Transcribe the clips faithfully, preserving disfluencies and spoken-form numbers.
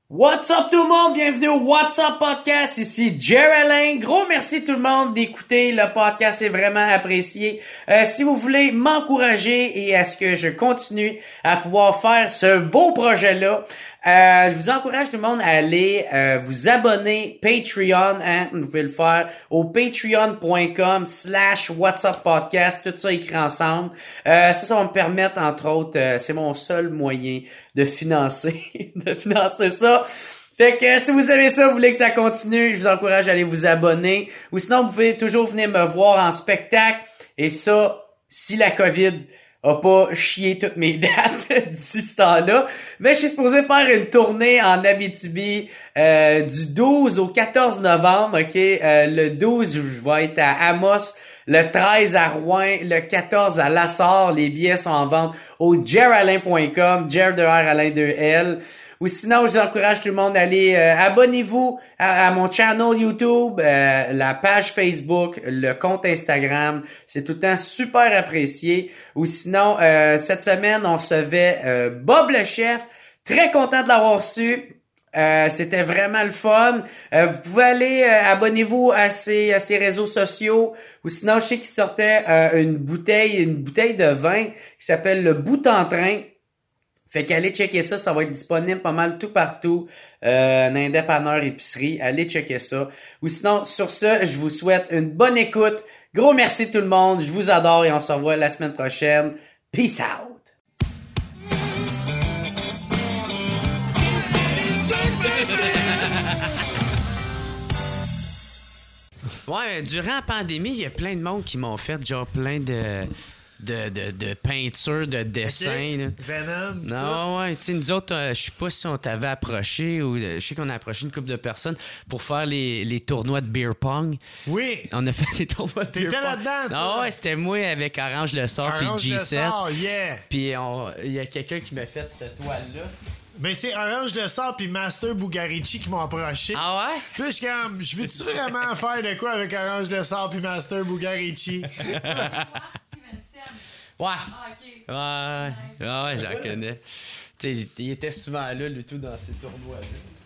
What's up tout le monde? Bienvenue au What's Up Podcast. Ici Jerry. Gros merci tout le monde d'écouter. Le podcast est vraiment apprécié. Euh, si vous voulez m'encourager et à ce que je continue à pouvoir faire ce beau projet-là, euh, je vous encourage tout le monde à aller euh, vous abonner Patreon. Hein? Vous pouvez le faire au patreon.com slash What's Up Podcast. Tout ça écrit ensemble. Euh, ça, ça va me permettre, entre autres, euh, c'est mon seul moyen de financer, de financer ça. Fait que si vous avez ça, vous voulez que ça continue, je vous encourage à aller vous abonner. Ou sinon, vous pouvez toujours venir me voir en spectacle. Et ça, si la COVID a pas chié toutes mes dates d'ici ce temps-là. Mais je suis supposé faire une tournée en Abitibi euh, du douze au quatorze novembre. Ok, euh, le douze, je vais être à Amos. Le treize à Rouen, le quatorze à Lassar. Les billets sont en vente au jeralain point com, Jer de R Alain deux L. Ou sinon, je vous encourage tout le monde à aller, euh, abonnez-vous à, à mon channel YouTube, euh, la page Facebook, le compte Instagram. C'est tout le temps super apprécié. Ou sinon, euh, cette semaine, on recevait euh, Bob le chef. Très content de l'avoir reçu. Euh, c'était vraiment le fun. Euh, vous pouvez aller, euh, abonnez-vous à ses, à ses réseaux sociaux. Ou sinon, je sais qu'il sortait euh, une bouteille, une bouteille de vin qui s'appelle le Bout en Train. Fait qu'allez checker ça, ça va être disponible pas mal tout partout, euh, dans les dépanneurs, épicerie. Allez checker ça. Ou sinon, sur ce, je vous souhaite une bonne écoute. Gros merci tout le monde. Je vous adore et on se revoit la semaine prochaine. Peace out! Ouais, durant la pandémie, il y a plein de monde qui m'ont fait genre plein de... De, de, de peinture, de dessin. Okay. Venom. Non, ouais. Tu sais, nous autres, euh, je sais pas si on t'avait approché ou euh, je sais qu'on a approché une couple de personnes pour faire les, les tournois de beer pong. Oui. On a fait des tournois de beer pong. T'étais là-dedans, toi? Non, ouais, c'était moi avec Orange Le Sort puis G sept. Orange Le Sort, yeah. Puis il y a quelqu'un qui m'a fait cette toile-là. Mais c'est Orange Le Sort puis Master Bugarici qui m'ont approché. Ah ouais? Puis je suis comme, je veux-tu vraiment faire de quoi avec Orange Le Sort puis Master Bugarici? Ouais. Ah, ok. Ouais, Nice. ouais, ouais, j'en connais. Tu sais, il était souvent là, le tout, dans ces tournois-là.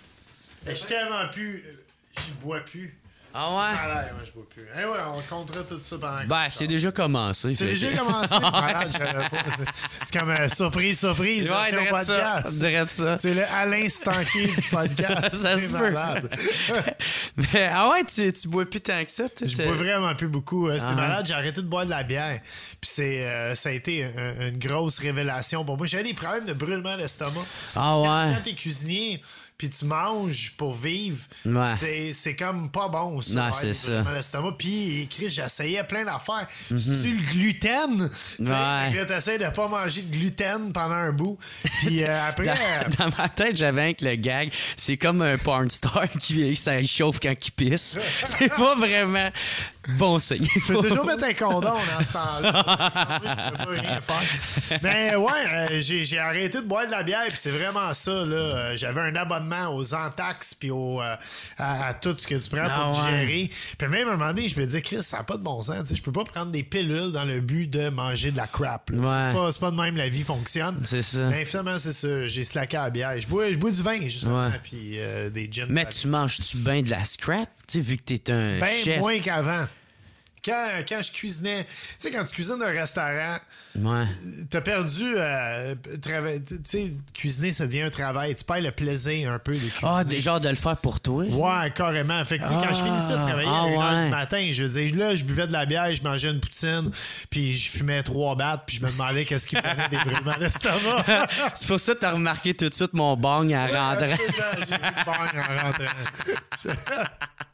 Je suis tellement plus. Je bois plus. Ah C'est ouais? malade, moi, je bois plus. Eh ouais, on comptera tout ça pendant. Ben, c'est déjà commencé. C'est déjà que... commencé. Malade, je savais pas. C'est, c'est comme une surprise, surprise. Ouais, version drette ça. podcast. Drette ça. C'est le Alain Stanké du podcast. Ça c'est se peut. malade. Mais, ah ouais, tu, tu bois plus tant que ça? Tu Je bois vraiment plus beaucoup. C'est Ah. malade, j'ai arrêté de boire de la bière. Puis c'est, euh, ça a été un- une grosse révélation pour moi. J'avais des problèmes de brûlement d'estomac. Ah Quand, ouais? quand t'es cuisinier, puis tu manges pour vivre, Ouais. c'est, c'est comme pas bon, ça. Non, avoir c'est des ça. brûlements d'estomac. Puis, Chris, j'essayais plein d'affaires. C'est-tu le gluten? Tu sais, Ouais. fait que là, t'essayes de pas manger de gluten pendant un bout. Puis euh, après... euh, Dans, dans ma tête, j'avais un que le gag, c'est comme un porn star qui ça chauffe quand il pisse. C'est pas vraiment bon signe. Tu peux toujours mettre un condom dans ce temps-là. Je peux pas rien faire. Mais ouais, euh, j'ai, j'ai arrêté de boire de la bière, puis c'est vraiment ça. Là. Euh, J'avais un abonnement aux Antax, puis au, euh, à, à tout ce que tu prends Ah pour ouais. digérer. Puis même à un moment donné, je me disais, Chris, ça n'a pas de bon sens. T'sais, je peux pas prendre des pilules dans le but de manger de la crap. Là. Ouais. C'est, pas, c'est pas de même la vie fonctionne. C'est ça. Mais finalement, c'est ça. J'ai slacké à la bière. Je bois, je bois du vin, justement, Ouais. puis euh, des gins. Mais tu manges-tu bien de la scrap? Tu sais, vu que t'es un Ben chef. moins qu'avant. Quand, quand je cuisinais, tu sais, quand tu cuisines dans un restaurant, Ouais. t'as perdu. Euh, trava- tu sais, cuisiner, ça devient un travail. Tu perds le plaisir un peu de cuisiner. Ah, des genres de le faire pour toi? Ouais, carrément. Fait que, tu sais, quand je finissais de travailler Ah, à une heure ouais. du matin, je veux dire, là, je buvais de la bière, je mangeais une poutine, puis je fumais trois battes, puis je me demandais qu'est-ce qui prenait des brûlements d'estomac. C'est pour ça que t'as remarqué tout de suite mon bang en rentrant. Absolument, j'ai vu le bang en rentrant.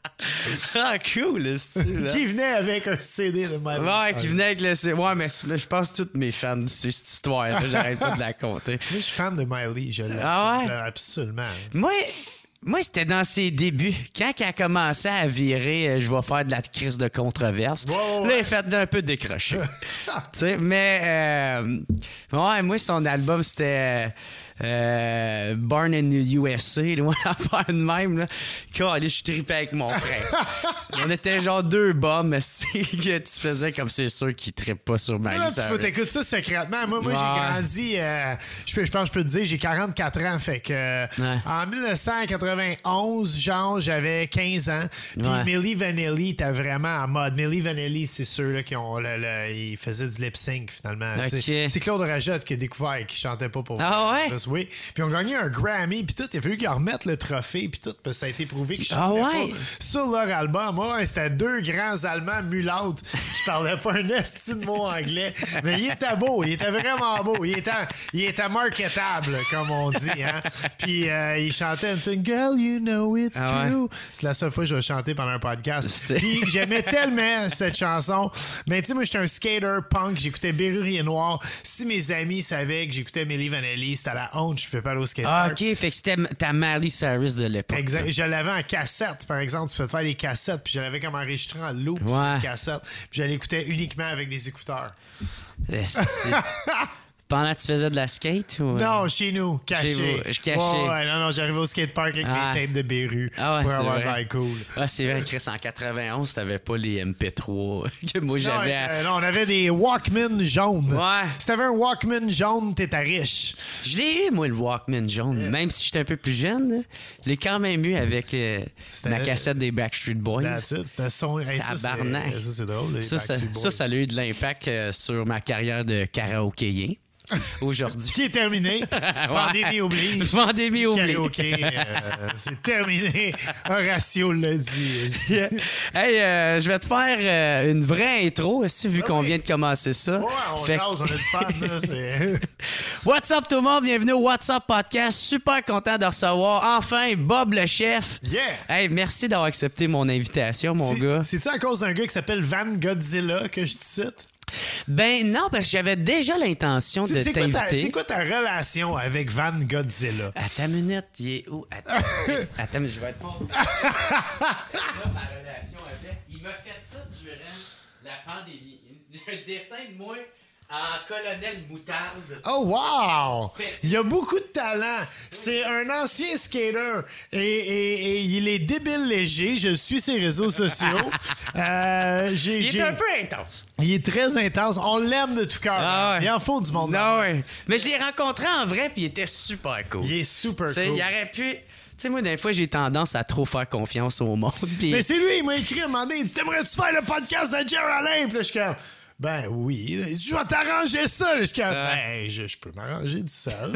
Ah, cool, c'est là. Qui venait avec un C D de Miley Ouais, qui Cyrus. venait avec le. Ouais, mais là, je pense que tous mes fans de cette histoire-là, j'arrête pas de la compter. Moi, je suis fan de Miley, je l'aime. Ah ouais? Je l'aime absolument. Moi, moi c'était dans ses débuts. Quand elle a commencé à virer, euh, je vais faire de la crise de controverse. Ouais, ouais, Là, ouais. elle fait un peu décroché. Tu sais, mais. Euh, ouais, moi, son album, c'était. euh, Born in the U S A, là, on affaire de même, là. Calais, je tripais avec mon frère. On était genre deux bums, mais que tu faisais comme c'est sûr qu'ils trippent pas sur Miley Cyrus. Faut t'écouter ça secrètement. Moi, moi ouais. j'ai grandi, euh, je, peux, je pense que je peux te dire, j'ai quarante-quatre ans, fait que euh, ouais. en dix-neuf cent quatre-vingt-onze, genre, j'avais quinze ans. Puis ouais. Milli Vanilli était vraiment en mode. Milli Vanilli, c'est ceux-là qui ont, le, le, ils faisaient du lip-sync, finalement. Okay. C'est, c'est Claude Rajotte qui a découvert, qui chantait pas pour Ah ouais? Oui. Puis on gagné un Grammy, puis tout, il a fallu qu'ils remettent le trophée, puis tout, parce que ça a été prouvé qu'ils chantaient ah ouais? pas sur leur album. Ouais, c'était deux grands Allemands mulâtres qui parlaient pas un esti de mot anglais. Mais il était beau, il était vraiment beau. Il était, il était marketable, comme on dit. Hein? Puis euh, il chantait une Girl, you know it's ah true. Ouais. C'est la seule fois que je vais chanter pendant un podcast. Puis j'aimais tellement cette chanson. Mais tu sais, moi, j'étais un skater punk. J'écoutais Bérurier Noir. Si mes amis savaient que j'écoutais Milli Vanilli, c'était à la honte. Je fais pas aller au skate Ah, park. OK. Fait que c'était ta Miley Cyrus de l'époque. Exact. Je l'avais en cassette, par exemple. Tu peux te faire des cassettes. Puis je l'avais comme enregistré en loop ouais. sur une cassette. Puis je l'écoutais uniquement avec des écouteurs. Pendant que tu faisais de la skate? Ou... Non, chez nous, caché. Chez vous, je cachais. Ouais, ouais, non, non, j'arrivais au skatepark avec ah. mes tapes de Béru ah ouais, pour c'est avoir vrai. l'air cool. Ah, c'est vrai, Chris, en quatre-vingt-onze, t'avais pas les M P trois que moi j'avais. Non, euh, non, on avait des Walkman jaunes. Ouais. Si t'avais un Walkman jaune, t'étais riche. Je l'ai eu, moi, le Walkman jaune. Yeah. Même si j'étais un peu plus jeune, là, je l'ai quand même eu avec euh, ma cassette des Backstreet Boys. That's it. C'était son... Hey, Tabarnak. Ça, c'est, ça, c'est drôle. Les ça, ça, ça, ça a eu de l'impact euh, sur ma carrière de karaokéen. Aujourd'hui. Qui est terminé. Pandémie oblige. Pandémie oblige. Karaoké, euh, c'est terminé. Horatio l'a dit. Hey, euh, je vais te faire euh, une vraie intro, aussi, vu ah qu'on oui. vient de commencer ça. Ouais, on fait... jase, on a du fun, là. C'est... What's up tout le monde? Bienvenue au What's Up Podcast. Super content de recevoir enfin Bob le chef. Yeah! Hey, merci d'avoir accepté mon invitation, mon c'est, gars. C'est-tu à cause d'un gars qui s'appelle Van Godzilla que je te cite? Ben non, parce que j'avais déjà l'intention tu, de c'est t'inviter. Quoi ta, c'est quoi ta relation avec Van Godzilla? À ta minute, il est où? Attends, attends, je vais être pas... Là, ma relation avec... Il m'a fait ça durant la pandémie. Un dessin de moi en colonel moutarde. Oh wow! Il y a beaucoup de talent. C'est un ancien skater et, et, et il est débile léger. Je suis ses réseaux sociaux. Euh, j'ai, il est j'ai... un peu intense. Il est très intense. On l'aime de tout cœur. Ah ouais. Il en faut du monde. Ah ouais. Mais je l'ai rencontré en vrai puis il était super cool. Il est super T'sais, cool. Il aurait pu... Tu sais, moi, des fois, j'ai tendance à trop faire confiance au monde. Pis... Mais c'est lui, il m'a écrit, il m'a demandé, tu t'aimerais-tu faire le podcast de Jerry Alain? Puis là, je suis comme... Ben oui, là, je vais t'arranger ça. Là, je, comme, euh... ben, je, je peux m'arranger du seul.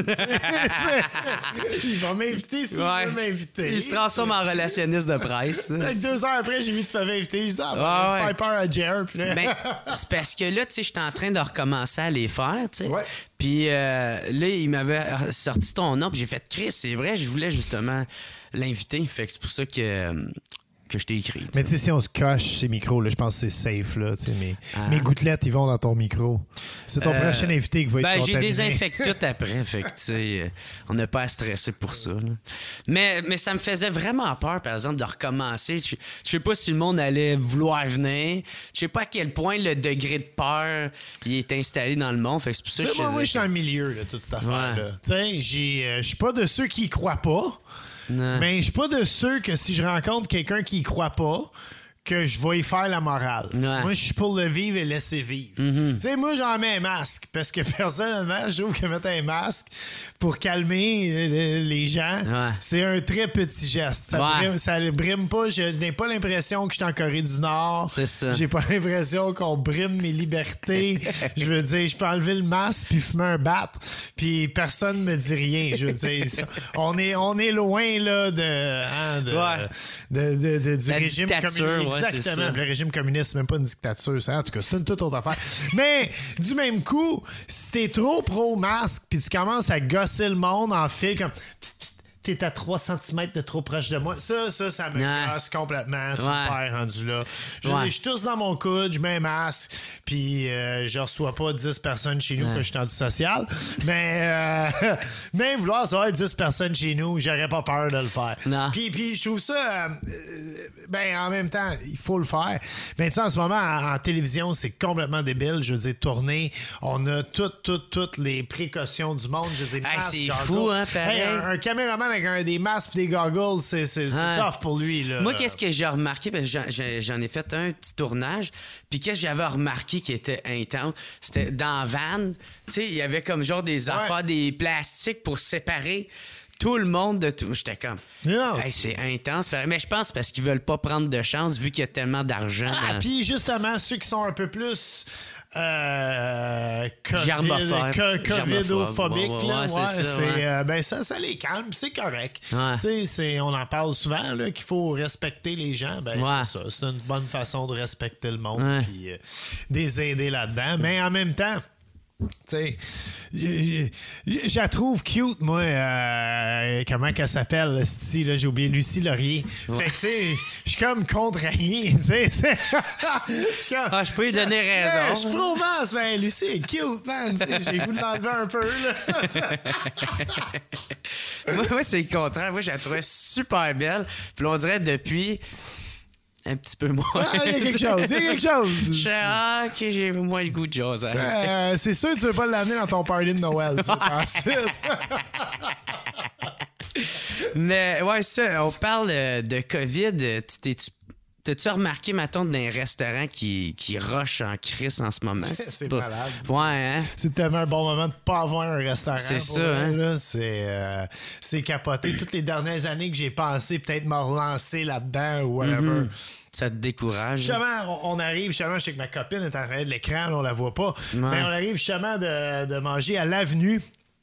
Il va m'inviter s'il ouais. veut m'inviter. Il se transforme en relationniste de presse. Deux heures après, j'ai vu que tu m'avais invité. Je dis, ah, ben, ah, tu ouais. fais peur à Jer. Puis là... ben, c'est parce que là, tu sais, j'étais en train de recommencer à les faire, tu sais. Ouais. Puis euh, là, il m'avait sorti ton nom, puis j'ai fait Chris, c'est vrai, je voulais justement l'inviter. Fait que c'est pour ça que. que je t'ai écrit. T'sais. Mais tu sais, si on se coche ces micros, là, je pense que c'est safe. Là, mes, ah. mes gouttelettes, ils vont dans ton micro. C'est ton euh, prochain invité qui va être ben, contaminé. J'ai désinfecté tout après. Fait que, tu sais, on n'a pas à stresser pour ça. Là. Mais, mais ça me faisait vraiment peur, par exemple, de recommencer. Je, je sais pas si le monde allait vouloir venir. Je sais pas à quel point le degré de peur il est installé dans le monde. Fait que c'est pour ça que je moi, faisais... moi, je suis dans le milieu de toute cette affaire-là. Ouais. Tu sais, je suis pas de ceux qui y croient pas. Non. Mais je suis pas de ceux que si je rencontre quelqu'un qui y croit pas, que je vais y faire la morale. Ouais. Moi, je suis pour le vivre et laisser vivre. Mm-hmm. Tu sais, moi, j'en mets un masque parce que personnellement, je trouve que mettre un masque pour calmer les gens, ouais. c'est un très petit geste. Ça, ouais. brime, ça brime pas. Je n'ai pas l'impression que je suis en Corée du Nord. C'est ça. J'ai pas l'impression qu'on brime mes libertés. Je veux dire, je peux enlever le masque puis fumer un bat, puis personne me dit rien. Je veux dire, ça, on est on est loin là de, hein, de, ouais. de, de, de du la régime communiste. Ouais, exactement. Le régime communiste, c'est même pas une dictature. Ça. En tout cas, c'est une toute autre affaire. Mais du même coup, si t'es trop pro-masque puis tu commences à gosser le monde en fil comme... Psst, psst, t'es à trois centimètres de trop proche de moi. Ça, ça, ça me Ouais. casse complètement. Tu Ouais. me perds rendu là. Je Ouais. je suis tous dans mon coude, je mets un masque, puis euh, je reçois pas dix personnes chez nous Ouais. que je suis en social. Mais euh, même vouloir recevoir dix personnes chez nous, j'aurais pas peur de le faire. Non. Puis, puis je trouve ça, euh, ben en même temps, il faut le faire. Mais tu sais, en ce moment, en, en télévision, c'est complètement débile. Je veux dire, tourner, on a toutes, toutes, toutes les précautions du monde. Je veux dire, Hey, masque, c'est goggles. fou, hein, pareil. Hey, un, un caméraman avec un, des masques et des goggles, c'est, c'est, c'est Ouais. tough pour lui. Là. Moi, qu'est-ce que j'ai remarqué, parce que j'en- j'en j'en ai fait un petit tournage, puis qu'est-ce que j'avais remarqué qui était intense, c'était dans la van, tu sais, il y avait comme genre des affaires, des plastiques pour séparer tout le monde de tout. J'étais comme, Non, hey, c'est intense, mais je pense parce qu'ils veulent pas prendre de chance vu qu'il y a tellement d'argent. Ah, dans- puis justement, ceux qui sont un peu plus euh, COVID, Germophobes. co- covidophobiques, Ouais, ouais, là, ouais, c'est ouais, ça, c'est, ouais. euh, ben ça, ça les calme, c'est correct. Ouais. Tu sais, c'est, on en parle souvent là, qu'il faut respecter les gens. Ben Ouais. c'est ça, c'est une bonne façon de respecter le monde Ouais. puis euh, de les aider là-dedans. Mais en même temps, tu sais, je je- je la trouve cute, moi. euh, comment qu'elle s'appelle, le style, là, j'ai oublié, Lucie Laurier. Fait que, tu sais, je suis comme contrarié, tu sais. c'est- Je suis comme- Ah, je peux lui donner raison. Hey, je provence, ben, Lucie est cute, man. Tu sais, j'ai le goût de l'enlever un peu, là. moi, moi, c'est le contraire. Moi, je la trouvais super belle. Puis on dirait depuis un petit peu moins. Ah, il y a quelque chose, il y a quelque Je chose. fais, ah, ok, j'ai moins le goût de jaser. Euh, c'est sûr que tu veux pas l'amener dans ton party de Noël, tu sais, ensuite. Mais ouais, ça, on parle euh, de COVID. Tu t'es, tu, t'as-tu remarqué, mettons, d'un restaurant qui, qui rush en crise en ce moment? C'est- c'est pas- malade. Ouais, hein? C'est tellement un bon moment de pas avoir un restaurant. C'est pour ça, vrai, hein? là. C'est, euh, c'est capoté. Toutes les dernières années que j'ai pensé peut-être me relancer là-dedans ou whatever. Mm-hmm. Ça te décourage. Justement, on, on arrive, justement, je sais que ma copine est en train de l'écran, là, on la voit pas. Ouais. Mais on arrive justement de, de manger à l'Avenue,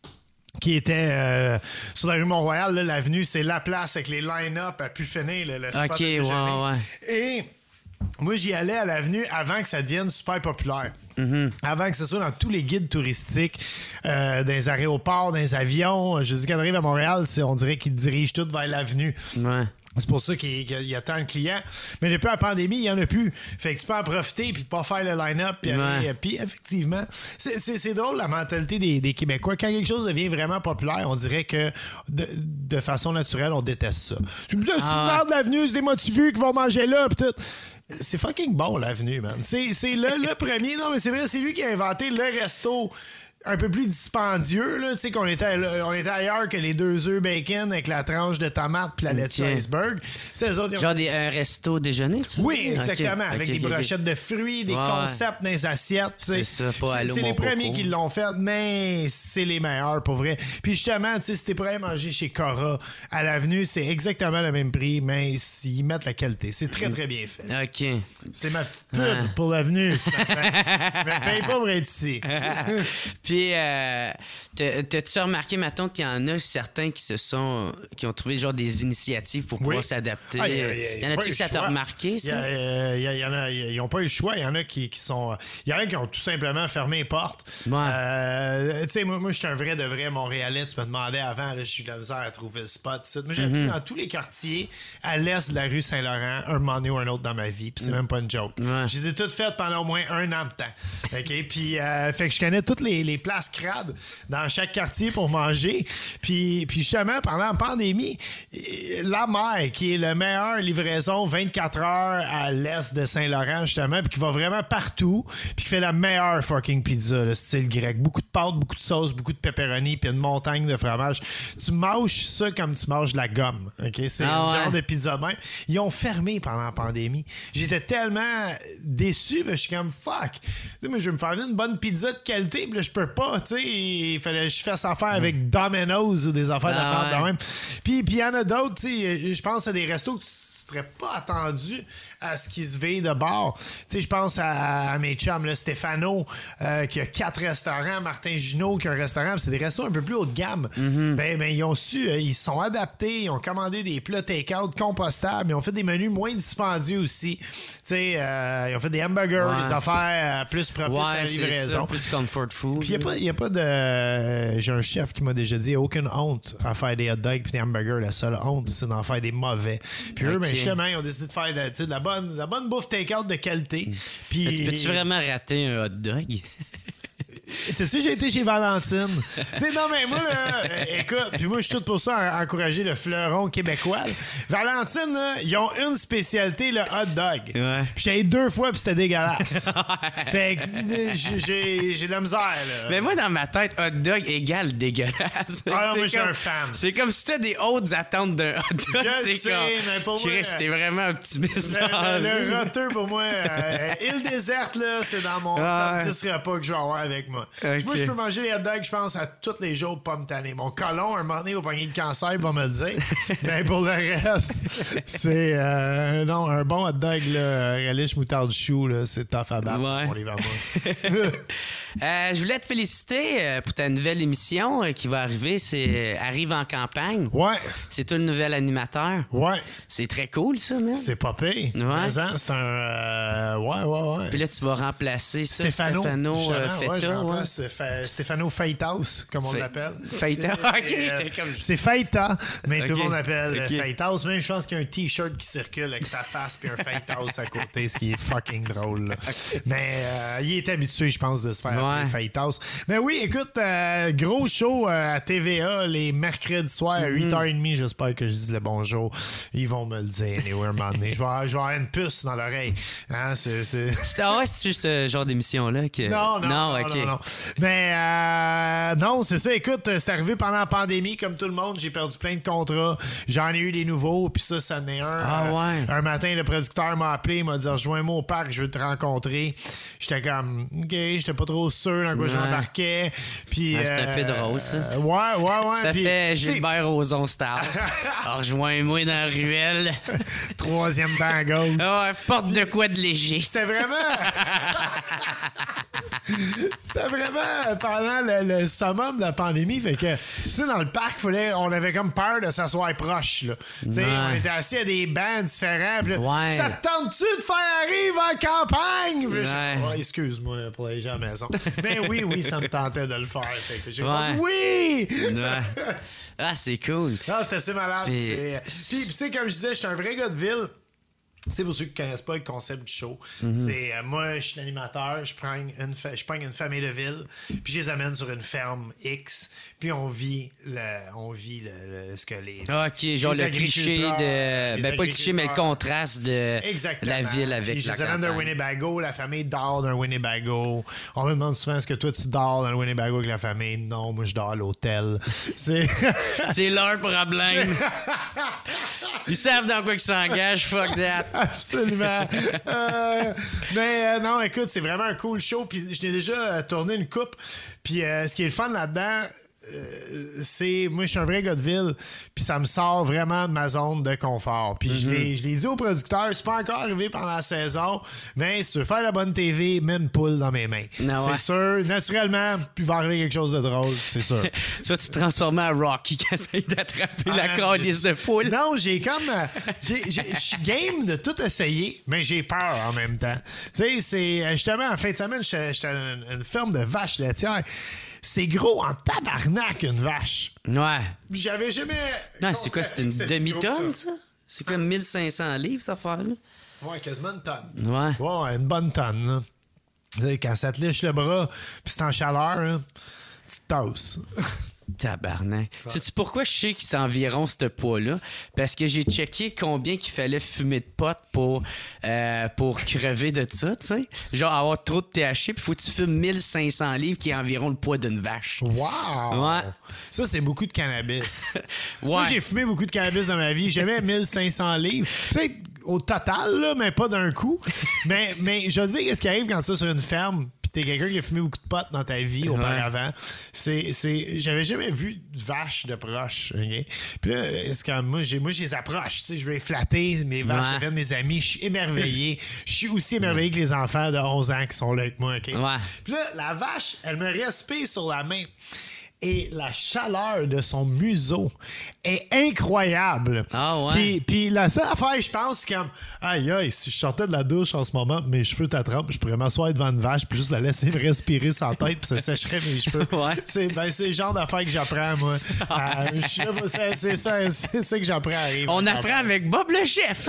qui était euh, sur la rue Mont-Royal. Là, l'Avenue, c'est la place avec les line-up à pu finir, le, le spot Ok, de déjeuner. ouais, ouais. Et moi, j'y allais à l'Avenue avant que ça devienne super populaire. Avant que ce soit dans tous les guides touristiques, euh, dans les aéroports, dans les avions. Je dis qu'on arrive à Montréal, c'est- on dirait qu'ils dirigent tout vers l'Avenue. Ouais. C'est pour ça qu'il qu'il y a tant de clients. Mais depuis la pandémie, il n'y en a plus. Fait que tu peux en profiter puis pas faire le line-up. Puis, aller- Ouais. puis effectivement, c'est, c'est, c'est drôle la mentalité des, des Québécois. Quand quelque chose devient vraiment populaire, on dirait que de, de façon naturelle, on déteste ça. Tu me dis, c'est une Ah. merde l'avenue, c'est des motivus qui vont manger là. Puis tout. C'est fucking bon, l'avenue, man. C'est, c'est le, le premier. Non, mais c'est vrai, c'est lui qui a inventé le resto un peu plus dispendieux, là, tu sais, qu'on était, on était ailleurs que les deux œufs bacon avec la tranche de tomate puis la laitue Ok. iceberg. Tu sais, les autres, ils ont- Genre des, un resto déjeuner, tu veux oui, dire? exactement. Ok, Avec ok, des ok, ok. brochettes de fruits, des Ouais, concepts dans les assiettes. tu sais. C'est ça, pas C'est- Allô, C'est mon les premiers coco. qui l'ont fait, mais c'est les meilleurs, pour vrai. Puis justement, tu sais, si t'es prêt à manger chez Cora à l'avenue, c'est exactement le même prix, mais ils mettent la qualité. C'est très, très bien fait. OK. C'est ma petite pub Ouais. pour l'avenue ce matin. Je me paye pas pour être ici. Puis, euh, t'as- t'as-tu remarqué, mettons, qu'il y en a certains qui se sont... qui ont trouvé genre des initiatives pour pouvoir Oui. s'adapter? Ah, y a- y a- y en pas a-tu eu que ça le t'a choix. remarqué, Y a, ça? euh, y a- y en a, y- ils n'ont pas eu le choix. Il y en a qui, qui sont. Il y en a qui ont tout simplement fermé les portes. Ouais. Euh, tu sais, moi, moi je suis un vrai de vrai Montréalais. Tu me demandais avant, là, j'ai eu de la misère à trouver le spot. ici. Moi, j'ai Mm-hmm. habité dans tous les quartiers à l'est de la rue Saint-Laurent, un moment donné ou un autre dans ma vie. Puis c'est même pas une joke. Ouais. Je les ai toutes faites pendant au moins un an de temps. OK? Puis, euh, fait que je connais toutes les, les places crades dans chaque quartier pour manger. Puis, puis justement, pendant la pandémie, euh, la mer, qui est le meilleur livraison vingt-quatre heures à l'est de Saint-Laurent, justement, puis qui va vraiment partout, puis qui fait la meilleure fucking pizza, le style grec. Beaucoup de pâtes, beaucoup de sauce, beaucoup de pepperoni, puis une montagne de fromage. Tu manges ça comme tu manges de la gomme. OK? C'est Ah un ouais. genre de pizza de même. Ils ont fermé pendant la pandémie. J'étais tellement déçu, parce que je suis comme fuck. Tu sais, moi, je vais me faire une bonne pizza de qualité, puis là, je peux pas, tu sais. Il fallait que je fasse affaire avec Domino's ou des affaires Ah de la merde ouais. de même. Puis puis il y en a d'autres, tu sais. Je pense à des restos que tu, tu te serais pas attendu à ce qu'ils se veillent de bord. Tu sais, je pense à, à mes chums, là, Stéphano, euh, qui a quatre restaurants, Martin Junot, qui a un restaurant, c'est des restos un peu plus haut de gamme. Mm-hmm. Ben, ben, ils ont su, euh, ils sont adaptés, ils ont commandé des plats take-out compostables, ils ont fait des menus moins dispendieux aussi. Tu sais, euh, ils ont fait des hamburgers, ouais. des affaires euh, plus propices ouais, à la livraison. Ça, plus comfort food. Puis il n'y a, a pas de... Euh, j'ai un chef qui m'a déjà dit, aucune honte à faire des hot dogs puis des hamburgers. La seule honte, c'est d'en faire des mauvais. Puis okay. eux, ben, justement, ils ont décidé de faire de, de la bonne, de la bonne bouffe take-out de qualité. Puis, tu peux-tu vraiment rater un hot dog? Tu sais, j'ai été chez Valentine. Tu sais, non, mais moi, là, euh, écoute, puis moi, je suis tout pour ça à encourager le fleuron québécois. Là. Valentine, là, ils ont une spécialité, le hot dog. Ouais. Puis j'ai deux fois, puis c'était dégueulasse. Fait que j'ai, j'ai de la misère, là. Mais moi, dans ma tête, hot dog égale dégueulasse. Ah non, moi, je suis un fan. C'est comme si t'as des hautes attentes d'un hot dog. Je sais, comme, mais pour moi... Chris, t'es vraiment optimiste. Le, le, le roteux, pour moi, euh, île déserte, là, c'est dans mon ah, top dix repas que je vais avoir avec moi. Okay. Moi, je peux manger les hot dogs, je pense, à tous les jours pas me tanner. Mon colon, un moment donné, va pogner le cancer, il va me le dire. Mais pour le reste, c'est euh, non, un bon hot dog, là, relish, moutarde, chou, là, c'est tough à battre. Ouais. On les va euh, je voulais te féliciter pour ta nouvelle émission qui va arriver. C'est Arrive en campagne. Ouais. C'est toi le nouvel animateur. Ouais. C'est très cool, ça, man. C'est pas pire. Ouais. C'est un... Euh, ouais, ouais, ouais. Puis là, tu vas remplacer ça, Stéphano, Stéphano euh, Feta. Ouais, je remplace ouais. Fa- Stéphano Feithouse, comme on Fe- l'appelle. Feita, ok. C'est, comme... c'est Feita, mais okay. Tout le monde l'appelle okay. Feithouse. Même, je pense qu'il y a un T-shirt qui circule avec sa face puis un Feithouse à côté, ce qui est fucking drôle. Là. Okay. Mais euh, il est habitué, je pense, de se faire ouais. appeler Feithouse. Mais oui, écoute, euh, gros show euh, à T V A les mercredis soirs à huit heures trente. J'espère que je dis le bonjour. Ils vont me le dire, anyway, un moment donné. Je vais avoir, je vais avoir une puce dans l'oreille. Hein, c'est, c'est... C'était ah ouais, c'est juste ce genre d'émission-là que... Non, non, non, non, okay. non, non. Mais euh, non, c'est ça. Écoute, c'est arrivé pendant la pandémie, comme tout le monde. J'ai perdu plein de contrats. J'en ai eu des nouveaux, puis ça, ça en est un. Ah ouais. Euh, un matin, le producteur m'a appelé, il m'a dit « Rejoins-moi au parc, je veux te rencontrer. » J'étais comme « OK, j'étais pas trop sûr dans quoi ouais. j'embarquais. » Puis ouais, c'est euh, un peu drôle, ça. Euh, ouais, ouais, ouais. Ça pis, fait Gilbert Rozon Star. Rejoins-moi dans la ruelle. Troisième banc à gauche. Ouais, porte de quoi de léger. C'était vraiment... C'était vraiment pendant le, le summum de la pandémie. Fait que, tu sais, dans le parc, fallait, on avait comme peur de s'asseoir proche. Là. Tu sais, ouais. On était assis à des bancs différents. Là, ouais. Ça te tente-tu de faire arrive en campagne? Ouais. Je, oh, excuse-moi pour les gens à la maison. Mais oui, oui, ça me tentait de le faire. Fait que j'ai ouais. dit oui! Ouais. Ah, c'est cool. Non, c'était assez malade. Puis, Puis tu sais, comme je disais, j'étais un vrai gars de ville. Tu sais, pour ceux qui ne connaissent pas le concept du show, mm-hmm. c'est euh, moi, je suis l'animateur, je prends une, fa- je prends une famille de ville, puis je les amène sur une ferme X, puis on vit le, on vit le, le, ce que les. Ok, genre le cliché de. Ben, pas le cliché, mais le contraste de Exactement. La ville avec puis la je les amène d'un Winnebago, la famille dort d'un Winnebago. On me demande souvent est-ce que toi tu dors dans le Winnebago avec la famille? Non, moi je dors à l'hôtel. C'est, c'est leur problème. Ils savent dans quoi ils s'engagent, fuck that. Absolument. euh, mais euh, non, écoute, c'est vraiment un cool show. Puis je l'ai déjà euh, tourné une coupe. Puis euh, ce qui est le fun là-dedans, euh, c'est... Moi, je suis un vrai gars de ville. Puis ça me sort vraiment de ma zone de confort. Puis mm-hmm. je, l'ai, je l'ai dit au producteur, c'est pas encore arrivé pendant la saison, mais si tu veux faire la bonne T V, mets une poule dans mes mains. Non, c'est ouais. sûr. Naturellement, il va arriver quelque chose de drôle, c'est sûr. Tu vas te transformer en Rocky qui essaye d'attraper ah, la calice de poule. Non, j'ai comme... Je suis game de tout essayer, mais j'ai peur en même temps. Tu sais, c'est... Justement, en fin de semaine, j'étais, j'étais une, une ferme de vaches laitières. C'est gros en tabarnak, une vache. Ouais. J'avais jamais... Non, c'est quoi? C'est une demi-tonne, ça? C'est quoi, mille cinq cents livres, cette affaire-là? Ouais, quasiment une tonne. Ouais. Ouais, une bonne tonne, là. Tu sais, quand ça te liche le bras, puis c'est en chaleur, là, tu te tasses. Tabarnak. Ouais. Sais-tu pourquoi je sais que c'est environ ce poids-là? Parce que j'ai checké combien qu'il fallait fumer de pot pour, euh, pour crever de ça, tu sais. Genre avoir trop de T H C, puis faut que tu fumes mille cinq cents livres, qui est environ le poids d'une vache. Wow! Ouais. Ça, c'est beaucoup de cannabis. Ouais. Moi, j'ai fumé beaucoup de cannabis dans ma vie. J'avais mille cinq cents livres. Peut-être au total, là, mais pas d'un coup. mais, mais je veux dire, qu'est-ce qui arrive quand tu es sur une ferme, puis t'es quelqu'un qui a fumé beaucoup de potes dans ta vie auparavant, ouais. c'est, c'est, j'avais jamais vu de vache de proche. Okay? Puis là, c'est quand moi, j'ai, moi, je les approche. Tu sais, je vais flatter mes vaches, ouais. je deviens mes amis. Je suis émerveillé. Je suis aussi émerveillé que les enfants de onze ans qui sont là avec moi. Okay? Ouais. Puis là, la vache, elle me respire sur la main. Et la chaleur de son museau est incroyable. Ah ouais. Puis, puis la seule affaire, je pense, c'est comme aïe aïe, si je sortais de la douche en ce moment, mes cheveux t'attrapent, je pourrais m'asseoir devant une vache puis juste la laisser me respirer sans tête puis ça sécherait mes cheveux. Ouais. C'est, ben, c'est le genre d'affaire que j'apprends, moi. euh, je, c'est, c'est, ça, c'est ça que j'apprends à arriver. On apprend avec Bob le chef.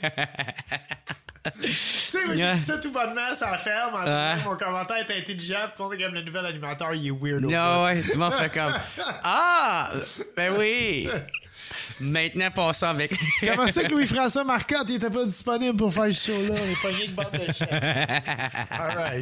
Tu sais, moi, j'ai dit ça tout bonnement, ça la ferme. En ouais. Mon commentaire est intelligent. Puis on est comme le nouvel animateur, il est weird. Non, ouais, tout le monde fait comme ah, ben oui. Maintenant, passons avec. Comment ça que Louis-François Marcotte n'était pas disponible pour faire ce show-là? On est pas rien que Bob le chef. All right.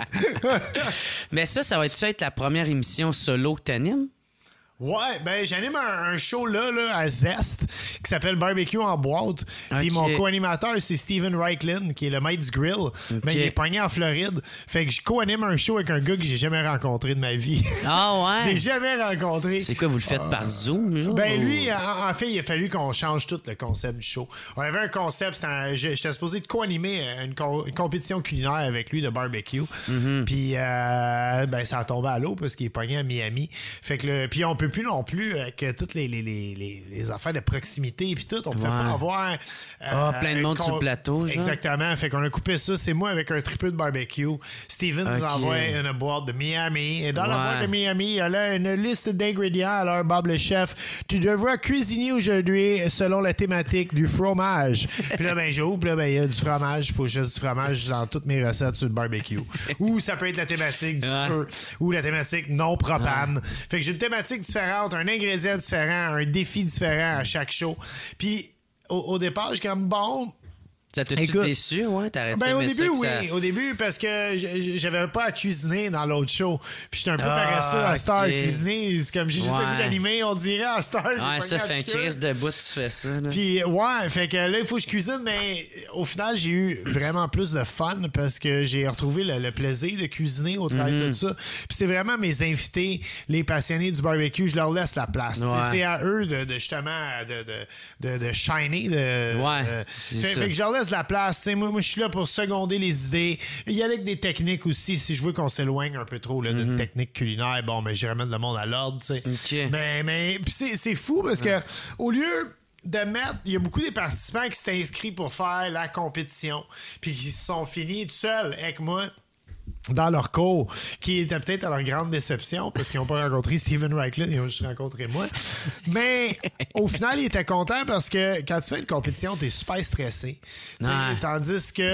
Mais ça, ça va être, ça être la première émission solo que t'animes? Ouais, ben j'anime un, un show là, là à Zest qui s'appelle Barbecue en boîte. Puis okay. Mon co-animateur, c'est Steven Reiklin, qui est le maître du grill. Okay. Mais il est pogné en Floride. Fait que je co-anime un show avec un gars que j'ai jamais rencontré de ma vie. Ah ouais? J'ai jamais rencontré. C'est quoi, vous le faites euh, par Zoom? Genre, ben ou... lui, en, en fait, il a fallu qu'on change tout le concept du show. On avait un concept, c'était un, j'étais supposé de co-animer une, co- une compétition culinaire avec lui de barbecue. Mm-hmm. Puis euh, ben ça a tombé à l'eau parce qu'il est pogné à Miami. Fait que le, puis on peut plus non plus euh, que toutes les, les, les, les, les affaires de proximité et puis tout, on ne ouais. fait pas avoir euh, ah, plein de monde con... sur le plateau. Genre. Exactement, fait qu'on a coupé ça, c'est moi avec un triple de barbecue. Steven okay. nous envoie une boîte de Miami et dans ouais. la boîte de Miami, il y a là une liste d'ingrédients. Alors Bob le chef, tu devras cuisiner aujourd'hui selon la thématique du fromage. Puis là ben j'ouvre, puis là ben il y a du fromage, il faut juste du fromage dans toutes mes recettes sur le barbecue. Ou ça peut être la thématique du ouais. feu ou la thématique non propane. Ouais. Fait que j'ai une thématique différente, un ingrédient différent, un défi différent à chaque show. Puis au, au départ, je suis comme bon. Ça t'a-tu déçu, ouais? T'arrêtes ben, au début, ça oui. Ça... Au début, parce que j'avais pas à cuisiner dans l'autre show. Puis j'étais un peu ah, paresseux à Star okay. cuisiner. C'est comme j'ai juste ouais. le goût d'animer, on dirait à Star. Ouais, ça fait un crise de bout, tu fais ça. Là. Puis ouais, fait que là, il faut que je cuisine, mais au final, j'ai eu vraiment plus de fun parce que j'ai retrouvé le, le plaisir de cuisiner au travers mm-hmm. de tout ça. Puis c'est vraiment mes invités, les passionnés du barbecue, je leur laisse la place. Ouais. C'est à eux de, de justement de, de, de, de shiner. De, ouais. Euh, fait, fait que je leur laisse la place. T'sais, moi, moi je suis là pour seconder les idées. Il y a avec des techniques aussi. Si je veux qu'on s'éloigne un peu trop là, d'une mm-hmm. technique culinaire, bon, mais je ramène le monde à l'ordre. Okay. Mais, mais c'est, c'est fou parce que au lieu de mettre, il y a beaucoup des participants qui s'étaient inscrits pour faire la compétition, puis qui se sont finis tout seuls avec moi dans leur cours, qui était peut-être à leur grande déception parce qu'ils n'ont pas rencontré Steven Reiklin, ils ont juste rencontré moi. Mais au final, ils étaient contents parce que quand tu fais une compétition, t'es super stressé. Ouais. Tandis que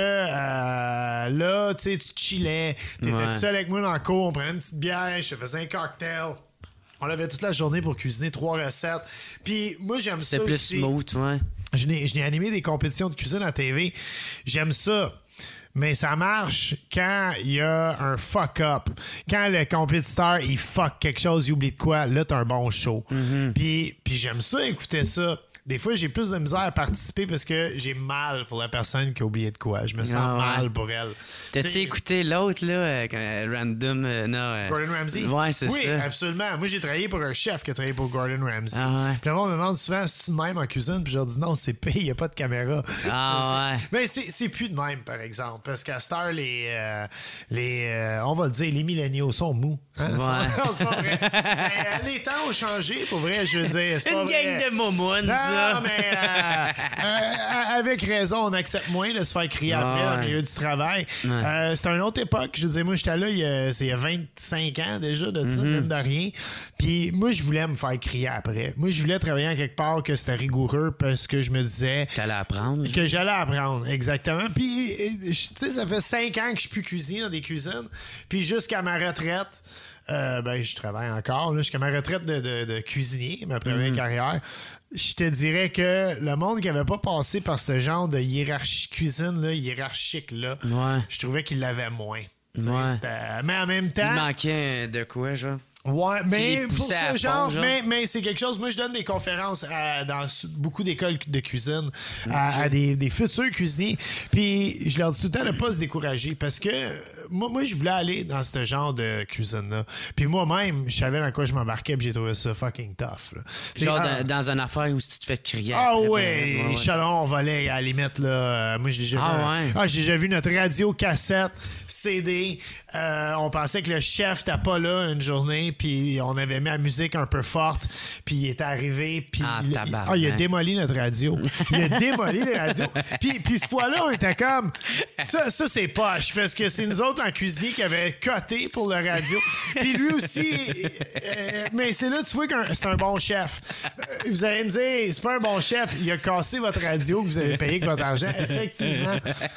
euh, là, tu chillais, t'étais ouais. tout seul avec moi dans le cours, on prenait une petite bière, je te faisais un cocktail. On avait toute la journée pour cuisiner trois recettes. Puis moi, j'aime C'était ça plus aussi. smooth, ouais. Je n'ai, je n'ai animé des compétitions de cuisine à T V. J'aime ça. Mais ça marche quand il y a un fuck-up. Quand le compétiteur, il fuck quelque chose, il oublie de quoi, là, t'as un bon show. Mm-hmm. Puis, puis j'aime ça, écouter ça. Des fois, j'ai plus de misère à participer parce que j'ai mal pour la personne qui a oublié de quoi. Je me sens ah, ouais. mal pour elle. T'as-tu T'sais, écouté l'autre, là, euh, random, euh, non... Euh... Gordon Ramsay? Ouais, c'est oui, ça. Oui, absolument. Moi, j'ai travaillé pour un chef qui a travaillé pour Gordon Ramsay. Ah, ouais. Puis le monde me demande souvent, c'est-tu de même en cuisine? Puis je leur dis non, c'est pire, il n'y a pas de caméra. Ah, c'est, ouais. Mais c'est, c'est plus de même, par exemple. Parce qu'à cette heure, les... Euh, les euh, on va le dire, les milléniaux sont mous. Hein? Ouais. C'est, c'est pas vrai. Mais, euh, les temps ont changé, pour vrai, je veux dire. C'est pas Une vrai. gang de momounes, non, ça. mais... Euh, euh, avec raison, on accepte moins de se faire crier après ouais. au milieu du travail. Ouais. Euh, c'est une autre époque. Je veux dire, moi, j'étais là, il y a, c'est il y a vingt-cinq ans déjà de ça, mm-hmm. même de rien. Puis moi, je voulais me faire crier après. Moi, je voulais travailler à quelque part que c'était rigoureux parce que je me disais... T'allais apprendre. Que j'allais apprendre, exactement. Puis, tu sais, ça fait cinq ans que je suis plus cuisiner dans des cuisines. Puis jusqu'à ma retraite... Euh, ben, je travaille encore, là, jusqu'à ma retraite de, de, de cuisinier, ma première mm. carrière. Je te dirais que le monde qui avait pas passé par ce genre de hiérarchie cuisine, là, hiérarchique, là, ouais. je trouvais qu'il l'avait moins. Ouais. Mais en même temps... Il manquait de quoi, genre? Ouais, mais est poussé pour à ce fond, genre, genre. mais, mais c'est quelque chose. Moi, je donne des conférences à- dans su- beaucoup d'écoles de cuisine à, à des, des futurs cuisiniers. Puis je leur dis tout le temps de ne pas se décourager parce que moi, moi, je voulais aller dans ce genre de cuisine-là. Puis moi-même, je savais dans quoi je m'embarquais puis j'ai trouvé ça fucking tough. Là. Genre Ah, dans, dans une affaire où tu te fais crier. ah après, ouais, ben, ouais, ouais. Chalon, on volait à la limite là. Euh, moi j'ai déjà Ah vu. un- ouais. Ah, j'ai déjà vu notre radio cassette C D. Euh, on pensait que le chef n'était pas là une journée, puis on avait mis la musique un peu forte, puis il est arrivé, puis Ah, il, tabarnak. ah, il a démoli notre radio. Il a démoli la radio. Puis, puis ce fois-là, on était comme ça, ça c'est poche parce que c'est nous autres en cuisinier qui avaient coté pour le radio. Puis lui aussi, euh, mais c'est là tu vois que c'est un bon chef. Euh, Vous allez me dire, c'est pas un bon chef, il a cassé votre radio que vous avez payé avec votre argent, effectivement.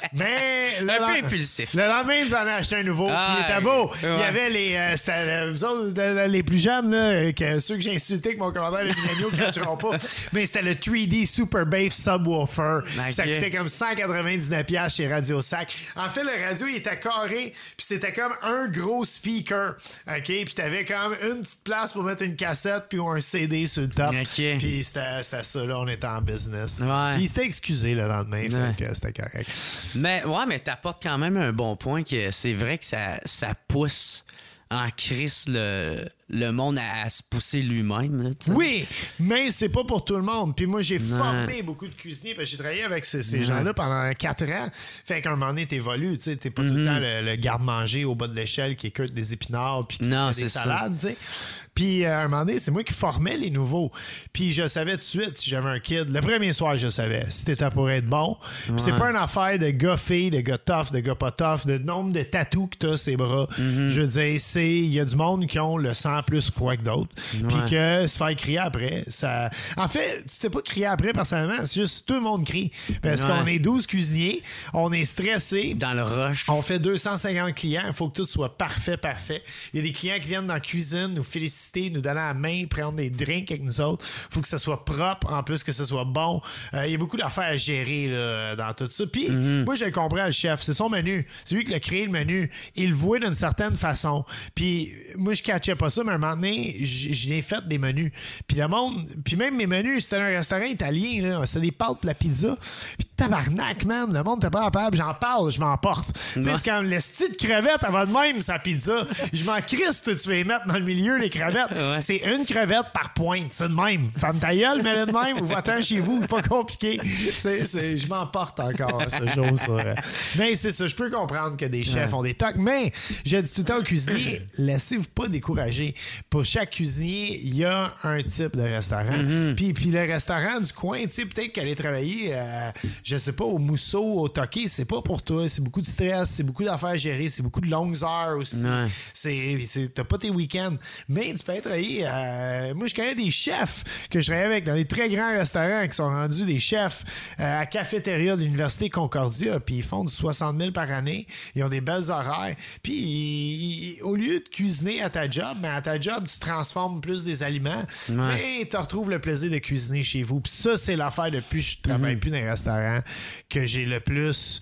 Mais le, Un peu lend- impulsif. le lendemain, ils en ont acheté un nouveau. Ah, puis il était beau. ouais. Il y avait les, euh, c'était euh, vous autres, de- les plus jeunes là, que ceux que j'ai insultés avec mon commentaire de milléniaux ne catcheront pas. Mais c'était le trois D Super Bass Subwoofer. Ok. Ça coûtait comme cent quatre-vingt-dix-neuf dollars chez Radio Sac. En fait, le radio, il était carré, puis c'était comme un gros speaker. OK? Puis t'avais comme une petite place pour mettre une cassette puis un C D sur le top. Ok. Puis c'était c'était ça, là, on était en business. Ouais. Puis il s'était excusé le lendemain, Ouais. fait que c'était correct. Mais ouais, mais t'apportes quand même un bon point que c'est vrai que ça, ça pousse en crise le, le monde à, à se pousser lui-même. Là, tu sais. Oui, mais c'est pas pour tout le monde. Puis moi, j'ai formé beaucoup de cuisiniers parce que j'ai travaillé avec ces, ces gens-là pendant quatre ans. Fait qu'à un moment donné, t'évolues. Tu sais, t'es pas tout le temps le, le garde-manger au bas de l'échelle qui écoute des épinards puis qui Non, fait des c'est ça. salades. Tu sais. Puis euh, à un moment donné, c'est moi qui formais les nouveaux. Puis je savais tout de suite si j'avais un kid. Le premier soir, je savais si t'étais pour être bon. Puis c'est pas une affaire de gars filles, de gars tough, de gars pas tough, de nombre de tatous que t'as ses bras. Je veux dire, c'est il y a du monde qui ont le sang plus froid que d'autres. Puis que se faire crier après, ça. En fait, tu t'es pas crié après personnellement, c'est juste tout le monde crie. Parce Ouais. qu'on est douze cuisiniers, on est stressé. Dans le rush. On fait deux cent cinquante clients. Il faut que tout soit parfait, parfait. Il y a des clients qui viennent dans la cuisine nous féliciter, nous donner la main, prendre des drinks avec nous autres. Il faut que ça soit propre, en plus que ça soit bon. Euh, il y a beaucoup d'affaires à gérer là, dans tout ça. Puis, moi, je le comprends, le chef. C'est son menu. C'est lui qui a créé le menu. Il le voit d'une certaine façon. Puis, moi, je catchais pas ça, mais à un moment donné, j- j'ai fait des menus. Puis, le monde... Puis même mes menus, c'était un restaurant italien, là. C'était des pâtes pour la pizza. Puis, tabarnak, man. Le monde t'es pas capable. J'en parle, je m'emporte. Tu sais, c'est comme les petites crevettes, elle va de même, sa pizza. Je m'en crisse, toi, tu vas les mettre dans le milieu, les crevettes. Ouais. C'est une crevette par pointe, c'est de même. Femme ta gueule, mets-le de même, ou va-t'en chez vous, pas compliqué. Tu sais, c'est- je m'emporte encore à ce jour, ça. Mais c'est ça, je peux comprendre que des chefs ont des tocs, mais je dis tout le temps aux cuisiniers, laissez-vous pas décourager. Pour chaque cuisinier, il y a un type de restaurant. Puis, puis le restaurant du coin, tu sais, peut-être qu'aller travailler, euh, je sais pas, au Mousseau, au Toqué, c'est pas pour toi. C'est beaucoup de stress, c'est beaucoup d'affaires à gérer, c'est beaucoup de longues heures aussi. Ouais. C'est, c'est- t'as pas tes week-ends. Mais tu peux être travailler. euh, moi, je connais des chefs que je travaille avec dans les très grands restaurants qui sont rendus des chefs euh, à cafétéria de l'Université Concordia, puis ils font du soixante mille par année. Ils ont des belles horaires. Puis, ils- ils- au lieu de cuisiner à ta job, ben à ta job, tu transformes plus des aliments. Mais tu retrouves le plaisir de cuisiner chez vous. Puis ça, c'est l'affaire depuis que je travaille plus dans les restaurants que j'ai le plus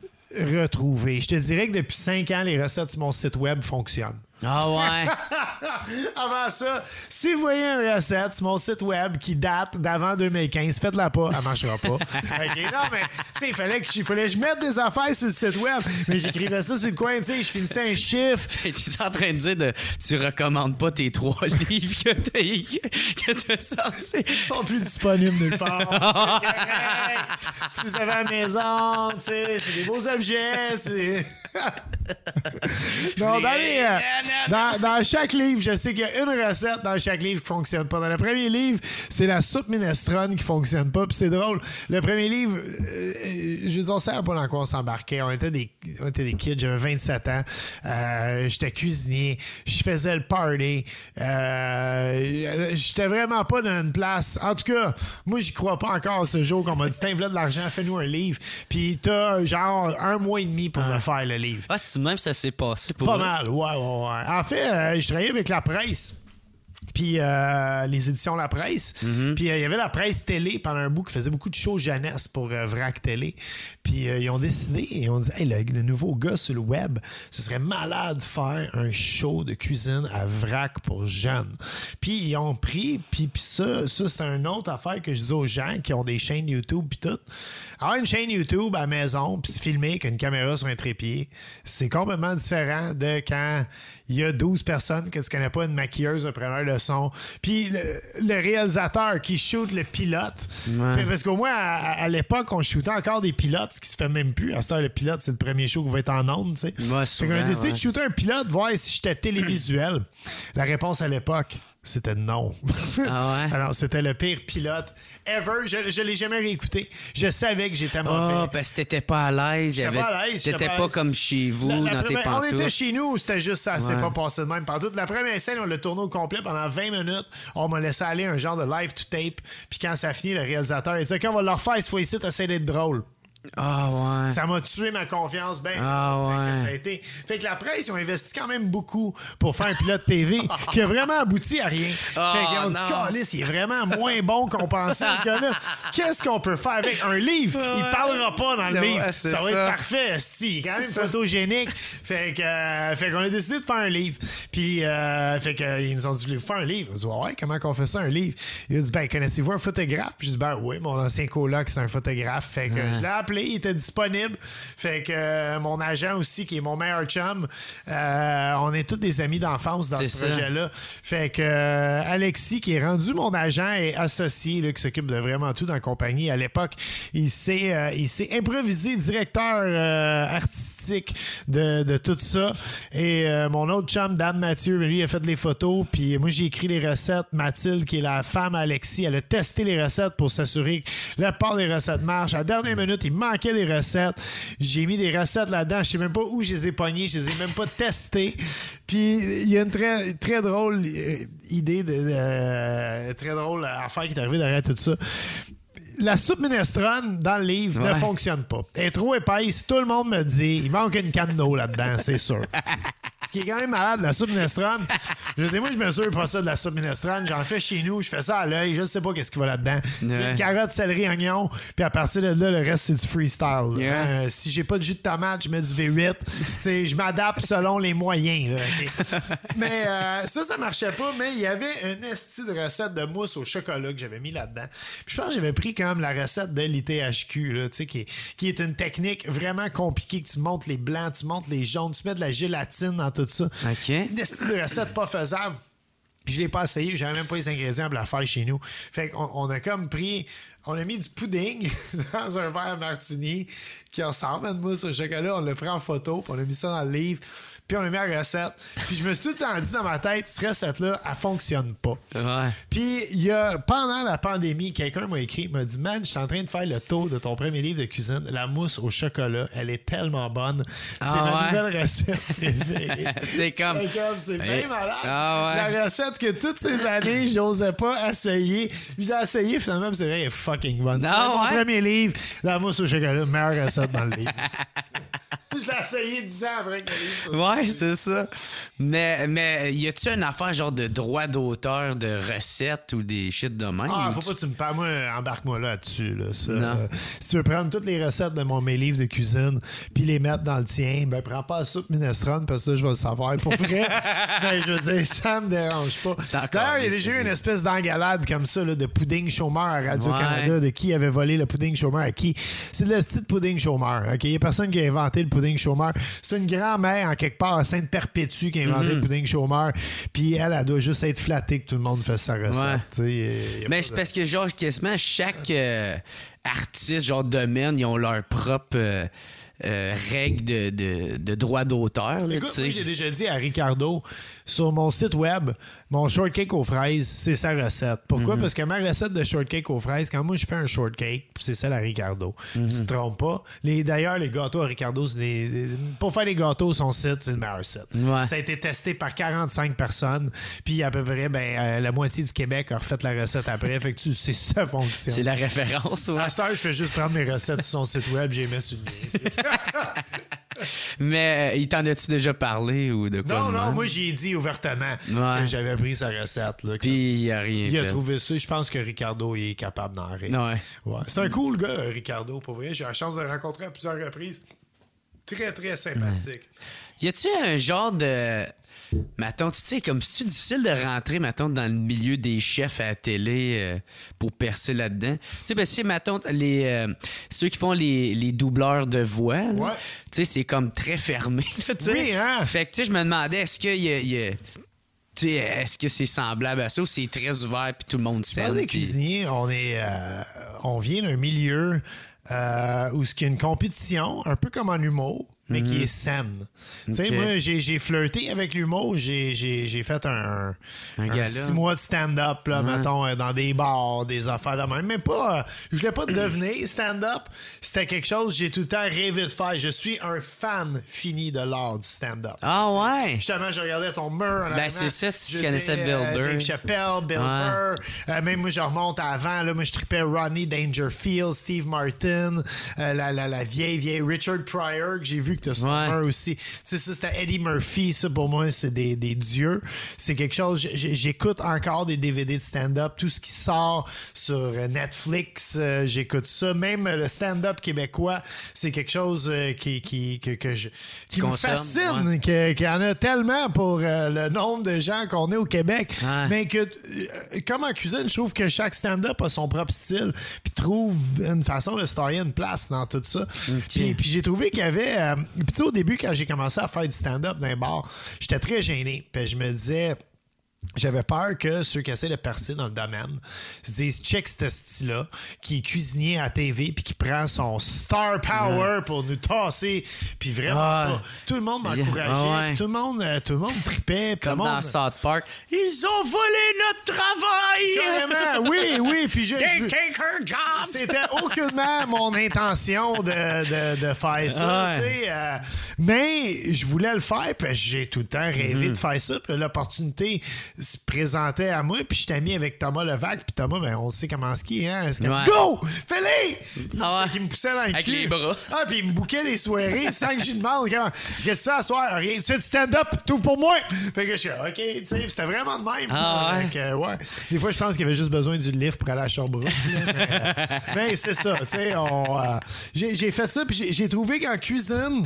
retrouvé. Je te dirais que depuis cinq ans, les recettes sur mon site web fonctionnent. Ah ouais. Avant ça, si vous voyez une recette sur mon site web qui date d'avant deux mille quinze, faites-la pas, elle marchera pas. OK, non, mais tu sais, il fallait que, il fallait que je mette des affaires sur le site web, mais j'écrivais ça sur le coin, tu sais, je finissais un chiffre. T'es en train de dire de tu recommandes pas tes trois livres que t'as que t'as sortis. Ils sont plus disponibles nulle part. C'est correct. Si vous avez à la maison, tu sais, c'est des beaux objets. C'est... non, dans, les, euh, dans, dans chaque livre, je sais qu'il y a une recette dans chaque livre qui fonctionne pas. Dans le premier livre, c'est la soupe minestrone qui fonctionne pas. Puis c'est drôle. Le premier livre, euh, je veux dire, on savait pas dans quoi on s'embarquait. On était des, on était des kids. J'avais vingt-sept ans. Euh, j'étais cuisinier. Je faisais le party. Euh, j'étais vraiment pas dans une place. En tout cas, moi, j'y crois pas encore ce jour qu'on m'a dit, tiens, voilà de l'argent, fais-nous un livre. Puis t'as genre un mois et demi pour me faire le livre. Ah, c'est même ça s'est passé pour Pas eux. mal, ouais, ouais, ouais. En fait, euh, je travaillais avec la presse. Puis euh, les éditions La Presse. Mm-hmm. Puis il euh, y avait La Presse Télé pendant un bout qui faisait beaucoup de shows jeunesse pour euh, Vrac Télé. Puis euh, ils ont décidé et ils ont dit hey, le, le nouveau gars sur le web, ce serait malade de faire un show de cuisine à Vrac pour jeunes. Puis ils ont pris, puis, puis ça, ça c'est une autre affaire que je dis aux gens qui ont des chaînes YouTube puis tout. Avoir une chaîne YouTube à la maison puis se filmer avec une caméra sur un trépied, c'est complètement différent de quand il y a douze personnes que tu connais pas, une maquilleuse, un preneur de son, puis le, le réalisateur qui shoot le pilote. Ouais. Parce qu'au moins, à, à l'époque, on shootait encore des pilotes, ce qui se fait même plus. À cette heure, le pilote, c'est le premier show qui va être en ondes, tu sais. Ouais, Fait qu'on a souvent, décidé ouais. de shooter un pilote, voir si j'étais télévisuel. La réponse à l'époque, c'était non. Ah ouais? Alors, c'était le pire pilote ever. Je, je l'ai jamais réécouté. Je savais que j'étais mauvais. Ah, parce que t'étais pas à l'aise. J'étais il y avait- pas à l'aise, j'étais T'étais pas à pas l'aise. comme chez vous, La- la dans tes première- on pantoufles. était chez nous, c'était juste ça. C'est Ouais. pas passé de même partout. La première scène, on l'a tourné au complet pendant vingt minutes. On m'a laissé aller un genre de live to tape. Puis quand ça a fini, le réalisateur il dit OK, on va le refaire cette fois-ci, t'essaies d'être drôle. Ah ouais. Ça m'a tué ma confiance ben. Ah fait que ouais. ça a été. Fait que la presse, ils ont investi quand même beaucoup pour faire un pilote T V qui a vraiment abouti à rien. Oh, fait qu'ils ont dit, non. Calisse, il est vraiment moins bon qu'on pensait, ce gars-là. Qu'est-ce qu'on peut faire avec un livre? Il parlera pas dans le Ouais, livre. c'est Ça va ça. être parfait, esti. Il est quand même photogénique. Fait que, euh, fait qu'on a décidé de faire un livre. Puis, euh, fait que, ils nous ont dit, faire un livre. On a dit, ouais, comment qu'on fait ça, un livre? Il a dit, ben, connaissez-vous un photographe? Puis j'ai dit, ben, oui, mon ancien coloc, c'est un photographe. Fait que, je l'ai appelé, il était disponible. Fait que euh, mon agent aussi, qui est mon meilleur chum, euh, on est tous des amis d'enfance dans C'est ce ça. projet-là. Fait que euh, Alexis, qui est rendu mon agent et associé, là, qui s'occupe de vraiment tout dans la compagnie à l'époque, il s'est euh, il s'est improvisé directeur euh, artistique de, de tout ça. Et euh, mon autre chum, Dan Mathieu, lui, il a fait les photos. Puis moi, j'ai écrit les recettes. Mathilde, qui est la femme à Alexis, elle a testé les recettes pour s'assurer que la part des recettes marche. À la dernière minute, il manquait des recettes. J'ai mis des recettes là-dedans. Je sais même pas où je les ai pognées. Je les ai même pas testées. Puis il y a une très, très drôle euh, idée, de, de euh, très drôle affaire qui est arrivée derrière tout ça. La soupe minestrone dans le livre ne Ouais. fonctionne pas. Elle est trop épaisse. Tout le monde me dit, il manque une canne d'eau là-dedans, c'est sûr. Ce qui est quand même malade, la soupe minestrone. Je dis, moi, je mesure pas ça de la soupe minestrone. J'en fais chez nous, je fais ça à l'œil. Je sais pas qu'est-ce qu'il va là-dedans. Ouais. Une carotte, céleri, oignon. Puis à partir de là, le reste, c'est du freestyle. là. Yeah. Euh, si j'ai pas de jus de tomate, je mets du V huit. Tu sais, je m'adapte selon les moyens. Là, ok? Mais euh, ça, ça marchait pas. Mais il y avait une esti de recette de mousse au chocolat que j'avais mis là-dedans. Puis je pense que j'avais pris comme la recette de l'I T H Q, là, tu sais, qui, est, qui est une technique vraiment compliquée, que tu montes les blancs, tu montes les jaunes, tu mets de la gélatine dans tout ça. OK. Une esti de recette pas faisable. Je l'ai pas essayé, j'avais même pas les ingrédients pour la faire chez nous. Fait qu'on on a comme pris, on a mis du pudding dans un verre martini qui ressemble à une mousse au chocolat, on l'a pris en photo, puis on a mis ça dans le livre, puis on a mis la recette. Puis je me suis tout le temps dit dans ma tête, cette recette-là, elle fonctionne pas. Ouais. Puis, il y a, pendant la pandémie, quelqu'un m'a écrit, m'a dit, man, je suis en train de faire le tour de ton premier livre de cuisine. La mousse au chocolat, elle est tellement bonne. C'est Ah ma ouais? nouvelle recette préférée. T'es comme- J'étais comme, c'est bien Eh, malade. ah ouais. La recette que toutes ces années, j'osais pas essayer. Puis j'ai essayé, finalement, puis c'est vrai, elle est fucking bonne. Non, C'est mon ouais? premier livre, la mousse au chocolat, meilleure recette dans le livre. Je l'ai essayé dix ans après que le livre soit Ouais, c'est ça. Mais, mais y a-tu une affaire genre de droit d'auteur, de recettes ou des shit de même? Ah, ou faut tu- pas que tu me parles. Moi, embarque-moi là-dessus. Là, ça. Non. Euh, si tu veux prendre toutes les recettes de mon, mes livres de cuisine puis les mettre dans le tien, ben prends pas la soupe minestrone parce que là, je vais le savoir pour vrai. Ben, je veux dire, ça me dérange pas. C'est encore D'ailleurs, il y a des- déjà eu une espèce d'engalade comme ça là, de pudding chômeur à Radio-Canada, Ouais. de qui avait volé le pudding chômeur à qui. C'est de la style pudding chômeur. OK? Il y a personne qui a inventé le pudding chômeur. C'est une grand-mère en quelque part à Sainte-Perpétue qui a inventé Mm-hmm. le pudding chômeur. Puis elle, elle doit juste être flattée que tout le monde fasse sa recette. Ouais. Tu sais, il y a Mais pas c'est de- parce que, genre, quasiment chaque euh, artiste, genre, domaine, ils ont leur propre euh, euh, règle de, de, de droit d'auteur. là, Écoute, tu sais. moi, je l'ai déjà dit à Ricardo, sur mon site web, mon shortcake aux fraises, c'est sa recette. Pourquoi? Parce que ma recette de shortcake aux fraises, quand moi je fais un shortcake, c'est celle à Ricardo. Tu te trompes pas. Les, d'ailleurs, les gâteaux à Ricardo, c'est des, des- pour faire les gâteaux, son site, c'est le meilleur site. Ouais. Ça a été testé par quarante-cinq personnes, puis à peu près, ben, euh, la moitié du Québec a refait la recette après. Fait que tu sais, ça fonctionne. C'est la référence, ouais. À cette heure, je fais juste prendre mes recettes sur son site web, j'ai mis sur le mien. Mais euh, il t'en a-tu déjà parlé ou de quoi? Non, de non, même? moi, j'ai dit ouvertement Ouais. que j'avais pris sa recette. Là, que Puis il a rien il a fait. trouvé ça. Je pense que Ricardo il est capable d'en rire. Ouais. Ouais. C'est un cool gars, Ricardo, pour vrai. J'ai eu la chance de le rencontrer à plusieurs reprises. Très, très sympathique. Y a-tu un genre de... Mettons, tu sais, comme c'est-tu difficile de rentrer, mettons, dans le milieu des chefs à la télé euh, pour percer là-dedans? Tu sais, ben, si, mettons, les, euh, ceux qui font les, les doubleurs de voix, là, Ouais. tu sais, c'est comme très fermé, là, tu sais. Oui, hein? Fait que, tu sais, je me demandais, est-ce qu'il y a... il y a- tu sais, est-ce que c'est semblable à ça ou c'est très ouvert puis tout le monde Dans s'aime? les puis- cuisiniers, on est, euh, on vient d'un milieu euh, où il y a une compétition, un peu comme en humour, mais qui est saine. Tu sais, Ok. moi, j'ai, j'ai flirté avec l'humour. J'ai, j'ai, j'ai fait un, Un un gala. six mois de stand-up, là, mettons, euh, dans des bars, des affaires de même. Mais pas, euh, je voulais pas devenir stand-up. C'était quelque chose que j'ai tout le temps rêvé de faire. Je suis un fan fini de l'art du stand-up. Ah ouais? Justement, je regardais ton mur. en Ben, arrière. c'est ça, tu Je connaissais dis, Bill euh, Burr. Dave Chappelle, Bill Ouais. Burr. Euh, même moi, je remonte à avant. Là, moi, je tripais Ronnie Dangerfield, Steve Martin, euh, la, la, la vieille, vieille Richard Pryor que j'ai vu que t'as son Ouais. mur aussi. Tu sais, ça, c'était Eddie Murphy. Ça, pour moi, c'est des, des dieux. C'est quelque chose... j'ai- J'écoute encore des D V D de stand-up. Tout ce qui sort sur euh, Netflix, euh, j'écoute ça. Même euh, le stand-up québécois, c'est quelque chose euh, qui, qui, que, que je, qui me consommes, fascine. ouais. que- qu'il y en a tellement pour euh, le nombre de gens qu'on est au Québec. Ouais. Mais que, euh, comme en cuisine, je trouve que chaque stand-up a son propre style, puis trouve une façon de se tailler une place dans tout ça. Puis, puis j'ai trouvé qu'il y avait... euh, puis tu sais, au début, quand j'ai commencé à faire du stand-up dans les bars, j'étais très gêné. Puis je me disais... J'avais peur que ceux qui essaient de percer dans le domaine se disent check ce style-là, qui est cuisinier à T V puis qui prend son star power pour nous tasser. Puis vraiment Ah. pas. Tout le monde Yeah. m'encourageait. Ah ouais. puis tout le monde, euh, tout le monde tripait. puis Comme le dans monde... South Park. Ils ont volé notre travail! Carrément, oui, oui. Puis je, They je- take her job! C'était aucunement mon intention de, de, de faire ça, Ouais. tu sais. euh, mais je voulais le faire, puis j'ai tout le temps rêvé de faire ça. Puis l'opportunité se présentait à moi, puis j'étais mis avec Thomas Levac. Puis Thomas, ben, on sait comment skier, hein? C'est comme, Ouais. go! Fais-les! Ah ouais. Fait qu'il me poussait dans le Avec cul. les bras. Ah, puis il me bouquait des soirées sans que j'y demande. Comment, qu'est-ce que tu fais à soir? Rien. Tu fais du stand-up, t'ouvres pour moi! Fait que je suis, OK, tu sais, puis c'était vraiment de même. Ah ouais. Fait que, euh, ouais. Des fois, je pense qu'il y avait juste besoin du lift pour aller à Sherbrooke. là. mais, mais c'est ça, tu sais, on, euh, j'ai, j'ai fait ça, puis j'ai, j'ai trouvé qu'en cuisine,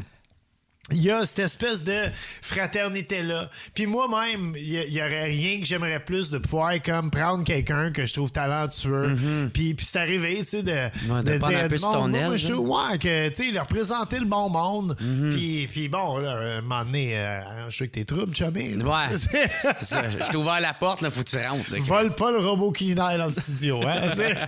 il y a cette espèce de fraternité-là. Puis moi-même, il y, a- il y aurait rien que j'aimerais plus de pouvoir comme prendre quelqu'un que je trouve talentueux. Puis, puis c'est arrivé, tu sais, de, Ouais, de prendre dire un à peu du sur monde, ton moi, aile, moi, je là. trouve, ouais, que, tu sais, leur présenter le bon monde. Puis, puis bon, là, un moment donné, euh, je sais que t'es trouble, chumé. là. Ouais. C'est- Ça, je t'ai ouvert la porte, là, faut que tu rentres. là. Vole pas le robot culinaire dans le studio, hein? C'est-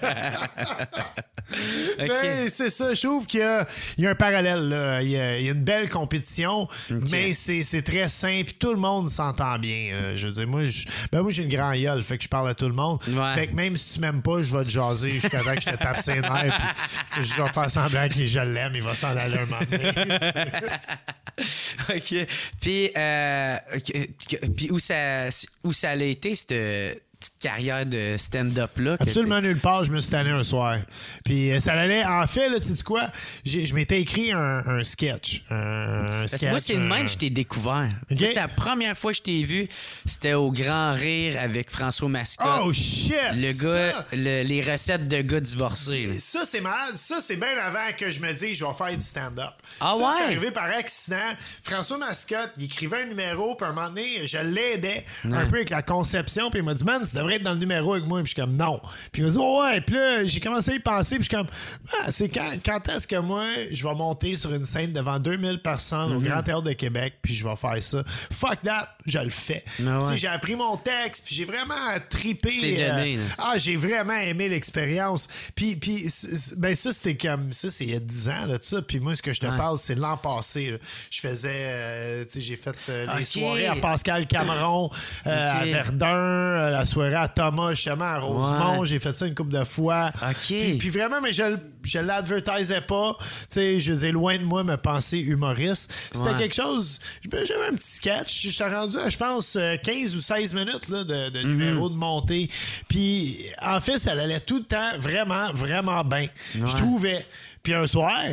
Ok. Ben, c'est ça, je trouve qu'il y a, il y a un parallèle, là. Il y a, il y a une belle compétition, mais c'est, c'est très simple. Tout le monde s'entend bien. euh, je veux dire, moi, je, ben moi, j'ai une grande gueule, fait que je parle à tout le monde. Ouais. Fait que même si tu m'aimes pas, je vais te jaser jusqu'à temps que je te tape ses nerfs. Puis, tu sais, je vais faire semblant que je l'aime, il va s'en aller un moment donné. OK. Puis, euh, ok, puis où ça, où ça a été, cette petite carrière de stand-up-là? que Absolument nulle part, je me suis tanné un soir. Puis euh, ça allait. En fait, là, tu sais quoi? J'ai- Je m'étais écrit un, un sketch. Un, un Parce que sketch, moi, c'est le un- même, je t'ai découvert. Ok. Moi, c'est la première fois que je t'ai vu, c'était au Grand Rire avec François Mascotte. Oh shit! le Ça- gars, le- les recettes de gars divorcés. là. Ça, c'est malade. Ça, c'est bien avant que je me dise je vais faire du stand-up. Ah ça, ouais? c'est arrivé par accident. François Mascotte, il écrivait un numéro, puis à un moment donné, je l'aidais un peu avec la conception, puis il m'a dit, man, tu devrais être dans le numéro avec moi. Puis je suis comme, non. Puis il m'a dit, oh, ouais. Puis là, j'ai commencé à y penser, puis je suis comme, ah, c'est quand, quand est-ce que moi, je vais monter sur une scène devant deux mille personnes Mhm. au Grand Théâtre de Québec, puis je vais faire ça. Fuck that, je le fais. Ah Tu sais, ouais. j'ai appris mon texte, puis j'ai vraiment trippé. Tu t'es donné, là. Ah, j'ai vraiment aimé l'expérience. Puis, puis c- c- ben ça, c'était comme... Ça, c'est il y a dix ans, là, de ça. Puis moi, ce que je te Ouais. parle, c'est l'an passé. là. Je faisais... euh, tu sais, j'ai fait euh, les Ok. soirées à Pascal Cameron, euh, à Ok. Verdun, euh, la soirée à Thomas, justement, à Rosemont. Ouais. J'ai fait ça une couple de fois. Ok. Puis, puis vraiment, mais je, le- je l'advertisais pas. Tu sais, je disais, loin de moi, me penser humoriste. C'était Ouais. quelque chose... ben, J'avais un petit sketch. J'étais rendu à, je pense, euh, quinze ou seize minutes là, de, de numéro de montée. Puis, en fait, ça allait tout le temps vraiment, vraiment bien. Je trouvais. Puis un soir,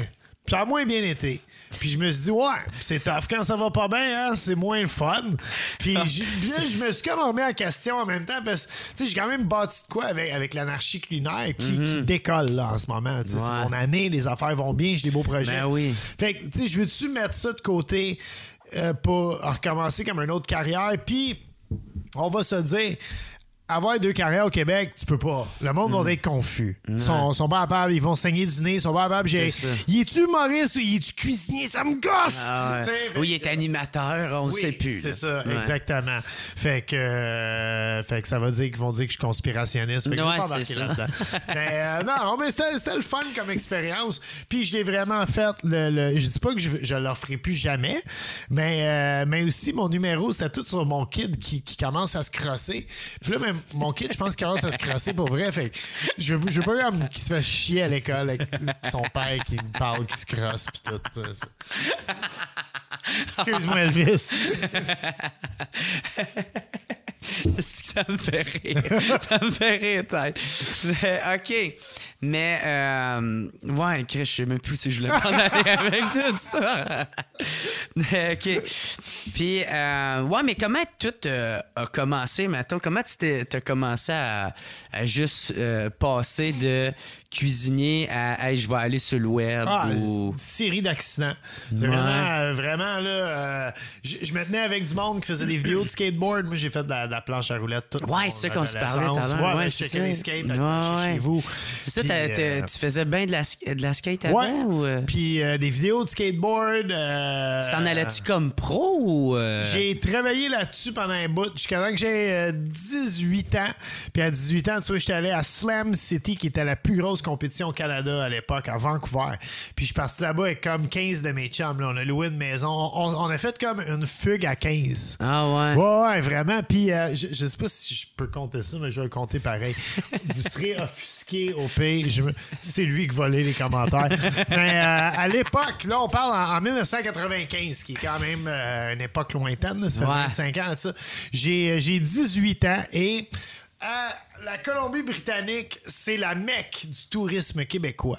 Ça a moins bien été. Puis je me suis dit, ouais, c'est tough quand ça va pas bien, hein? C'est moins le fun. Puis j'ai- puis là, je me suis comme remis en question en même temps parce que, tu sais, j'ai quand même bâti de quoi avec, avec l'anarchie culinaire qui, Mm-hmm. qui décolle, là, en ce moment. Tu sais, c'est Ouais. mon année, les affaires vont bien, j'ai des beaux projets. Ben oui. Fait que, tu sais, je veux-tu mettre ça de côté euh, pour recommencer comme une autre carrière? Puis, on va se dire, avoir deux carrières au Québec, tu peux pas. Le monde va être confus. Ils sont, sont pas capables, ils vont saigner du nez, ils sont pas capables. J'ai, C'est ça. il est-tu humoriste ou il est-tu cuisinier? Ça me gosse! Ah ouais. Tu sais, fait Oui, il est que- animateur, on ne oui, sait plus. c'est là. ça, Ouais. exactement. Fait que, euh, fait que ça va dire qu'ils vont dire que je suis conspirationniste. Fait que je vais Ouais, pas c'est embarquer ça. là-dedans. mais euh, non, mais c'était, c'était le fun comme expérience. Puis je l'ai vraiment fait. Le, le- je dis pas que je, je le referai plus jamais, mais, euh, mais aussi mon numéro, c'était tout sur mon kid qui, qui commence à se crosser. Puis là, même, mon kid, je pense qu'il commence à se crosser pour vrai. Fait que je veux, je veux pas comme qu'il se fait chier à l'école avec son père qui me parle, qui se crosse, puis tout ça. ça. Excuse-moi, Elvis. Ça me fait rire. Ça me fait rire, tête. Mais, OK. Mais, euh, ouais, Chris, je sais même plus si je voulais m'en aller avec tout ça. Mais, OK. Puis, euh, ouais, mais comment tout euh, a commencé, mettons? Comment tu t'as commencé à, à juste euh, passer de cuisinier à hey, je vais aller sur le web Ah, ou... une série d'accidents. C'est Ouais. vraiment, euh, vraiment, là, euh, je, je me tenais avec du monde qui faisait des vidéos de skateboard. Moi, j'ai fait de la, de la planche à roulettes toute Ouais, mon c'est ça qu'on se parlait tout à adolescence. l'heure. Ouais, Ouais, je c'est checkais ça. les skates Ouais, accrochés ouais. chez vous. C'est ça, Puis, t'as- t'as- euh, tu faisais bien de la, de la skate avant? Ouais. Ou, euh, Puis euh, des vidéos de skateboard. euh, tu t'en allais-tu comme pro ou... euh, J'ai travaillé là-dessus pendant un bout jusqu'à temps que j'ai euh, dix-huit ans. Puis à dix-huit ans, tu vois, j'étais allé à Slam City, qui était la plus grosse compétition au Canada à l'époque, à Vancouver. Puis je suis parti là-bas avec comme quinze de mes chums. Là. On a loué une maison. On, on a fait comme une fugue à quinze. Ah ouais. Ouais, ouais, vraiment. Puis euh, je, je sais pas si je peux compter ça, mais je vais le compter pareil. Vous serez offusqué au pire. Je me- C'est lui qui volait les commentaires. Mais euh, à l'époque, là, on parle en, en dix-neuf cent quatre-vingt-quinze, qui est quand même euh, une époque lointaine. Là, ça fait Ouais. vingt-cinq ans de ça. J'ai, j'ai dix-huit ans et euh, la Colombie-Britannique, c'est la Mecque du tourisme québécois.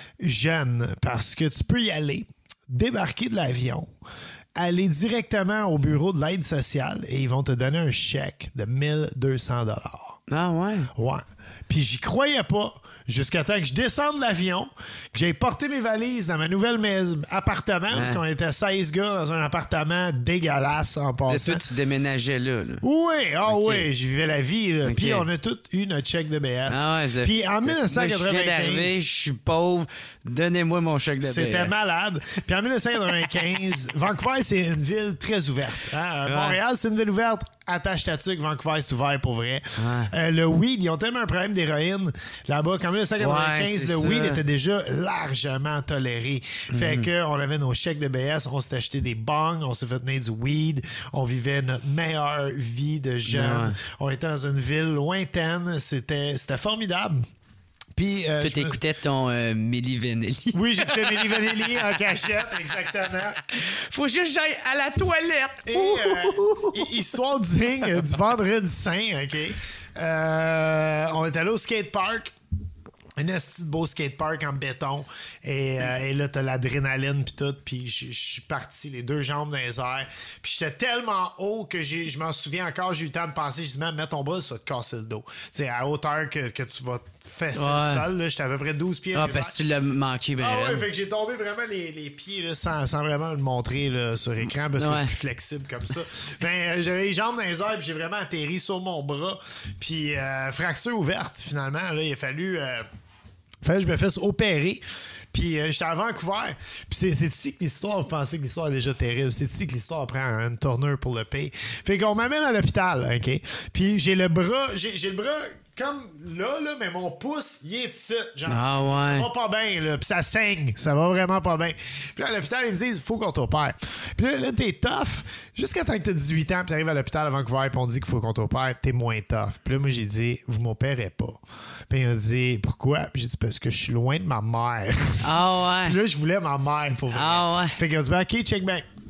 Jeune, parce que tu peux y aller, débarquer de l'avion, aller directement au bureau de l'aide sociale et ils vont te donner un chèque de mille deux cents dollars. Ah ouais. Ouais. Puis j'y croyais pas jusqu'à temps que je descende de l'avion, que j'ai porté mes valises dans ma nouvelle maison, appartement, parce qu'on était seize gars dans un appartement dégueulasse en Et passant. toi, tu déménageais là. là. Oui, ah Ok. oui, j'y vivais la vie. Là. Ok. Puis on a tous eu notre chèque de B S. Ah ouais, ça- Puis en Moi, je viens d'arriver, dix-neuf cent quatre-vingt-quinze, je suis pauvre, donnez-moi mon chèque de B S. c'était malade. Puis en dix-neuf cent quatre-vingt-quinze, Vancouver, c'est une ville très ouverte. Hein? Ouais. Montréal, c'est une ville ouverte. Attache ta tuque, Vancouver, c'est ouvert pour vrai. Ouais. Euh, le weed, ils ont tellement un problème d'héroïne là-bas. Qu'en dix-neuf cent quatre-vingt-quinze, Ouais, c'est le weed ça. était déjà largement toléré. Fait Mhm. que on avait nos chèques de B S, on s'est acheté des bongs, on s'est fait tenir du weed, on vivait notre meilleure vie de jeunes. Ouais. On était dans une ville lointaine. C'était, c'était formidable. Puis, euh, Toi, je me- t'écoutais ton euh, Milli Vanilli. oui, j'écoutais Milli Vanilli en cachette, exactement. Faut juste que j'aille à la toilette. Et euh, hi- histoire digne euh, du vendredi saint, OK? Euh, on est allé au skatepark. Un esti de beau skatepark en béton. Et, euh, et là, t'as l'adrénaline puis tout. Puis je je suis parti, les deux jambes dans les airs. Puis j'étais tellement haut que j'ai, je m'en souviens encore, j'ai eu le temps de penser. J'ai dit, man, mets ton bras, ça va te casser le dos. Tu sais, à hauteur que, que tu vas te fesser Ouais. le sol. Là, j'étais à peu près douze pieds Ah, dans les parce airs. que tu l'as manqué, ben. Ah ouais, fait que j'ai tombé vraiment les, les pieds là, sans, sans vraiment le montrer là, sur écran parce que Ouais. je suis plus flexible comme ça. Mais euh, j'avais les jambes dans les airs puis j'ai vraiment atterri sur mon bras. Puis euh, fracture ouverte finalement. Là, il a fallu, euh, fallait que je me fasse opérer. Puis euh, j'étais à Vancouver. Puis c'est, c'est ici que l'histoire, vous pensez que l'histoire est déjà terrible. C'est ici que l'histoire prend une tournure pour le pays. Fait qu'on m'amène à l'hôpital, OK? Puis j'ai le bras, j'ai, j'ai le bras comme là, là, mais mon pouce, il est ici. Genre, Ah ouais. ça va pas bien, là. Puis ça saigne. Ça va vraiment pas bien. Puis là, à l'hôpital, ils me disent, il faut qu'on t'opère. Puis là, là, t'es tough. Jusqu'à temps que t'as dix-huit ans, puis t'arrives à l'hôpital à Vancouver, puis on dit qu'il faut qu'on t'opère, t'es moins tough. Puis là, moi, j'ai dit, vous m'opérez pas. Puis il m'a dit, pourquoi? Puis j'ai dit, parce que je suis loin de ma mère. Ah Puis ouais. là, je voulais ma mère pour vrai. Ah ouais. Fait qu'il a dit, ben, OK, check back.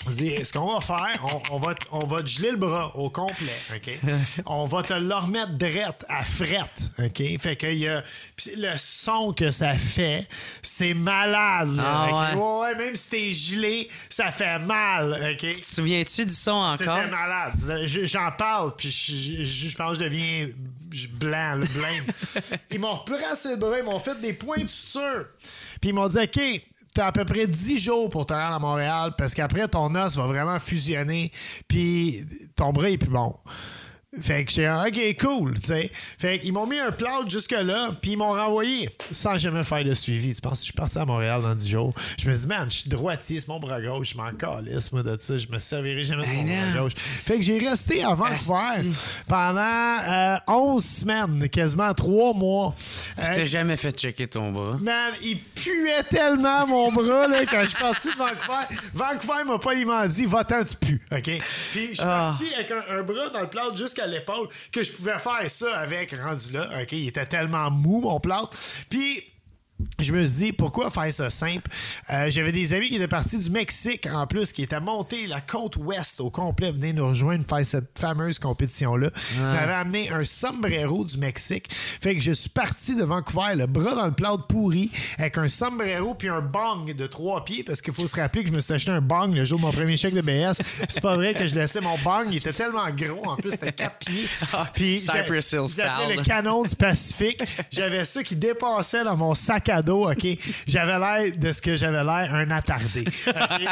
On dit, ce qu'on va faire, on, on, va, on va te geler le bras au complet, OK? On va te le remettre drette à frette, OK? Fait que y a, pis le son que ça fait, c'est malade, là, ah, okay? ouais. ouais, ouais, même si t'es gelé, ça fait mal, OK? Tu te souviens-tu du son encore? C'était malade. Je, j'en parle, puis je, je, je pense que je deviens blanc, le blanc. Ils m'ont replacé le bras, ils m'ont fait des points de suture. Puis ils m'ont dit, OK, t'as à peu près dix jours pour te rendre à Montréal parce qu'après, ton os va vraiment fusionner puis ton bras est plus bon. Fait que j'ai OK, cool, tu sais. Fait qu'ils m'ont mis un plâtre jusque-là, puis ils m'ont renvoyé sans jamais faire de suivi. Tu penses que je suis parti à Montréal dans dix jours? Je me dis, man, je suis droitier, c'est mon bras gauche, je m'en calisse, moi, de ça. Je me servirai jamais de mon ben bras gauche. Fait que j'ai resté à Vancouver Asti. pendant euh, onze semaines, quasiment trois mois. Tu Euh, t'es jamais fait checker ton bras? Man, il puait tellement mon bras là, quand je suis parti de Vancouver. Vancouver m'a poliment dit, va-t'en, tu pues, OK? Puis je suis Ah. parti avec un, un bras dans le plâtre jusqu'à l'épaule que je pouvais faire ça avec rendu là, OK? Il était tellement mou, mon plâtre. Puis je me suis dit, pourquoi faire ça simple? Euh, j'avais des amis qui étaient partis du Mexique, en plus, qui étaient montés la côte ouest au complet, venaient nous rejoindre, faire cette fameuse compétition-là. Ils m'avaient amené un sombrero du Mexique. Fait que je suis parti de Vancouver, le bras dans le plâtre pourri, avec un sombrero puis un bong de trois pieds, parce qu'il faut se rappeler que je me suis acheté un bong le jour de mon premier chèque de B S. C'est pas vrai que je laissais mon bong, il était tellement gros, en plus, c'était quatre pieds. Puis Cypress Hill j'appelais style. le canon du Pacifique. J'avais ça qui dépassait dans mon sac à dos, OK? J'avais l'air de ce que j'avais l'air, un attardé. Okay?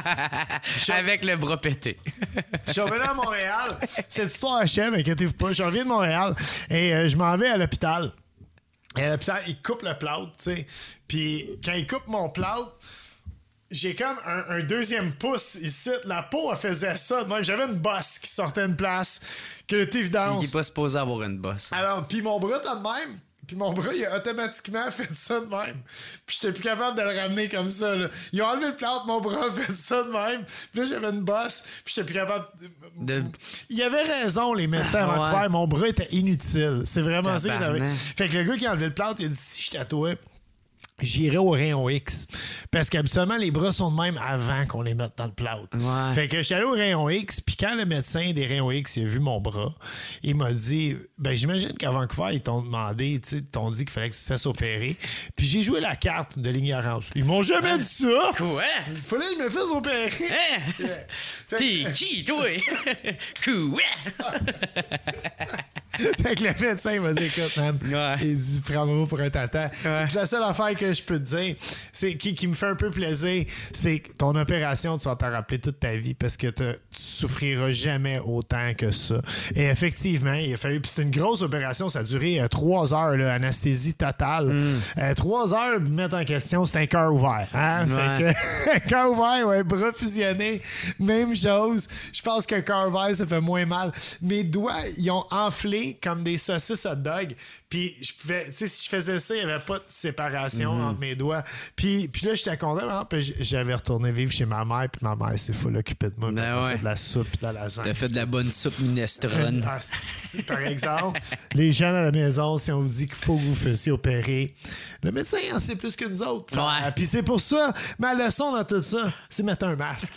Avec le bras pété. Je suis revenu à Montréal. Cette histoire achève, inquiétez-vous pas. Je reviens de Montréal et euh, je m'en vais à l'hôpital. Et à l'hôpital, ils coupent le plâtre, tu sais. Puis quand ils coupent mon plâtre, j'ai comme un, un deuxième pouce ici. La peau, elle faisait ça. Moi, j'avais une bosse qui sortait de place. Que le évidence. Il n'est pas supposé avoir une bosse. Alors, puis mon bras, t'as de même. Puis mon bras, il a automatiquement fait ça de même. Puis j'étais plus capable de le ramener comme ça, là. Ils ont enlevé le plâtre, mon bras a fait ça de même. Puis là, j'avais une bosse. Puis j'étais plus capable de... De- Il avait raison, les médecins à Ah, Vancouver. ouais. Mon bras était inutile. C'est vraiment ça qu'il avait. Tabarnak. Fait que le gars qui a enlevé le plâtre, il a dit, si je tatouais, j'irais au rayon X. Parce qu'habituellement, les bras sont de même avant qu'on les mette dans le plâtre. Ouais. Fait que je suis allé au rayon X, puis quand le médecin des rayons X il a vu mon bras, il m'a dit, ben j'imagine qu'à Vancouver, ils t'ont demandé, tu sais, ils t'ont dit qu'il fallait que tu te fasses opérer. Puis j'ai joué la carte de l'ignorance. Ils m'ont jamais dit ça! Quoi? Il fallait que je me fasse opérer! Hein? Fait que- T'es qui, toi? Quoi? Fait que le médecin m'a dit, écoute, man, Ouais. il dit, prends-moi pour un tata. Ouais. Puis la seule affaire que je peux te dire, c'est qui, qui me fait un peu plaisir, c'est que ton opération, tu vas t'en rappeler toute ta vie parce que te- tu souffriras jamais autant que ça. Et effectivement, il a fallu, puis c'est une grosse opération, ça a duré euh, trois heures, là, anesthésie totale. Euh, trois heures, mettre en question, c'est un cœur ouvert. Hein? Ouais. Fait que, un cœur ouvert ou un bras fusionné, même chose. Je pense qu'un cœur ouvert, ça fait moins mal. Mes doigts, ils ont enflé comme des saucisses hot dog. Puis je pouvais, tu sais, si je faisais ça, il n'y avait pas de séparation Mm-hmm. entre mes doigts. Puis, puis là, j'étais content, hein, puis j'avais retourné vivre chez ma mère, puis ma mère s'est full occupée de moi. Ben puis elle m'a ouais. fait de la soupe puis de la lasagne. T'as fait de la bonne soupe minestrone. Ah, c'est- c'est- par exemple, les gens à la maison, si on vous dit qu'il faut que vous fassiez opérer, le médecin en sait plus que nous autres. Ça. Ouais. Puis c'est pour ça, ma leçon dans tout ça, c'est mettre un masque.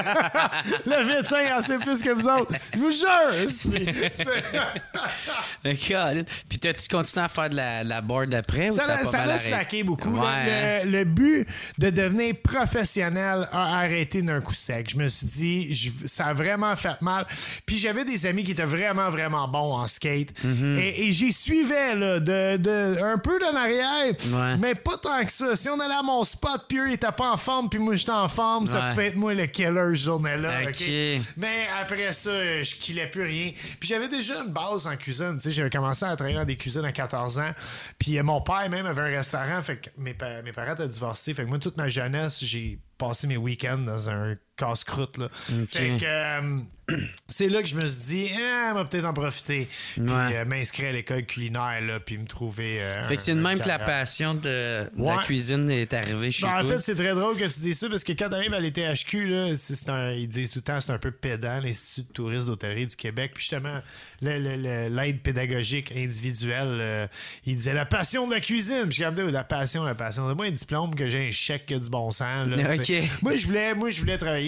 Le médecin en sait plus que vous autres. Je vous jure. c'est- c'est- Colin. Puis t'as-tu continué à faire de la, de la board après ou ça, Ça a l'a pas ça mal l'a arrêté? slacké beaucoup. Ouais, hein? Le, le- le but de devenir professionnel a arrêté d'un coup sec. Je me suis dit, je- ça a vraiment fait mal. Puis j'avais des amis qui étaient vraiment, vraiment bons en skate. Mm-hmm. Et, et j'y suivais là, de, de, un peu d'en arrière, Ouais. mais pas tant que ça. Si on allait à mon spot, puis eux, ils étaient pas en forme, puis moi, j'étais en forme, ça Ouais. pouvait être moi le killer ce journée-là. Ok. OK? Mais après ça, je killais plus rien. Puis j'avais déjà une base en cuisine. Tu sais, j'avais commencé à travailler dans des cuisines à quatorze ans. Puis euh, mon père même avait un restaurant. Fait que mes, pa- mes parents étaient divorcés. Fait que moi, toute ma jeunesse, j'ai passé mes week-ends dans un casse-croûte. Là. Fait que euh, c'est là que je me suis dit, ah, on va peut-être en profiter. Puis Ouais. euh, m'inscrire à l'école culinaire, là, puis me trouver. euh, Fait que c'est un- de un même que la carrière. passion de, de la Ouais. cuisine est arrivée chez Ben, en toi. fait, c'est très drôle que tu dises ça parce que quand tu arrives à l'E T H Q, là, c'est, c'est un, ils disent tout le temps c'est un peu pédant, l'Institut de tourisme d'hôtellerie du Québec. Puis justement, le- le- le- l'aide pédagogique individuelle, euh, il disait la passion de la cuisine. Puis je suis comme, la passion, la passion. Moi, un diplôme que j'ai un chèque qui a du bon sens. Là, Ok. t'sais. Moi, je voulais, moi, je voulais travailler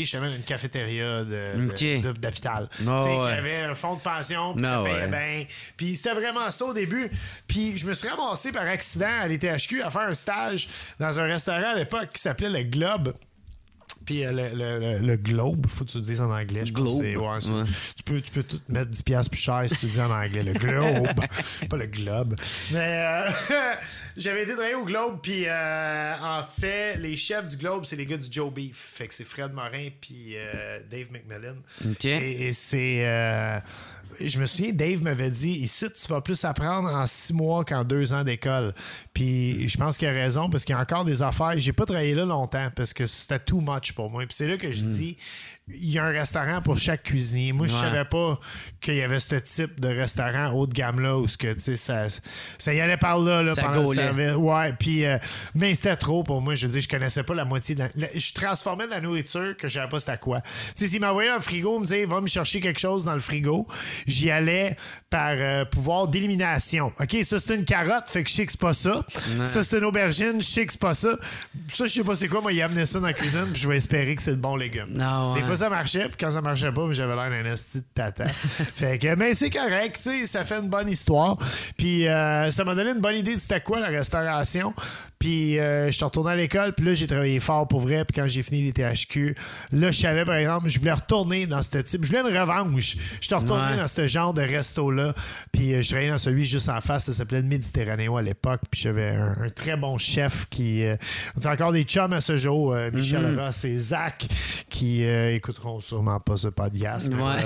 aller justement dans une cafétéria de, okay. de, de, d'hôpital. Oh, tu sais, ouais. qui avait un fonds de pension, puis no, ça payait ouais. bien. Puis c'était vraiment ça au début. Puis je me suis ramassé par accident à l'E T H Q à faire un stage dans un restaurant à l'époque qui s'appelait le Globe. Puis euh, le, le, le, le Globe, faut que tu le dises en anglais. Je pense Globe. pense ouais, Ouais. tu, peux, tu peux tout mettre dix piastres plus cher si tu le dis en anglais. Le Globe, pas le Globe. Mais euh, j'avais été travailler au Globe, puis euh, en fait, les chefs du Globe, c'est les gars du Joe Beef. Fait que c'est Fred Morin puis euh, Dave McMillan. OK. Et, et c'est... Euh, je me souviens, Dave m'avait dit, ici, tu vas plus apprendre en six mois qu'en deux ans d'école. Puis je pense qu'il a raison, parce qu'il y a encore des affaires. J'ai pas travaillé là longtemps, parce que c'était too much pour moi. Puis c'est là que je mm. dis, il y a un restaurant pour chaque cuisinier. Moi, je ouais. savais pas qu'il y avait ce type de restaurant haut de gamme-là, où que, tu sais, ça, ça y allait par là, là ça pendant gaulait. le service. Ouais, puis... Euh, mais c'était trop pour moi. Je veux dire, je connaissais pas la moitié de la... la je transformais de la nourriture que je savais pas c'était quoi. Tu sais, s'il m'envoyait un frigo, il me disait, va me chercher quelque chose dans le frigo, j'y allais par euh, pouvoir d'élimination. OK, ça, c'est une carotte, fait que je sais que c'est pas ça. Ouais. Ça, c'est une aubergine, je sais que c'est pas ça. Ça, je sais pas c'est quoi. Moi, il amenait ça dans la cuisine, puis je vais espérer que c'est le bon légume. Non, ouais. Des fois, ça marchait, puis quand ça marchait pas, j'avais l'air d'un esti de tata. Fait que, mais c'est correct, tu sais, ça fait une bonne histoire. Puis euh, ça m'a donné une bonne idée de c'était quoi la restauration. Puis euh, je suis retourné à l'école, puis là, j'ai travaillé fort pour vrai. Puis quand j'ai fini l'E T H Q, là, je savais, par exemple, je voulais retourner dans ce type. Je voulais une revanche. Je suis retourné ouais. dans ce genre de resto-là. Puis euh, je travaillais dans celui juste en face. Ça s'appelait le Méditerranéen à l'époque. Puis j'avais un, un très bon chef qui... Euh, on a encore des chums à ce jour. Euh, Michel mm-hmm. Ross et Zach, qui euh, écouteront sûrement pas ce podcast. Ouais.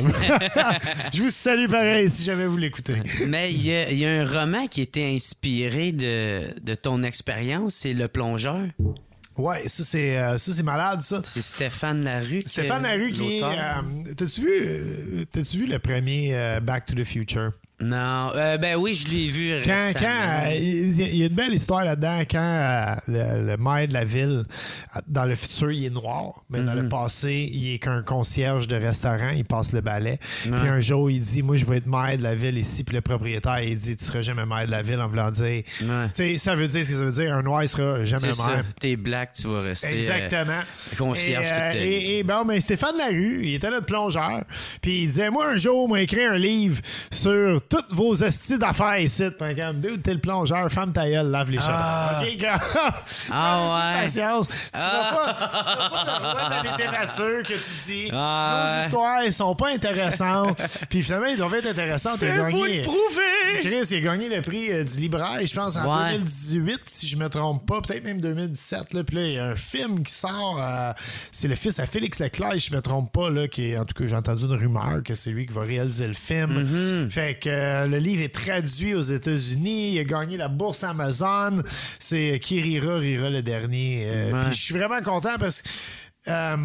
Je vous salue pareil si jamais vous l'écoutez. Mais il y, y a un roman qui était inspiré de, de ton expérience. C'est Le Plongeur. Ouais, ça c'est euh, ça c'est malade ça. C'est Stéphane Larue. Stéphane Larue qui est. Euh, t'as-tu vu euh, t'as-tu vu le premier euh, Back to the Future? Non, euh, ben oui, je l'ai vu quand, récemment. Quand, il euh, y a une belle histoire là-dedans, quand euh, le, le maire de la ville, dans le futur, il est noir, mais mm-hmm. dans le passé, il est qu'un concierge de restaurant, il passe le balai. Ouais. Puis un jour, il dit, moi, je vais être maire de la ville ici, puis le propriétaire, il dit, tu seras jamais maire de la ville, en voulant dire... Ouais. Tu sais, ça veut dire ce que ça veut dire, un noir, il sera jamais c'est maire. Ça. T'es black, tu vas rester... Exactement. Euh, concierge et, toute ta vie. Et, et bon, mais Stéphane Larue, il était notre plongeur, puis il disait, moi, un jour, m'a écrit un livre sur toutes vos estis d'affaires ici. Dude, t'es le plongeur, femme ta gueule, lave les cheveux. Ah. OK, gars. Ah ouais. Patience. Tu Ah. vas pas, tu vas pas dans le roi de la littérature que tu dis, ah. nos histoires, elles sont pas intéressantes. Puis finalement, ils doivent être intéressantes. Il a gagné. Chris, il a gagné le prix euh, du libraire, je pense, en ouais. deux mille dix-huit, si je me trompe pas. Peut-être même deux mille dix-sept. Là. Puis là, il y a un film qui sort. Euh, c'est le fils à Félix Leclerc, si je me trompe pas, là, qui est, en tout cas, j'ai entendu une rumeur que c'est lui qui va réaliser le film. Mm-hmm. Fait que euh, le livre est traduit aux États-Unis. Il a gagné la bourse Amazon. C'est Qui rira, rira le dernier. Euh, ouais. Puis je suis vraiment content parce que euh,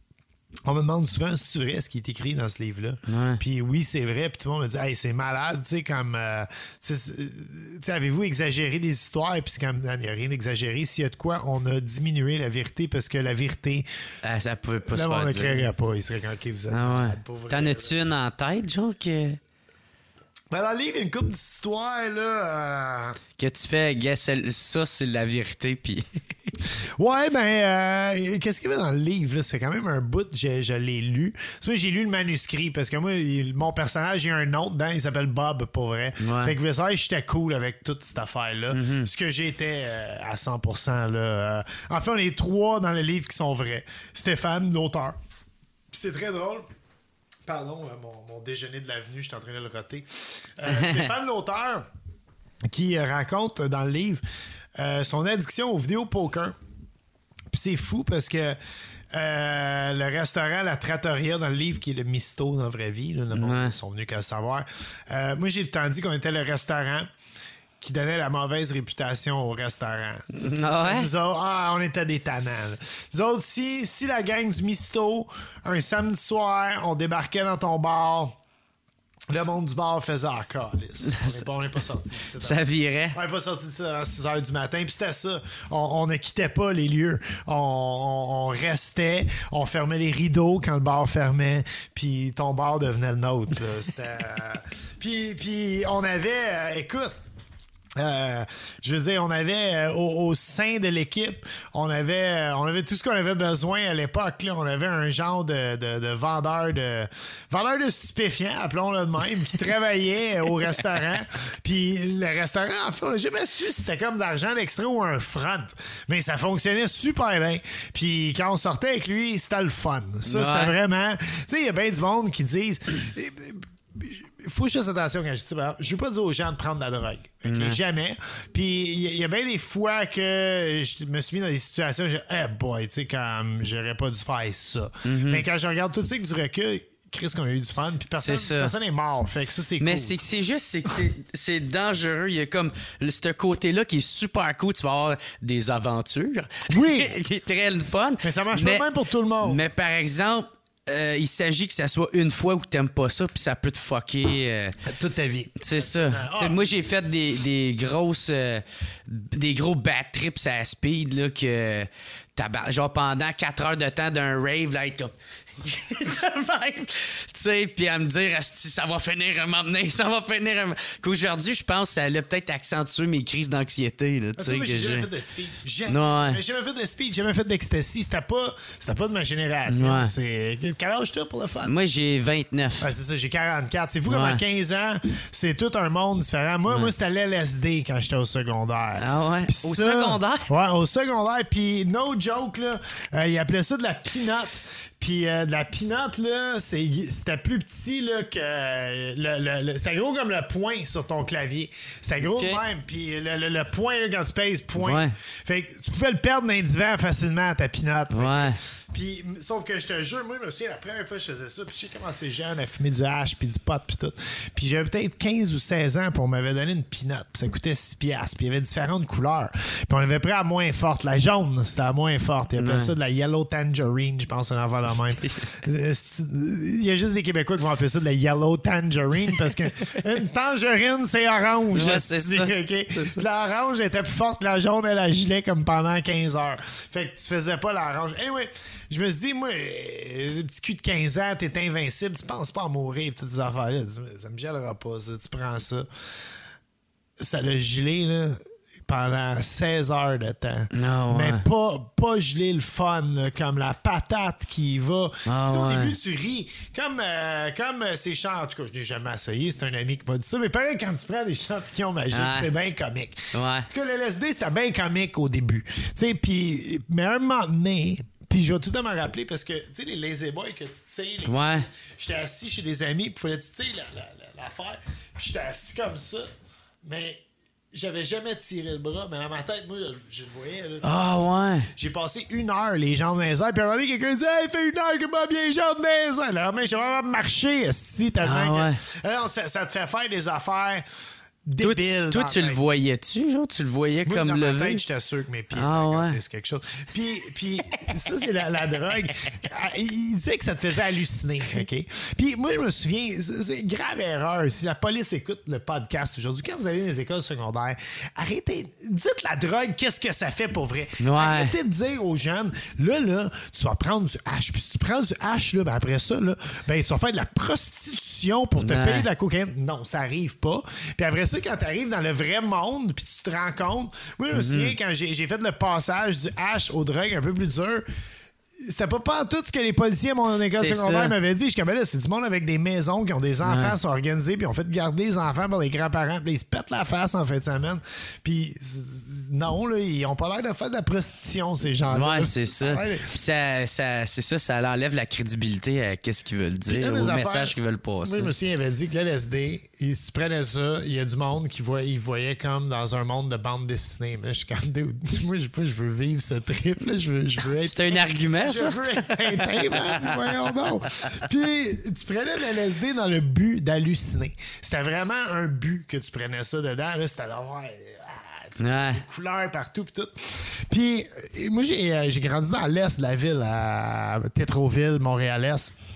on me demande souvent si c'est vrai ce qui est écrit dans ce livre-là. Ouais. Puis oui, c'est vrai. Puis tout le monde me dit, hey, c'est malade. Tu sais, comme. Euh, tu sais, avez-vous exagéré des histoires? Puis c'est comme, il n'y a rien d'exagéré. S'il y a de quoi, on a diminué la vérité parce que la vérité. Ah, ça pouvait pas là, se faire. On ne dire. créerait pas. Il serait quand okay, vous êtes ah, ouais. malade, pauvre. T'en as-tu une en tête, genre, que. Ben, dans le livre, il y a une couple d'histoires, là. Euh... Que tu fais, gars, ça, c'est la vérité, puis. Ouais, ben, euh, qu'est-ce qu'il y avait dans le livre, là? Ça fait quand même un bout, je, je l'ai lu. C'est moi, j'ai lu le manuscrit, parce que moi, il, mon personnage, il y a un nom dedans, il s'appelle Bob, pour vrai. Ouais. Fait que je voulais savoir, j'étais cool avec toute cette affaire-là. Mm-hmm. Ce que j'étais euh, à cent pour cent, là. Euh, en fait, on est trois dans le livre qui sont vrais. Stéphane, l'auteur. Puis c'est très drôle. Pardon, euh, mon, mon déjeuner de l'avenue, je suis en train de le roter. Euh, Stéphane, l'auteur, qui euh, raconte dans le livre euh, son addiction aux vidéos poker. Puis c'est fou parce que euh, le restaurant La Trattoria dans le livre, qui est le Misto dans la vraie vie, là, le monde, ouais. Ils sont venus qu'à le savoir. Euh, moi, j'ai le temps dit qu'on était le restaurant qui donnait la mauvaise réputation au restaurant. Ah ouais? Nous autres, ah, on était des tannants. Là. Nous autres, si, si la gang du Misto, un samedi soir, on débarquait dans ton bar, le monde du bar faisait ah, calice. On n'est pas, pas sorti d'ici. Ça virait. On n'est pas sorti d'ici à six heures du matin. Puis c'était ça. On, on ne quittait pas les lieux. On, on, on restait. On fermait les rideaux quand le bar fermait. Puis ton bar devenait le nôtre. C'était. puis, puis on avait. Euh, écoute. Euh, je veux dire, on avait euh, au, au sein de l'équipe, on avait, euh, on avait tout ce qu'on avait besoin à l'époque. Là. On avait un genre de, de, de vendeur de vendeur de stupéfiants, appelons-le de même, qui travaillait au restaurant. Puis le restaurant, en fait, on n'a jamais su si c'était comme de l'argent d'extra ou un front. Mais ça fonctionnait super bien. Puis quand on sortait avec lui, c'était le fun. Ça, ouais. C'était vraiment... Tu sais, il y a bien du monde qui disent... Il faut juste attention quand je dis ça. Je veux pas dire aux gens de prendre de la drogue. Okay? Mm. Jamais. Puis il y, y a bien des fois que je me suis mis dans des situations où je dis, hey boy, tu sais, comme j'aurais pas dû faire ça. Mm-hmm. Mais quand je regarde tout ça avec du recul, Chris, qu'on a eu du fun, puis personne, personne est mort. Fait que ça, c'est Mais cool. c'est, c'est juste, c'est, c'est, c'est dangereux. Il y a comme ce côté-là qui est super cool. Tu vas avoir des aventures. Oui. Qui est très le fun. Mais ça marche mais, pas même pour tout le monde. Mais par exemple, Euh, il s'agit que ça soit une fois où t'aimes pas ça, puis ça peut te fucker euh, toute ta vie. C'est ça. Ah. Moi, j'ai fait des, des grosses, euh, des gros bad trips à speed là que genre pendant quatre heures de temps d'un rave là, être comme tu sais, puis à me dire ça va finir à m'emmener, ça va finir à m... qu'aujourd'hui je pense que ça allait peut-être accentuer mes crises d'anxiété là, tu sais. Moi j'ai jamais fait de speed, jamais, ouais. j'ai jamais fait de speed, j'ai jamais fait d'ecstasy, c'était pas c'était pas de ma génération. Ouais. C'est quel âge t'as pour le fun? Moi j'ai vingt-neuf. Ah, c'est ça, j'ai quarante-quatre. C'est fou, ouais. Comme à quinze ans, c'est tout un monde différent. Moi, ouais. moi c'était l'L S D quand j'étais au secondaire. Ah ouais. Pis au ça, secondaire? Ouais, au secondaire. Puis no joke là, euh, ils appelaient ça de la peanut. Puis euh, de la peanut, là, c'est, c'était plus petit là, que... Euh, le, le, le, c'était gros comme le point sur ton clavier. C'était gros okay. de même. Puis le, le, le point, là, quand tu pèses point. Ouais. Fait que tu pouvais le perdre dans les divans facilement, ta peanut. Ouais. Puis, sauf que je te jure, moi, je me souviens, la première fois que je faisais ça, puis je sais comment c'est jeune à fumer du hash, puis du pot, puis tout. Puis j'avais peut-être quinze ou seize ans, puis on m'avait donné une peanut, puis ça coûtait six piastres, puis il y avait différentes couleurs. Puis on avait pris à moins forte. La jaune, c'était à moins forte. Il appelait ouais. ça de la yellow tangerine, je pense, en avant la même. Il y a juste des Québécois qui vont appeler ça de la yellow tangerine, parce que une tangerine, c'est orange. Ouais, c'est ça. Okay? L'orange était plus forte que la jaune, elle agitait comme pendant quinze heures. Fait que tu faisais pas l'orange. Anyway, je me suis dit, moi, le petit cul de quinze ans, t'es invincible, tu penses pas à mourir, toutes ces affaires-là. Ça me gèlera pas, ça. Tu prends ça. Ça l'a gelé, là, pendant seize heures de temps. Non, ouais. Mais pas, pas gelé le fun, là, comme la patate qui va. Ah, au ouais. début, tu ris. Comme, euh, comme ces chants, en tout cas, je n'ai jamais essayé, c'est un ami qui m'a dit ça, mais pareil, quand tu prends des champignons magiques, ouais. c'est bien comique. Ouais. En tout cas, le L S D, c'était bien comique au début. Tu sais, puis, mais à un moment donné, puis je vais tout le temps m'en rappeler parce que, tu sais, les lazy boys que tu tires, ouais. j'étais assis chez des amis, puis il fallait que tu tires la, la, la, l'affaire, puis j'étais assis comme ça, mais j'avais jamais tiré le bras, mais dans ma tête, moi, je, je le voyais. Là, ah ouais! J'ai passé une heure les jambes dans les airs, puis à un moment donné, quelqu'un dit « Hey, fait une heure que m'a bien les jambes dans les airs! » Là, mais j'ai vraiment marché, esti, tellement ah, ouais. que... Alors, ça, ça te fait faire des affaires... débile. Toi, toi tu le voyais-tu, genre? Tu le voyais moi, comme dans levé? Ma tête, j'étais sûr que mes pieds ah, ouais. c'est quelque chose. Puis, puis ça, c'est la, la drogue. Il disait que ça te faisait halluciner, OK? Puis moi, je me souviens, c'est une grave erreur. Si la police écoute le podcast aujourd'hui, quand vous allez dans les écoles secondaires, arrêtez, dites la drogue, qu'est-ce que ça fait pour vrai? Ouais. Arrêtez de dire aux jeunes, là, là, tu vas prendre du hash. Puis si tu prends du hash, là, ben après ça, là, ben tu vas faire de la prostitution pour te ouais. payer de la cocaïne. Non, ça arrive pas. Puis après ça, quand tu arrives dans le vrai monde puis tu te rends compte, moi je me souviens mm-hmm. quand j'ai, j'ai fait le passage du hash aux drogues un peu plus dur, c'était pas pas tout ce que les policiers à mon école c'est secondaire ça. M'avaient dit. Je suis comme, là, c'est du monde avec des maisons qui ont des enfants, ouais. sont organisés, puis ont fait garder les enfants par les grands-parents, puis ils se pètent la face en fin de semaine. Puis non, là, ils ont pas l'air de faire de la prostitution, ces gens-là. Ouais, c'est ça. Ouais. Puis ça, ça, c'est ça, ça enlève la crédibilité à qu'est-ce qu'ils veulent dire, au message qu'ils veulent passer. Moi, je me souviens, il avait dit que l'L S D, si tu prenais ça, il y a du monde qui voit, il voyait comme dans un monde de bande dessinée. Mais là, je suis comme, moi, je, je veux vivre ce trip, là. Je veux, je veux être. C'est un argument. Je veux être Tintin, man. Voyons donc. Puis, tu prenais le L S D dans le but d'halluciner. C'était vraiment un but que tu prenais ça dedans. Là, c'était d'avoir ouais, ouais. des couleurs partout pis tout. Puis, moi, j'ai, j'ai grandi dans l'est de la ville, à Tétroville, Montréal-Est.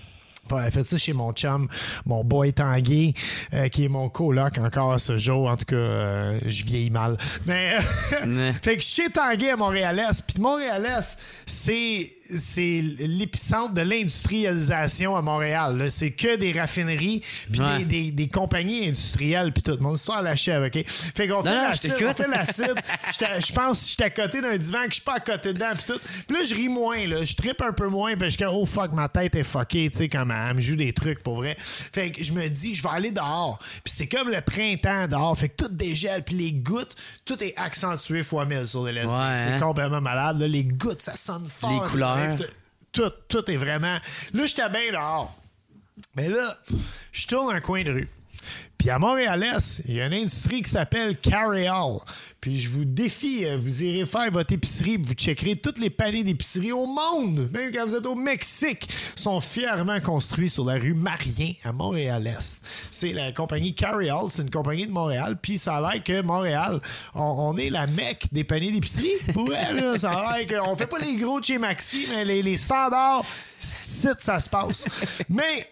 Bon, elle a fait ça chez mon chum, mon boy Tanguy, euh, qui est mon coloc encore à ce jour. En tout cas, euh, je vieillis mal. Mais, euh, fait que chez Tanguy à Montréal-Est, puis Montréal-Est, c'est, c'est l'épicentre de l'industrialisation à Montréal. Là. C'est que des raffineries, puis ouais. des, des, des compagnies industrielles, puis tout. Mon histoire à la chèvre, OK? Fait qu'on fait l'acide, on fait l'acide. Je pense que je suis à côté d'un divan, que je suis pas à côté dedans, puis tout. Puis là, je ris moins, là. Je trippe un peu moins, puis je dis, oh fuck, ma tête est fuckée, tu sais, quand elle me joue des trucs, pour vrai. Fait que je me dis, je vais aller dehors. Puis c'est comme le printemps dehors. Fait que tout dégèle, puis les gouttes, tout est accentué fois mille sur les L S D. Ouais, c'est hein? complètement malade. Là. Les gouttes, ça sonne fort. Les couleurs. Tout, tout est vraiment... Là, j'étais bien dehors. Mais là, je tourne un coin de rue. Puis à Montréal-Est, il y a une industrie qui s'appelle Carryall. Puis je vous défie, vous irez faire votre épicerie, vous checkerez tous les paniers d'épicerie au monde, même quand vous êtes au Mexique, sont fièrement construits sur la rue Marien à Montréal-Est. C'est la compagnie Carryall, c'est une compagnie de Montréal. Puis ça a l'air que Montréal, on, on est la Mecque des paniers d'épicerie. Pour elle, là, ça a l'air qu'on fait pas les gros de chez Maxi, mais les, les standards, c'est ça se passe. Mais...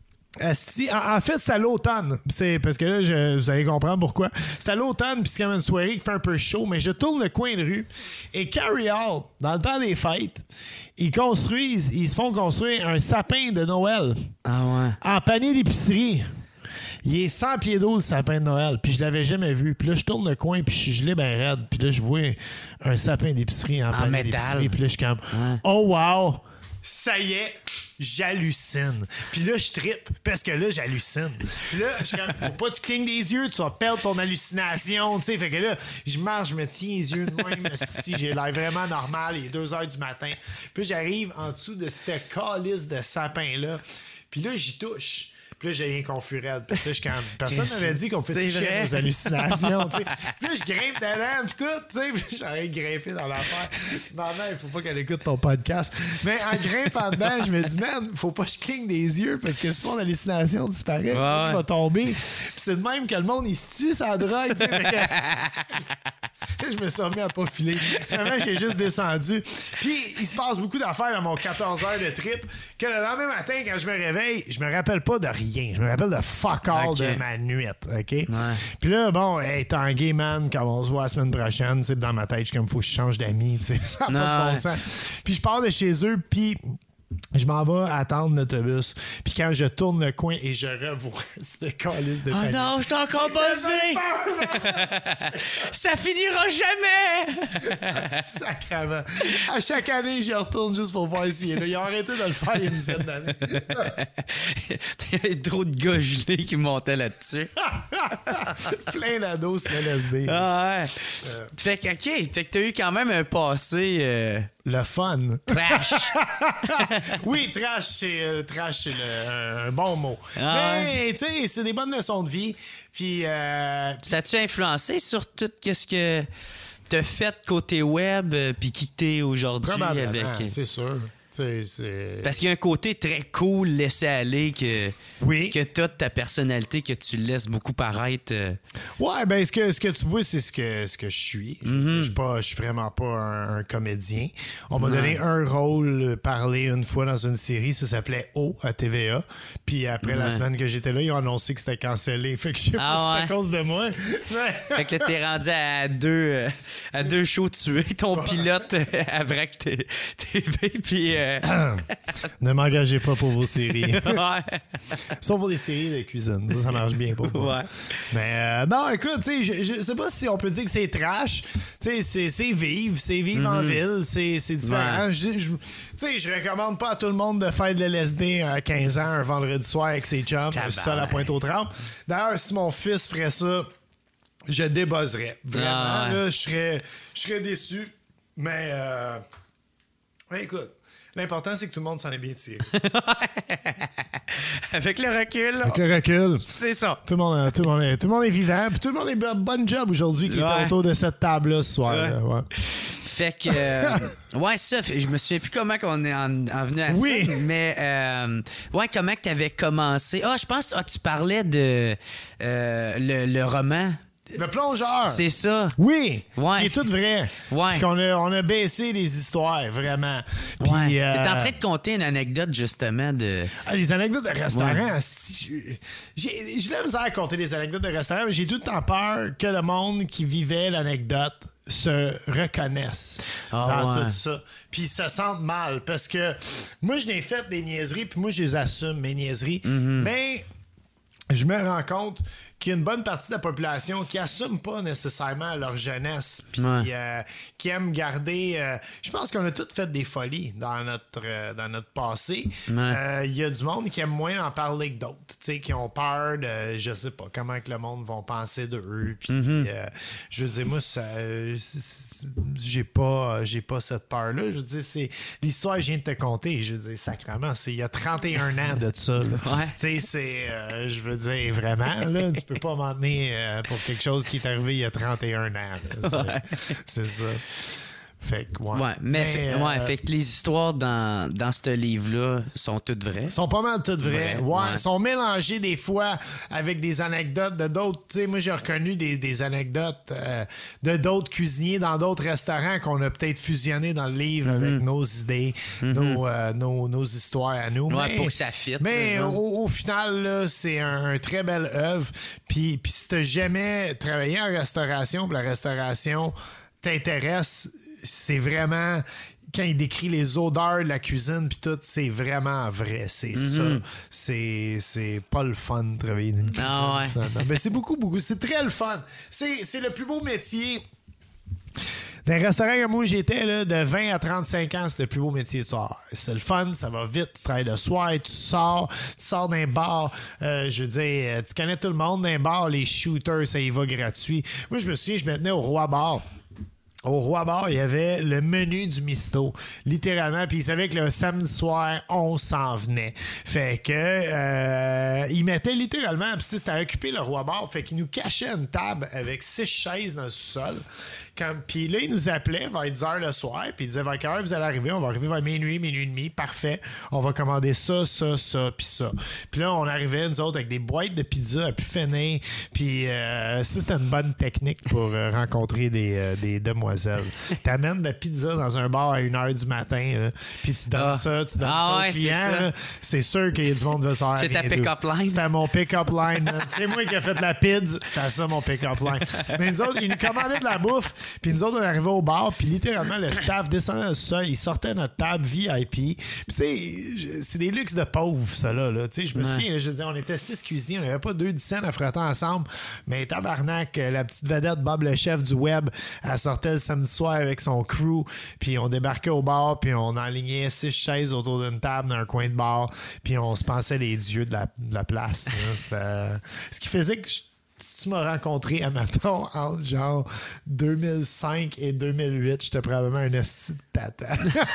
Asti, en, en fait, c'est à l'automne. C'est parce que là, je, vous allez comprendre pourquoi. C'est à l'automne, puis c'est comme une soirée qui fait un peu chaud, mais je tourne le coin de rue. Et Carryall, dans le temps des fêtes, ils construisent, ils se font construire un sapin de Noël. Ah ouais. En panier d'épicerie. Il est cent pieds d'eau, le sapin de Noël. Puis je l'avais jamais vu. Puis là, je tourne le coin, puis je suis gelé ben raide. Puis là, je vois un sapin d'épicerie en, en panier métal. d'épicerie. Puis là, je suis comme, ouais. Oh wow! Ça y est! J'hallucine. Puis là, je trippe parce que là, j'hallucine. Puis là, je suis comme, faut pas que tu clignes des yeux, tu vas perdre ton hallucination, tu sais. Fait que là, je marche, je me tiens les yeux de même, si j'ai l'air vraiment normal, il est deux heures du matin. Puis j'arrive en dessous de cette calice de sapin-là. Puis là, j'y touche. Puis là, j'ai rien confus raide. Parce que je, quand personne n'avait dit qu'on fait toucher à nos hallucinations. Puis là, je grimpe dedans, puis tout. T'sais, puis j'arrête de grimper dans l'affaire. Maman, il faut pas qu'elle écoute ton podcast. Mais en grimpant dedans, je me dis, man, faut pas que je cligne des yeux parce que si mon hallucination disparaît, ouais. je vais tomber. Puis c'est de même que le monde, il se tue sa drogue. Que... je me suis remis à pas filer. Finalement, j'ai juste descendu. Puis il se passe beaucoup d'affaires dans mon quatorze heures de trip que le lendemain matin, quand je me réveille, je me rappelle pas de rien. Je me rappelle de fuck all okay. de ma nuit, OK? Ouais. Puis là, bon, hey, Tanguy, man, quand on se voit la semaine prochaine, dans ma tête, je suis comme, faut que je change d'amis, tu sais, ça n'a pas de bon sens. Puis je pars de chez eux, puis je m'en vais attendre l'autobus. Puis quand je tourne le coin et je revois cette calice de panier. Oh non, je suis encore buzzé! Ça finira jamais! Sacrément. À chaque année, j'y retourne juste pour voir s'il est là. Ils ont arrêté de le faire il y a une dizaine d'années. Il y avait trop de gars gelés qui montaient là-dessus. Plein d'ados sur L S D. Ah ouais. Euh... Fait que, OK, fait que t'as eu quand même un passé... Euh... Le fun. Trash. Oui, trash, c'est, euh, trash, c'est le, un bon mot. Ah, mais, ouais. tu sais, c'est des bonnes leçons de vie. Puis, euh, ça t'a influencé sur tout ce que t'as fait côté web, puis qui t'es aujourd'hui avec. C'est sûr. C'est, c'est... Parce qu'il y a un côté très cool, laisser aller, que, oui. que t'as de ta personnalité, que tu laisses beaucoup paraître. Euh... Ouais, ben ce que, ce que tu vois, c'est ce que, ce que je suis. Mm-hmm. Je, je, je, je suis vraiment pas un, un comédien. On m'a donné un rôle parlé une fois dans une série, ça s'appelait O à T V A. Puis après ouais. la semaine que j'étais là, ils ont annoncé que c'était cancellé. Fait que je sais ah pas ouais. si c'est à cause de moi. Fait que là, t'es rendu à deux, à deux shows tués. Ton ouais. pilote après que t'es, t'es puis... Euh... Ne m'engagez pas pour vos séries. Ouais. Sauf pour des séries de cuisine. Ça, ça marche bien pour moi. Ouais. Mais euh, non, écoute, tu sais, je, je sais pas si on peut dire que c'est trash. Tu sais, c'est, c'est vivre. C'est vivre mm-hmm. en ville. C'est, c'est différent. Ouais. Je, je, tu sais, je recommande pas à tout le monde de faire de l'L S D à quinze ans un vendredi soir avec ses chums. Ça, la pointe aux trempes. D'ailleurs, si mon fils ferait ça, je débuzzerais. Vraiment, ah ouais. là, je serais, je serais déçu. Mais, euh, ouais, écoute. L'important, c'est que tout le monde s'en est bien tiré. Avec le recul. Avec le recul. C'est ça. Tout le monde, tout le monde, est, tout le monde est vivant. Puis tout le monde est bon job aujourd'hui qui ouais. est autour de cette table-là ce soir. Ouais. Là, ouais. Fait que... Euh, ouais, ça, je me souviens plus comment on est en, en venu à oui. ça. Mais, euh, ouais, comment que t'avais commencé. Ah, je pense, ah, tu parlais de euh, le, le roman. Le plongeur. C'est ça. Oui. Ouais. Qui est tout vrai. Ouais. Puis qu'on a, on a baissé les histoires, vraiment. Puis, Ouais. euh, T'es en train de conter une anecdote, justement, de... Ah, les anecdotes de restaurants, Ouais. c'est- j'ai j'ai de la misère à compter des anecdotes de restaurants, mais j'ai tout le temps peur que le monde qui vivait l'anecdote se reconnaisse Ah, dans ouais. tout ça. Puis se sentent mal. Parce que moi, je n'ai fait des niaiseries, puis moi, je les assume, mes niaiseries. Mm-hmm. Mais je me rends compte qu'il y a une bonne partie de la population qui assume pas nécessairement leur jeunesse, puis Ouais. euh, qui aime garder... euh, je pense qu'on a tous fait des folies dans notre, euh, dans notre passé. Il Ouais. y a du monde qui aime moins en parler que d'autres, tu sais, qui ont peur de, je sais pas, comment que le monde va penser d'eux. Puis, Mm-hmm. euh, je veux dire, moi, ça, euh, c'est- c'est- j'ai pas, j'ai pas cette peur-là. Je veux dire, c'est l'histoire que je viens de te conter. Je veux dire, sacrément, c'est il y a trente et un ans de ça. là. Ouais. Tu sais, c'est, euh, je veux dire, vraiment, là, tu peux pas m'en tenir euh, pour quelque chose qui est arrivé il y a trente et un ans. là. C'est, c'est ça. Fait que, ouais. Ouais, mais, fait, euh, ouais, fait que les histoires dans, dans ce livre-là sont toutes vraies. sont pas mal toutes vraies. Vrai, Ouais, ouais. sont mélangées des fois avec des anecdotes de d'autres. Tu sais, moi, j'ai reconnu des, des anecdotes euh, de d'autres cuisiniers dans d'autres restaurants qu'on a peut-être fusionné dans le livre Mm-hmm. avec nos idées, nos, euh, nos, nos histoires à nous. Ouais, mais, pour que ça fitte, Mais là, genre. au, au final, là, c'est un, un très belle œuvre. Puis, puis si t'as jamais travaillé en restauration, puis la restauration t'intéresse, c'est vraiment... Quand il décrit les odeurs de la cuisine puis tout, c'est vraiment vrai, c'est Mm-hmm. ça. C'est, c'est pas le fun de travailler dans une cuisine. Ah ouais. ça. Non, ben, c'est beaucoup, beaucoup. C'est très le fun. C'est, c'est le plus beau métier. Dans un restaurant comme où j'étais, là, de vingt à trente-cinq ans, c'est le plus beau métier de soir. C'est le fun, ça va vite. Tu travailles le soir, tu sors, tu sors d'un bar. Euh, je veux dire, tu connais tout le monde d'un bar, les shooters, ça y va gratuit. Moi, je me souviens, je me tenais au Roi Bar. Au Roi Bar, il y avait le menu du misto, littéralement, puis ils savaient que le samedi soir, on s'en venait. Fait que euh, ils mettaient littéralement, puis c'était à occuper le Roi Bar, fait qu'ils nous cachaient une table avec six chaises dans le sous-sol. Comme, puis là, ils nous appelaient vers dix heures le soir, puis ils disaient vers quelle heure vous allez arriver? On va arriver vers minuit, minuit et demi, parfait. On va commander ça, ça, ça, puis ça. Puis là, on arrivait, nous autres, avec des boîtes de pizza à pu finir, puis euh, ça, c'était une bonne technique pour euh, rencontrer des, euh, des demoiselles. T'amènes de la pizza dans un bar à une heure du matin, là, puis tu donnes Ah. ça, tu donnes Ah ça ouais, au c'est client, ça. là. C'est sûr qu'il y a du monde qui va se faire C'est ta rien pick-up d'eux. line. C'était mon pick-up line. là. C'est moi qui ai fait la pizza, c'était ça mon pick-up line. Mais nous autres, ils nous commandaient de la bouffe, puis nous autres, on arrivait au bar, puis littéralement, le staff descendait au sol, ils sortaient notre table V I P. Puis tu sais, c'est des luxes de pauvres, ça là. là. Tu sais, je me Ouais. souviens, là, je disais, on était six cuisiniers, on n'avait pas deux dix cents à frotter ensemble, mais tabarnak, la petite vedette Bob le chef du web, elle sortait le samedi soir avec son crew, puis on débarquait au bar, puis on enlignait six chaises autour d'une table dans un coin de bar, puis on se pensait les dieux de la, de la place. là. C'était- Ce qui faisait que je- si tu m'as rencontré à Maton entre genre deux mille cinq et deux mille huit, j'étais probablement un esti de tata.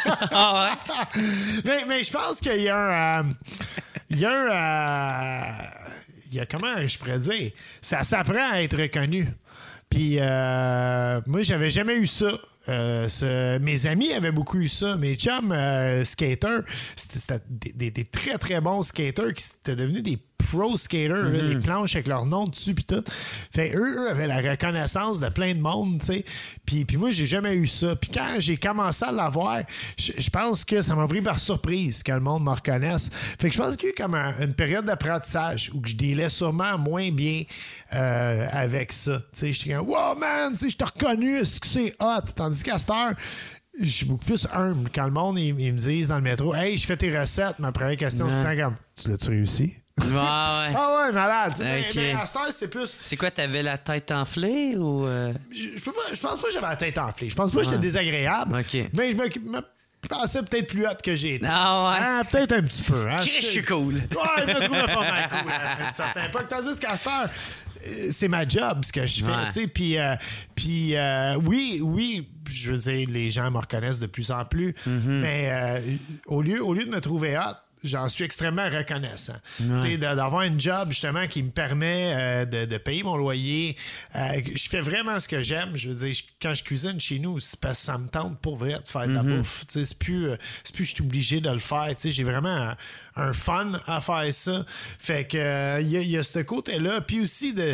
Ah ouais? mais, mais je pense qu'il y a un... euh, il y a un... euh, il y a comment je pourrais dire? Ça s'apprend à être reconnu. Puis euh, moi, j'avais jamais eu ça. Euh, ce- mes amis avaient beaucoup eu ça. Mes chums euh, skaters, c'était, c'était des, des- des très très bons skaters qui étaient devenus des pro skaters, là, des planches avec leur nom dessus pis tout. Fait eux, eux avaient la reconnaissance de plein de monde, tu sais. Puis, puis moi, j'ai jamais eu ça. Puis quand j'ai commencé à l'avoir, je je pense que ça m'a pris par surprise que le monde me reconnaisse. Fait que je pense qu'il y a eu comme un- une période d'apprentissage où que je dealais sûrement moins bien euh, avec ça. Tu sais, j'étais comme, wow man, tu sais, je t'ai reconnu, est-ce que c'est hot? Tandis qu'à cette heure, je suis beaucoup plus humble. Quand le monde, ils, ils me disent dans le métro, hey, je fais tes recettes, ma première question, c'est tout le temps comme, tu l'as-tu réussi? Ouais, ouais. Ah ouais, malade. tu sais, mais- Ok. Mais, à cette heure, c'est plus. C'est quoi, t'avais la tête enflée ou... euh? Je, je peux pas, je pense pas que j'avais la tête enflée. Je pense pas que j'étais désagréable. Ok. Mais je me, me pensais peut-être plus hot que j'ai été. Ah ouais? Ah, peut-être un petit peu. Hein? Chris, je suis cool. Ouais, je me trouvais pas mal cool à une certaine époque. Tandis qu'à cette heure, euh, c'est ma job, ce que je fais. Ouais. tu sais. Puis, euh, puis euh, oui, oui, je veux dire, les gens me reconnaissent de plus en plus. Mm-hmm. Mais euh, au, lieu, au lieu de me trouver hot, j'en suis extrêmement reconnaissant. Tu sais, de- d'avoir une job, justement, qui me permet euh, de, de payer mon loyer. Euh, je fais vraiment ce que j'aime. Je veux dire, je- quand je cuisine chez nous, c'est parce que ça me tente pour vrai de faire de la bouffe. Tu sais, c'est plus, euh, c'est plus je suis obligé de le faire. Tu sais, j'ai vraiment un, un fun à faire ça. Fait que, il y, a- y a ce côté-là. Puis aussi, de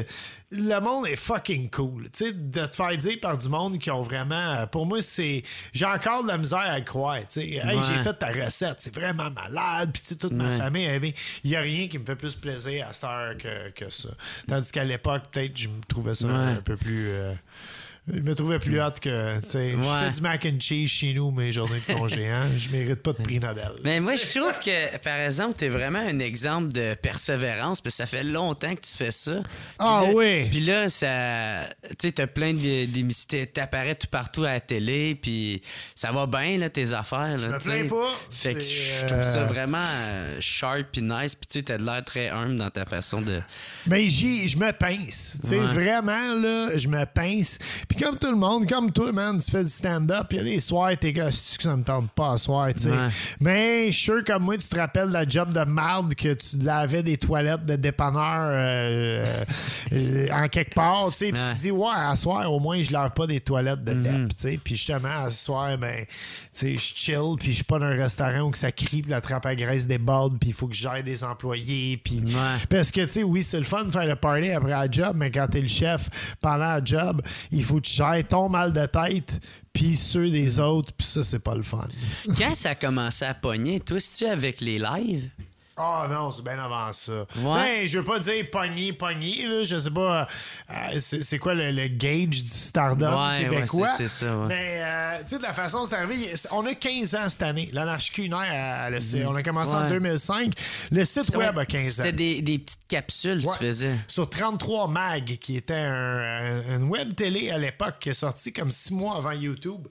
le monde est fucking cool. Tu sais, de te faire dire par du monde qui ont vraiment... Pour moi, c'est... J'ai encore de la misère à le croire. Tu sais, hey, Ouais. j'ai fait ta recette, c'est vraiment malade. Puis, tu sais, toute ma Ouais. famille, il n'y a rien qui me fait plus plaisir à cette heure que, que ça. Tandis qu'à l'époque, peut-être, je me trouvais ça Ouais. un peu plus... Euh, je me trouvais plus hot que, tu sais, je Ouais. fais du mac and cheese chez nous, mes journées de congé, hein. Je mérite pas de prix Nobel. Mais moi, je trouve que, par exemple, t'es vraiment un exemple de persévérance, parce que ça fait longtemps que tu fais ça. Puis Ah là- oui. Puis là, ça, tu sais, t'as plein d'é- d'émissions, t'es- t'apparais tout partout à la télé, puis ça va bien, là, tes affaires. Là, me tu sais. plains pas. Fait que C'est, je trouve ça euh, vraiment euh, sharp puis nice, puis tu sais, t'as de l'air très humble dans ta façon de... Ben, j'y, je me pince. Tu sais, Ouais. vraiment, là, je me pince. Puis comme tout le monde, comme toi, man, tu fais du stand-up, il y a des soirs, t'es que que ça me tente pas à soir, tu sais. Ouais. Mais je suis sûr, comme moi, tu te rappelles de la job de marde que tu lavais des toilettes de dépanneur euh, euh, en quelque part, tu sais. Puis Ouais. tu dis, ouais, à soir, au moins, je lave pas des toilettes de dép, tu sais. Puis justement, à soir, ben, tu sais, je chill, puis je suis pas dans un restaurant où que ça crie, puis la trappe à graisse déborde, puis il faut que je gère des employés, puis... Ouais. Parce que, tu sais, oui, c'est le fun de faire le party après la job, mais quand t'es le chef pendant la job, il faut que tu gères ton mal de tête puis ceux des autres, puis ça, c'est pas le fun. Quand ça a commencé à pogner, toi, si tu avec les lives? Ah oh non, c'est bien avant ça. Ouais. Ben, je veux pas dire pogner, pogner, là. Je sais pas, euh, c'est, c'est quoi le, le gauge du stardom Ouais, québécois. ouais, c'est, c'est ça, ouais. Mais, euh, tu sais, de la façon dont c'est arrivé, on a quinze ans cette année. L'anarchie culinaire, elle, elle, on a commencé en Ouais. deux mille cinq. Le site web a quinze ans. C'était des, des petites capsules que Ouais. tu faisais. Sur trente-trois Mag, qui était un, un- une web télé à l'époque qui est sortie comme six mois avant YouTube.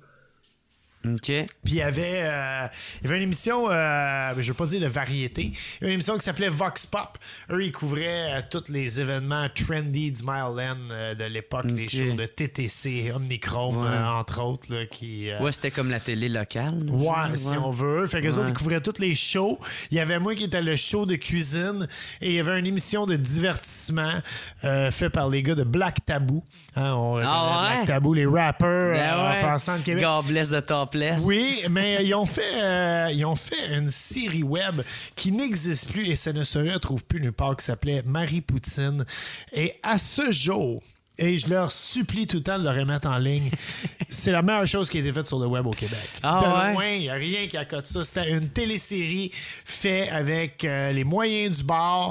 OK. Puis il y avait, euh, il y avait une émission, euh, je veux pas dire de variété, il y avait une émission qui s'appelait Vox Pop. Eux, ils couvraient euh, tous les événements trendy du Myland euh, de l'époque, les Ok. shows de T T C, Omnichrome, Ouais. euh, entre autres, là, qui... euh, Ouais, c'était comme la télé locale. Ouais, genre, si on veut. Fait que les Ouais. autres, ils couvraient tous les shows. Il y avait moi qui était le show de cuisine et il y avait une émission de divertissement euh, fait par les gars de Black Tabou. Hein, on reconnaît Ah ouais? Black Tabou, les rappers Ben euh, ouais. offensants de Québec. God bless de topless. Oui, mais ils ont fait euh, ils ont fait une série web qui n'existe plus et ça ne se retrouve plus nulle part, qui s'appelait Marie Poutine. Et à ce jour, et je leur supplie tout le temps de le remettre en ligne, c'est la meilleure chose qui a été faite sur le web au Québec. Ah de ouais? loin, il n'y a rien qui accote ça. C'était une télésérie faite avec euh, les moyens du bord.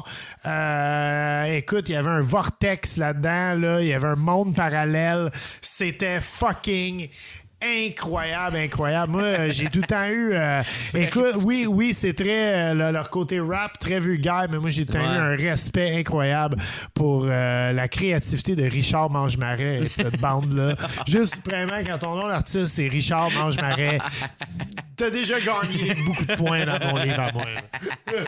Euh, écoute, il y avait un vortex là-dedans, là. Il y avait un monde parallèle. C'était fucking... incroyable, incroyable. Moi, euh, j'ai tout le temps eu... euh, écoute, oui, oui, c'est très... euh, le- leur côté rap, très vulgaire, mais moi, j'ai tout le temps Ouais. eu un respect incroyable pour euh, la créativité de Richard Mangemarais et de cette bande-là. Juste, vraiment, quand ton nom d'artiste, c'est Richard Mangemarais, t'as déjà gagné beaucoup de points dans mon livre à moi. là.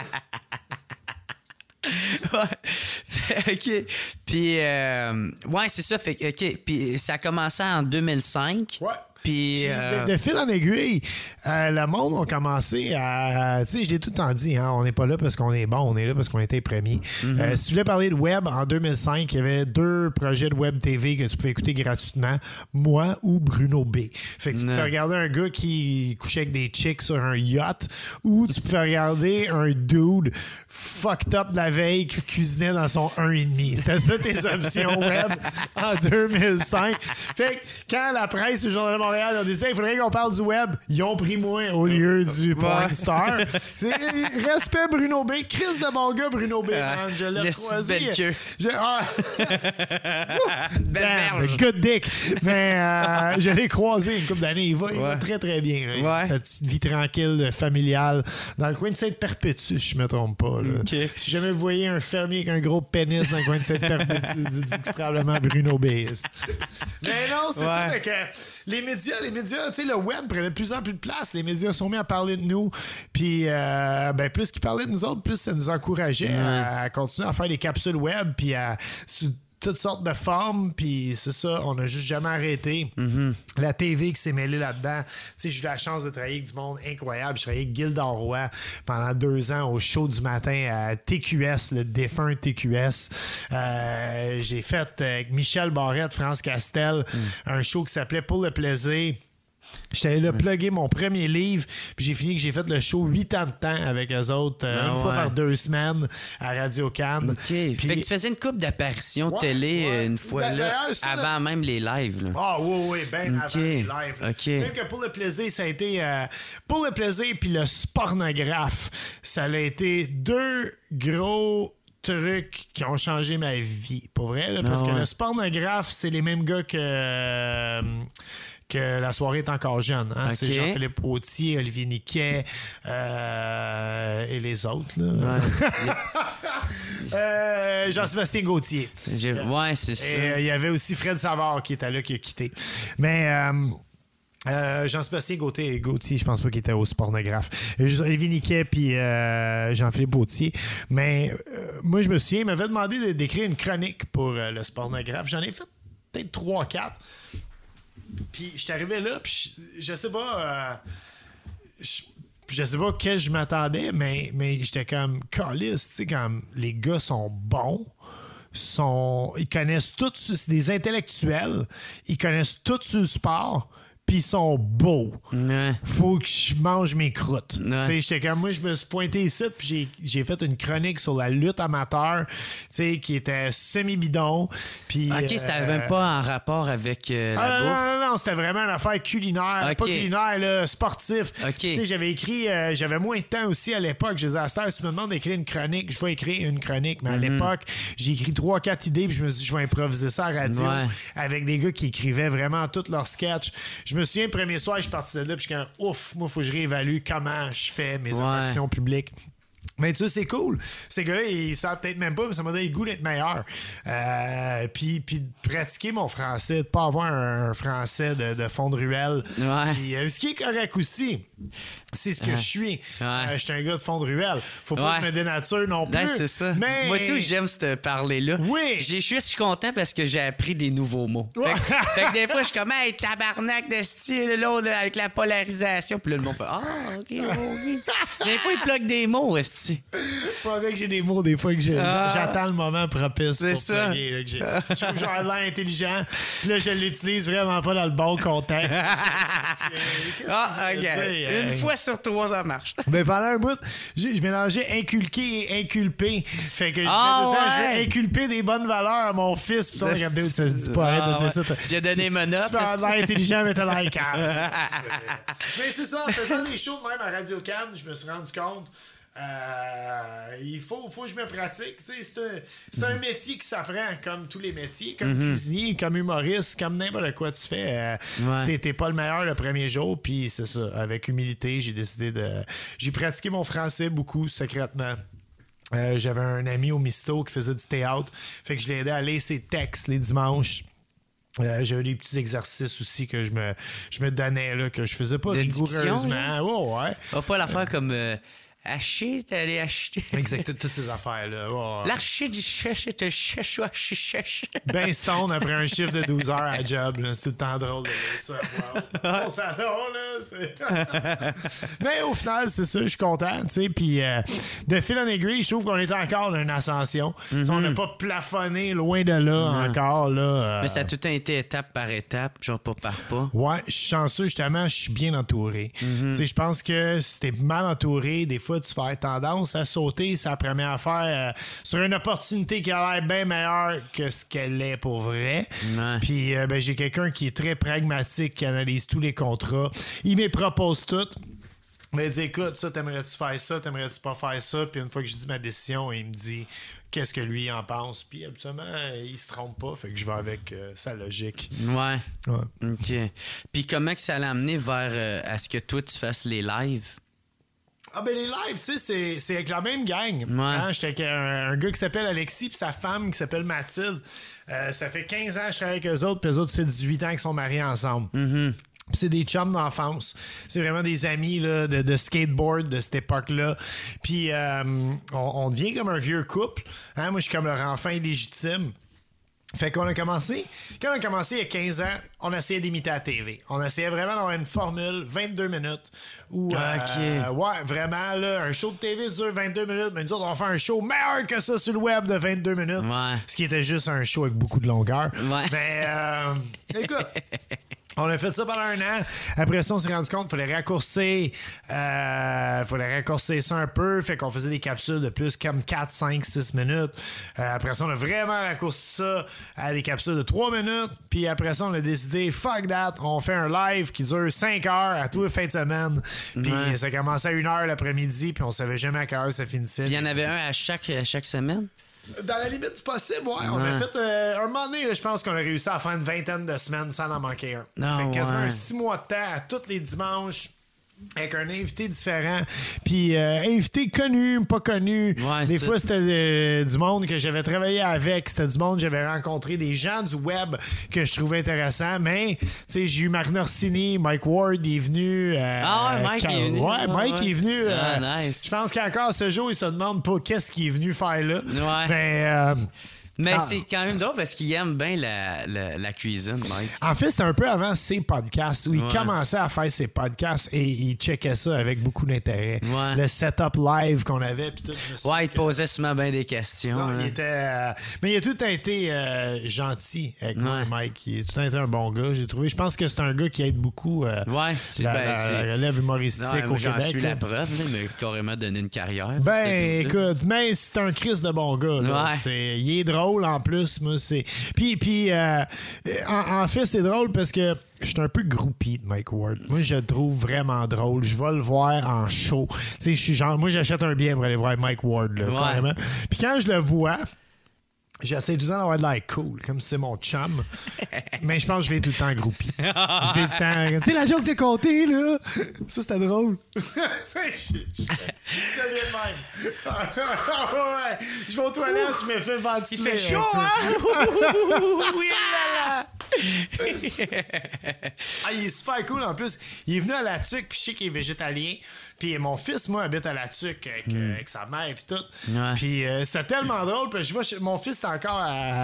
Ouais. OK. Puis, euh, ouais, c'est ça. Fait que, OK. Puis, ça a commencé en deux mille cinq. Ouais. Puis, Puis, euh, de, de fil en aiguille, euh, le monde a commencé à... Tu sais, je l'ai tout le temps dit, hein, on n'est pas là parce qu'on est bon, on est là parce qu'on était premiers. Mm-hmm. Euh, si tu voulais parler de web, en deux mille cinq, il y avait deux projets de web T V que tu pouvais écouter gratuitement, moi ou Bruno B. Fait que tu Non. pouvais regarder un gars qui couchait avec des chicks sur un yacht, ou tu pouvais regarder un dude fucked up de la veille qui cuisinait dans son un virgule cinq. C'était ça tes options web en deux mille cinq. Fait que quand la presse du Journal de Montréal a dit il faudrait qu'on parle du web, ils ont pris moi au lieu du porn star. C'est, respect Bruno B. Chris de bon gars Bruno B. Man. Je l'ai Laisse croisé. belle queue. Je- ah, belle damn, verge. good dick. Mais euh, je l'ai croisé une couple d'années. Il va, il va Ouais. très très bien. Là. Il a Ouais. Sa petite vie tranquille, familiale, dans le coin de Sainte-Perpétue, si je me trompe pas. Là. Ok. Si jamais vous voyez un fermier avec un gros pénis dans le coin de Sainte-Perpétue, dites-vous que c'est probablement Bruno B. Mais non, c'est Ouais. ça. Fait que les médias, les médias, tu sais, le web prenait de plus en plus de place. Les médias sont mis à parler de nous. Puis, euh, ben, plus qu'ils parlaient de nous autres, plus ça nous encourageait à, à continuer à faire des capsules web, puis à sous toutes sortes de formes, puis c'est ça, on n'a juste jamais arrêté. La T V qui s'est mêlée là-dedans. Tu sais, j'ai eu la chance de travailler avec du monde incroyable. J'ai travaillé avec Gilda Roy pendant deux ans au show du matin à T Q S, le défunt T Q S. Euh, j'ai fait avec Michel Barrette, France Castel, un show qui s'appelait Pour le plaisir. J'étais allé là plugger mon premier livre, puis j'ai fini que j'ai fait le show huit ans de temps avec eux autres, euh, Ah une ouais. fois par deux semaines à Radio-Can. OK. Puis- Fait que tu faisais une couple d'apparitions Ouais, télé ouais. euh, une fois Ben, là, d'ailleurs, ça, avant là- même les lives. Là. Ah oui, oui, ben Ok. avant les lives. Ok. Même que pour le plaisir, ça a été... euh, pour le plaisir puis le spornographe, ça a été deux gros trucs qui ont changé ma vie. Pour vrai, là, parce Ah que ouais. le spornographe, c'est les mêmes gars que... euh, que la soirée est encore jeune. Hein? Ok. C'est Jean-Philippe Autier, Olivier Niquet euh, et les autres. Là. Ouais. Euh, Jean-Sébastien Gauthier. J'ai- Ouais, c'est ça. Et euh, il y avait aussi Fred Savard qui était là, qui a quitté. Mais euh, euh, Jean-Sébastien Gauthier, Gauthier, je pense pas qu'il était au spornographe. Juste Olivier Niquet puis euh, Jean-Philippe Gauthier. Mais euh, moi, je me souviens, il m'avait demandé de- d'écrire une chronique pour euh, le spornographe. J'en ai fait peut-être trois quatre. Puis j'étais arrivé là, puis je, je sais pas... euh, je, je sais pas quel je m'attendais, mais, mais j'étais comme calice, tu sais, comme les gars sont bons, sont, ils connaissent tout, c'est des intellectuels, ils connaissent tout sur le sport, puis ils sont beaux. Ouais. Faut que je mange mes croûtes. Ouais. Tu sais, j'étais comme moi, je me suis pointé ici, puis j'ai, j'ai fait une chronique sur la lutte amateur, tu sais, qui était semi-bidon. Puis, OK, c'était euh, même pas en rapport avec euh, la ah, non, bouffe. non, non, non, c'était vraiment une affaire culinaire. Ok. Pas culinaire, là, sportif. Ok. Tu sais, j'avais écrit, euh, j'avais moins de temps aussi à l'époque. Je disais, à cette heure, si tu me demandes d'écrire une chronique, je vais écrire une chronique. Mais à Mhm. l'époque, j'ai écrit trois, quatre idées, puis je me suis dit, je vais improviser ça à la radio Ouais. avec des gars qui écrivaient vraiment tous leurs sketchs. Je me souviens, le premier soir, je suis parti de là, puis je suis comme, ouf, moi, il faut que je réévalue comment je fais mes Ouais. apparitions publiques. Mais tu sais, c'est cool. Ces gars-là, ils savent peut-être même pas, mais ça m'a donné le goût d'être meilleur. Euh, puis, puis de pratiquer mon français, de pas avoir un français de, de fond de ruelle. Ouais. Puis, euh, ce qui est correct aussi, c'est ce que je suis. Euh, je suis un gars de fond de ruelle. Faut pas Ouais. que je me dénature non plus. Ouais, c'est ça. Mais... Moi, tout, j'aime ce parler-là. Oui. J'ai- Je suis juste content parce que j'ai appris des nouveaux mots. Fait, que, fait que des fois, je suis comme, hey, tabarnak de style, là, là, avec la polarisation. Puis là, le monde fait, ah, OK, OK. Des fois, ils pluguent des mots, esti. Pas vrai que j'ai des mots des fois que j'ai- Ah. j'attends le moment propice C'est pour ça. plugger, là, que j'ai- je trouve que j'ai l'air intelligent. Puis là, je l'utilise vraiment pas dans le bon contexte. Ah, Tu sais, OK. euh, Une fois sur trois, ça marche. Ben pendant un bout, j'ai- je mélangeais inculquer et inculper. Fait que je Ah, disais tout le temps, ouais. je vais inculper des bonnes valeurs à mon fils. Puis on regarde, dude, ça se dit pas, arrête de Ah, dire ça. ouais. Tu as donné Tu- monote, Tu peux avoir l'air intelligent, mais t'as l'air calme. Ah, Mais c'est ça, en faisant des shows même à Radio-Can, je me suis rendu compte. Euh, il faut, faut que je me pratique. Tu sais, c'est un, c'est un métier qui s'apprend comme tous les métiers, comme cuisinier, comme humoriste, comme n'importe quoi tu fais. Euh, Ouais. t'es, t'es pas le meilleur le premier jour, puis c'est ça. Avec humilité, j'ai décidé de. J'ai pratiqué mon français beaucoup secrètement. Euh, j'avais un ami au Misto qui faisait du théâtre. Fait que je l'ai aidé à lire ses textes les dimanches. Euh, j'avais des petits exercices aussi que je me, je me donnais, là, que je faisais pas De diction, rigoureusement. Ouais, ouais. Va pas l'affaire comme euh, acheter, t'es allé acheter. Exactement, toutes ces affaires-là. Ouais. L'archer du chèche, te chèche, chèche, chèche. Ben stone après un chiffre de douze heures à job. là. C'est tout le temps drôle de lire ça. Wow. Mon salon, là. c'est- Mais au final, c'est ça, je suis content. tu sais. Puis euh, de fil en aiguille, je trouve qu'on est encore dans une ascension. Tu sais, On n'a pas plafonné loin de là encore. Là, euh, Mais ça a tout été étape par étape, genre pas par pas. Ouais, je suis chanceux, justement, je suis bien entouré. Tu sais, je pense que si t'es mal entouré, des fois, tu vas avoir tendance à sauter sa première affaire euh, sur une opportunité qui a l'air bien meilleure que ce qu'elle est pour vrai. Ouais. Puis, euh, ben, j'ai quelqu'un qui est très pragmatique, qui analyse tous les contrats. Il me propose tout. Mais il dit, écoute, ça, t'aimerais-tu faire ça, t'aimerais-tu pas faire ça? Puis une fois que j'ai dit ma décision, il me dit qu'est-ce que lui en pense. Puis habituellement, il se trompe pas, fait que je vais avec euh, sa logique. Ouais. Ouais. OK. Puis comment que ça l'a amené vers euh, à ce que toi, tu fasses les lives? Ah ben les lives, tu sais, c'est, c'est avec la même gang. Ouais. Hein, j'étais avec un, un gars qui s'appelle Alexis puis sa femme qui s'appelle Mathilde. Euh, ça fait quinze ans que je travaille avec eux autres, puis eux autres, ça fait dix-huit ans qu'ils sont mariés ensemble. Mm-hmm. Puis c'est des chums d'enfance. C'est vraiment des amis là, de, de skateboard de cette époque-là. Puis euh, on, on devient comme un vieux couple. Hein? Moi, je suis comme leur enfant illégitime. Fait qu'on a commencé, quand on a commencé il y a quinze ans, on essayait d'imiter la T V. On essayait vraiment d'avoir une formule vingt-deux minutes où, Ok. euh, ouais, vraiment, là, un show de T V dure vingt-deux minutes, mais nous autres, on va faire un show meilleur que ça sur le web de vingt-deux minutes. Ouais. Ce qui était juste un show avec beaucoup de longueur. Ouais. Mais, euh, écoute, On a fait ça pendant un an. Après ça, on s'est rendu compte qu'il fallait raccourcir. Euh, fallait raccourcir ça un peu. Fait qu'on faisait des capsules de plus comme quatre, cinq, six minutes. Euh, après ça, on a vraiment raccourci ça à des capsules de trois minutes. Puis après ça, on a décidé, fuck that, on fait un live qui dure cinq heures à tous les fins de semaine. Puis Ouais. ça commençait à une heure l'après-midi. Puis on savait jamais à quelle heure ça finissait. Il y en avait un à chaque, à chaque semaine? Dans la limite du possible, ouais. On a Ouais. fait euh, un moment donné, là, je pense qu'on a réussi à faire une vingtaine de semaines sans en manquer un. Ah, fait que quasiment ouais. un six mois de temps à tous les dimanches. Avec un invité différent. Puis, euh, invité connu, pas connu. Ouais, des c'est- fois, c'était euh, du monde que j'avais travaillé avec. C'était du monde que j'avais rencontré. Des gens du web que je trouvais intéressants. Mais, tu sais, j'ai eu Marc Norsini, Mike Ward, il est venu. euh, Ah ouais, Mike Car- est venu. Ouais, Ouais, Mike ouais. est venu. Ah, euh, nice. Je pense qu'encore ce jour, il se demande pas qu'est-ce qu'il est venu faire là. Ouais. Mais, euh, Mais Ah. c'est quand même drôle parce qu'il aime bien la, la, la cuisine, Mike. En fait, c'était un peu avant ses podcasts où il Ouais. commençait à faire ses podcasts et il checkait ça avec beaucoup d'intérêt. Ouais. Le setup live qu'on avait. Puis tout, je me souviens Ouais, il te que- posait souvent bien des questions. Non, hein. il était. euh, Mais il a tout le temps été euh, gentil avec moi, Ouais. Mike. Il a tout le temps été un bon gars, j'ai trouvé. Je pense que c'est un gars qui aide beaucoup euh, Ouais, c'est la, ben, la- c'est- la relève humoristique Non, au j'en Québec. suis là. la preuve, là, il m'a carrément donné une carrière. là, Ben, c'était tout, là. écoute, mais c'est un Christ de bon gars. Là. Ouais. C'est, il est drôle en plus. Moi, c'est... Puis, puis euh, en, en fait, c'est drôle parce que je suis un peu groupie de Mike Ward. Moi, je le trouve vraiment drôle. Je vais le voir en show. Tu sais, je suis genre, moi, j'achète un billet pour aller voir Mike Ward, là, Ouais. carrément. Puis quand je le vois, j'essaie tout le temps d'avoir de l'air cool, comme si c'est mon chum. Mais je pense que je vais tout le temps groupie. Je vais tout le temps. Tu sais, la joke que t'as contée, là, ça, c'était drôle. Tu sais, je je- je deviens de même. Ouais. Je vais aux toilettes, je me fais ventiler. Il fait chaud, un peu. hein? Oui, là, là. Ah, il est super cool en plus. Il est venu à La Tuque, puis je sais qu'il est végétalien. Puis mon fils, moi, habite à La Tuque avec, euh, avec sa mère puis tout. Ouais. Puis euh, c'était tellement drôle. Puis je vois, chez- mon fils était encore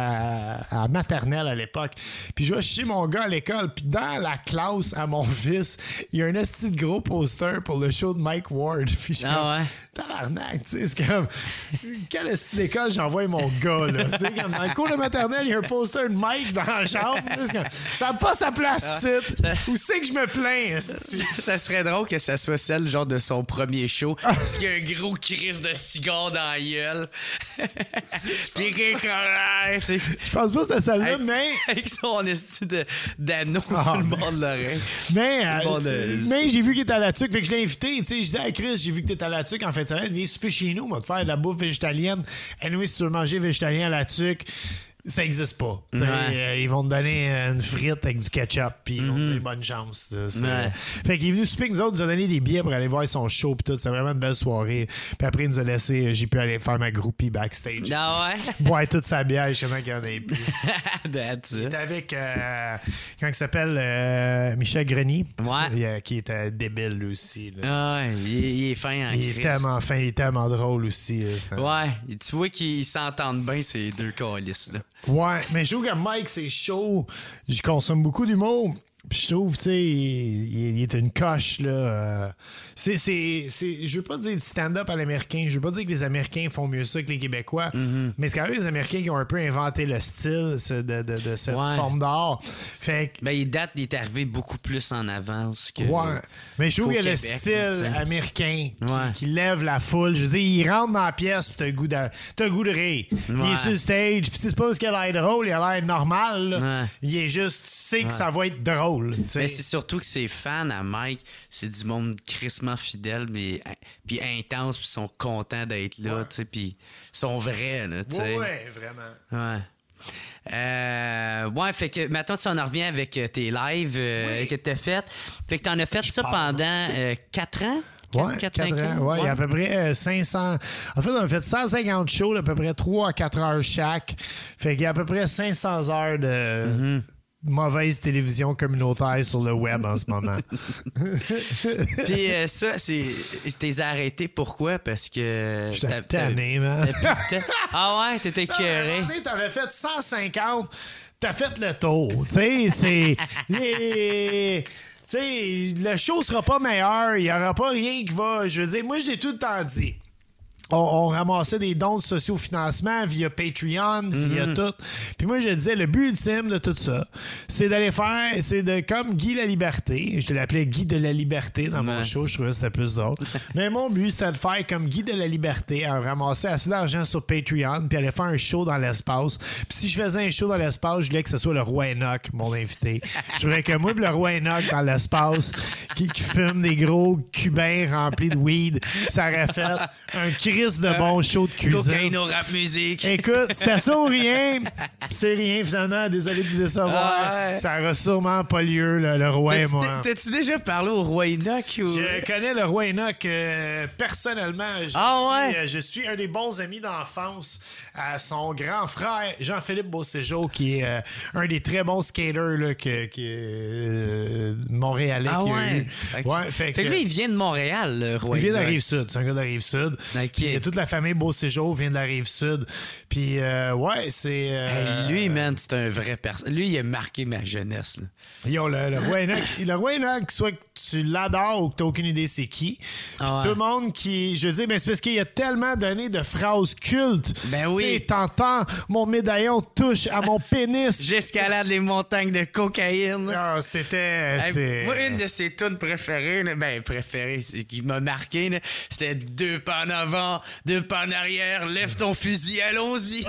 à, à maternelle à l'époque. Puis je vois chez mon gars à l'école. Puis dans la classe à mon fils, il y a un esti de gros poster pour le show de Mike Ward. Puis je suis Ah comme, ouais? tabarnak, tu sais, c'est comme, quel esti d'école j'envoie mon gars, là. Tu sais, comme dans le cours de maternelle, il y a un poster de Mike dans la chambre. C'est comme, ça n'a pas sa place, ici. ça- Où c'est que je me plains, esti? Ça serait drôle que ça soit celle genre de son premier show. Parce qu'il y a un gros crise de cigare dans la gueule. Puis quelqu'un, tu sais, Je pense pas que c'était celle-là, avec, mais. avec son esti de- d'anneau Ah, sur le mais- bord de l'oreille. Mais, euh, Bon, de- mais j'ai vu qu'il était à la tuque, fait que je l'ai invité. Tu sais, je disais à Chris, j'ai vu que t'étais à la tuque en fin de semaine, viens souper chez nous, on va te faire de la bouffe végétalienne. Anyway, si tu veux manger végétalien à la tuque, ça existe pas. Tu sais, Ouais. euh, ils vont te donner une frite avec du ketchup, puis ils vont te dire bonne chance. là, c'est- Ouais. Fait qu'il est venu souper avec nous autres, il nous a donné des billets pour aller voir son show, puis tout. C'était vraiment une belle soirée. Puis après, il nous a laissé, j'ai pu aller faire ma groupie backstage. Ah ouais? Boire toute sa bière, justement, qu'il y en ait plus. That's Il it. était avec, euh, comment il s'appelle, euh, Michel Grenier, Ouais. Il, euh, qui était débile lui aussi. là. Ah ouais, il, est- il est fin en Il est crise. tellement fin, il est tellement drôle aussi. là, c'est un- Ouais, tu vois qu'ils s'entendent bien, ces deux calices, là. Ouais, mais je trouve que Mike, c'est chaud. Je consomme beaucoup d'humour. Puis je trouve, tu sais, il, il est une coche, là. euh, c'est, c'est, c'est, je veux pas dire du stand-up à l'américain. Je veux pas dire que les Américains font mieux ça que les Québécois. Mais c'est quand même les Américains qui ont un peu inventé le style ce- de, de, de cette Ouais. forme d'art. Fait que, Ben, il date, il est arrivé beaucoup plus en avance que. ouais. Mais je trouve qu'au qu'il y a le Québec, style tu sais. américain qui, Ouais. qui lève la foule. Je veux dire, il rentre dans la pièce pis t'as le goût de, t'as le goût de rire. Il Ouais. est sur le stage pis c'est pas parce qu'il a l'air drôle, il a l'air normal. là. Ouais. Il est juste, tu sais que ça va être drôle. tu sais. Mais c'est surtout que ses fans à Mike, c'est du monde crissement fidèle, mais puis intense, puis ils sont contents d'être là, tu sais, puis ils sont vrais, là, tu sais. Ouais, ouais, vraiment. Ouais. Euh, ouais, fait que maintenant tu en reviens avec euh, tes lives euh, Oui. que t'as fait. Fait que t'en as fait ça parle. pendant euh, quatre ans? Ouais, quatre, quatre cinq ans. Ouais, il y a à peu près euh, cinq cents. En fait, on a fait cent cinquante shows, d'à peu près trois à quatre heures chaque. Fait qu'il y a à peu près cinq cents heures de Mm-hmm. mauvaise télévision communautaire sur le web en ce moment. Puis euh, ça, c'est. T'es arrêté pourquoi? Parce que. J'étais t'as- tanné, man. t'as plus de temps. Ah ouais, t'étais À un écœuré. moment donné, t'en as fait cent cinquante, t'as fait le tour. Tu sais, c'est. Et- Tu sais, le show sera pas meilleur, il y aura pas rien qui va. Je veux dire, moi, je l'ai tout le temps dit. On, on ramassait des dons de socio-financement via Patreon, mm-hmm. via tout. Puis moi, je disais, le but ultime de tout ça, c'est d'aller faire, c'est de, comme Guy la Liberté, je l'appelais Guy de la Liberté dans ouais. mon show, je trouvais que c'était plus drôle. Mais mon but, c'était de faire comme Guy de la Liberté, à ramasser assez d'argent sur Patreon, puis aller faire un show dans l'espace. Puis si je faisais un show dans l'espace, je voulais que ce soit le roi Enoch, mon invité. Je voulais que moi, le roi Enoch dans l'espace, qui, qui fume des gros cubains remplis de weed, ça aurait fait un cri de bon show de cuisine. Cocaine au rap musique. Écoute, c'était ça ou rien. C'est rien, finalement. Désolé de vous décevoir. Ah ouais. Ça n'aura sûrement pas lieu, le, le roi et moi. T'as-tu déjà parlé au roi Enoch? Ou... Je connais le roi Enoch euh, personnellement. Je, ah suis, ouais? euh, je suis un des bons amis d'enfance à son grand frère, Jean-Philippe Beauséjour, qui est euh, un des très bons skaters là, que, que, euh, montréalais. Ah qui ouais? a eu. Okay. ouais fait, fait que, que lui, il vient de Montréal, le roi. Il vient de la Rive-Sud. C'est un gars de la Rive-Sud. Okay. Et toute la famille Beauséjour vient de la Rive-Sud. Puis, euh, ouais, c'est... Euh, hey, lui, man, c'est un vrai personne. Lui, il a marqué ma jeunesse. Là. Yo, le, le roi Enoch, le roi Enoch, soit que tu l'adores ou que t'as aucune idée c'est qui. Ah ouais. Tout le monde qui... Je veux dire, mais c'est parce qu'il a tellement donné de phrases cultes. Ben oui. Tu sais, t'entends, mon médaillon touche à mon pénis. J'escalade les montagnes de cocaïne. Ah, c'était... Hey, moi, une de ses tunes préférées, là, ben, préférée, c'est qui m'a marqué, là, c'était deux pas en avant, deux pas en arrière, lève ton fusil, allons-y.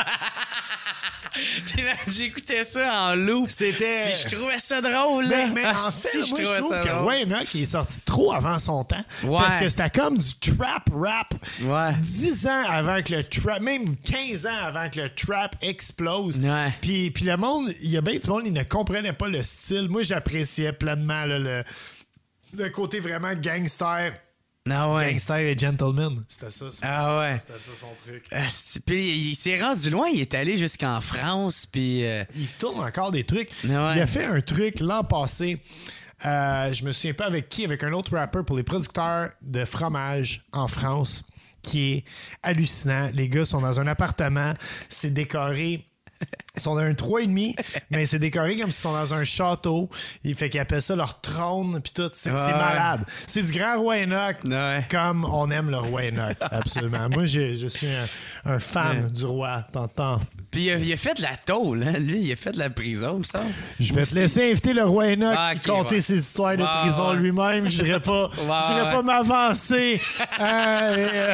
J'écoutais ça en loop. C'était. Puis je trouvais ça drôle. Là. Mais, mais en fait, si, moi, je, je trouve ça que drôle. Roi Enoch est sorti trop avant son temps. Ouais. Parce que c'était comme du trap rap. Ouais. dix ans avant que le trap, même quinze ans avant que le trap explose. Ouais. Puis, puis le monde, il y a bien du monde, il ne comprenait pas le style. Moi, j'appréciais pleinement là, le, le côté vraiment gangster. Ah ouais. Gangster et gentleman. C'était ça. ça. Ah ouais. C'était ça son truc. Euh, puis il, il s'est rendu loin. Il est allé jusqu'en France. Puis. Euh... Il tourne encore des trucs. Ouais. Il a fait un truc l'an passé. Euh, je me souviens pas avec qui, avec un autre rapper pour les producteurs de fromage en France, qui est hallucinant. Les gars sont dans un appartement. C'est décoré. Ils sont dans un trois virgule cinq, mais c'est décoré comme s'ils sont dans un château. Il fait qu'ils appellent ça leur trône, puis tout. C'est, ouais. c'est malade. C'est du grand roi Enoch, ouais. comme on aime le roi Enoch. Absolument. Moi, je, je suis un, un fan ouais. du roi. T'entends? Puis il a, il a fait de la tôle, hein? Lui, il a fait de la prison, me semble. Je vais te laisser inviter le roi Enoch ah, okay, compter ouais. ses histoires de ouais, prison ouais. lui-même. Je dirais pas, ouais, je dirais ouais. pas m'avancer. euh,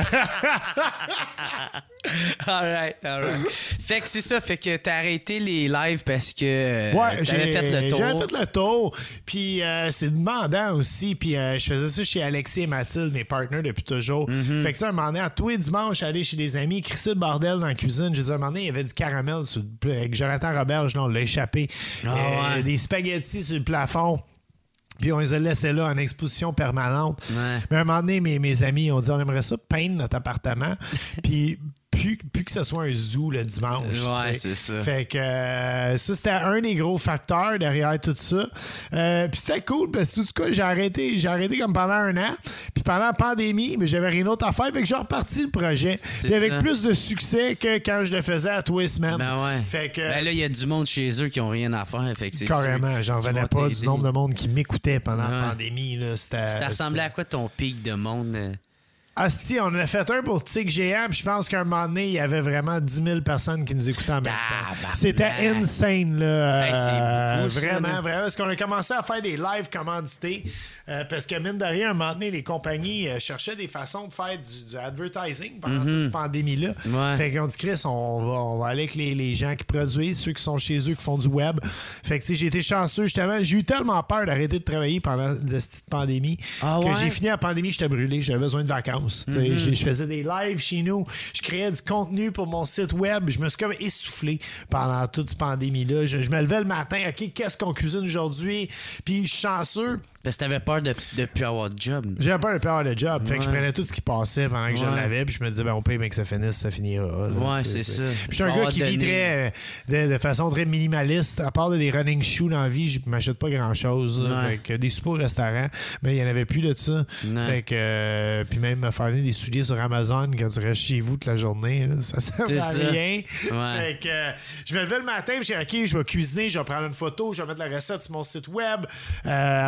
all right, all right. Fait que c'est ça, fait que t'as arrêté les lives parce que euh, ouais, t'avais j'ai fait le tour. J'avais fait le tour, puis euh, c'est demandant aussi, puis euh, je faisais ça chez Alexis et Mathilde, mes partners depuis toujours. Mm-hmm. Fait que ça, un moment donné, à tous les dimanches, j'allais chez des amis, crisser le bordel dans la cuisine. J'ai dit, un moment donné, il y avait du caramel sur le... avec Jonathan Roberge, là, on l'a échappé. Oh, euh, ouais. Des spaghettis sur le plafond. Puis on les a laissés là en exposition permanente. Ouais. Mais à un moment donné, mes, mes amis ont dit, on aimerait ça peindre notre appartement. Puis... Plus, plus que ce soit un zoo le dimanche. Ouais, t'sais. c'est ça. Fait que euh, ça, c'était un des gros facteurs derrière tout ça. Euh, puis c'était cool parce que tout cas, j'ai arrêté, j'ai arrêté comme pendant un an. Puis pendant la pandémie, mais j'avais rien d'autre à faire. Fait que j'ai reparti le projet. Puis avec ça. Plus de succès que quand je le faisais à tous les semaines. Ben ouais. Fait que, ben là, il y a du monde chez eux qui ont rien à faire. Fait que c'est carrément, j'en revenais pas t'aider. Du nombre de monde qui m'écoutait pendant ouais. la pandémie. Là, c'était, ça ressemblait c'était... à quoi ton pic de monde? Asti, on a fait un pour Tic Géant, puis je pense qu'à un moment donné, il y avait vraiment dix mille personnes qui nous écoutaient en même ah, temps. bah, C'était bah. insane, là. Hey, c'est beaucoup, vraiment, ça, vraiment. Parce qu'on a commencé à faire des lives commandités, euh, parce que, mine de rien, à un moment donné, les compagnies euh, cherchaient des façons de faire du, du advertising pendant mm-hmm. toute cette pandémie-là. Ouais. Fait qu'on dit, Chris, on va, on va aller avec les, les gens qui produisent, ceux qui sont chez eux, qui font du web. Fait que, tu sais, j'ai été chanceux, justement. J'ai eu tellement peur d'arrêter de travailler pendant cette pandémie ah, que ouais? j'ai fini la pandémie, j'étais brûlé, j'avais besoin de vacances. Mm-hmm. J'ai, je faisais des lives chez nous, je créais du contenu pour mon site web, je me suis comme essoufflé pendant toute cette pandémie-là. Je, je me levais le matin, OK, qu'est-ce qu'on cuisine aujourd'hui? Puis je suis chanceux. Parce que t'avais peur de ne plus avoir de job. J'avais peur de plus avoir de job. Fait ouais. que je prenais tout ce qui passait pendant que ouais. je l'avais. Puis je me disais, ben, on paye, mais que ça finisse, ça finira. Là, ouais, c'est, c'est ça. Puis je suis un gars qui vit très, de, de façon très minimaliste. À part de des running shoes dans la vie, je m'achète pas grand-chose. Ouais. Fait que des soupes au restaurant, mais il y en avait plus de ça. Ouais. Fait que, euh, puis même me faire venir des souliers sur Amazon quand tu restes chez vous toute la journée, là, ça sert à rien. Ouais. Fait que euh, je me levais le matin, puis je dis, OK, je vais cuisiner, je vais prendre une photo, je vais mettre la recette sur mon site web. Euh, après ça, je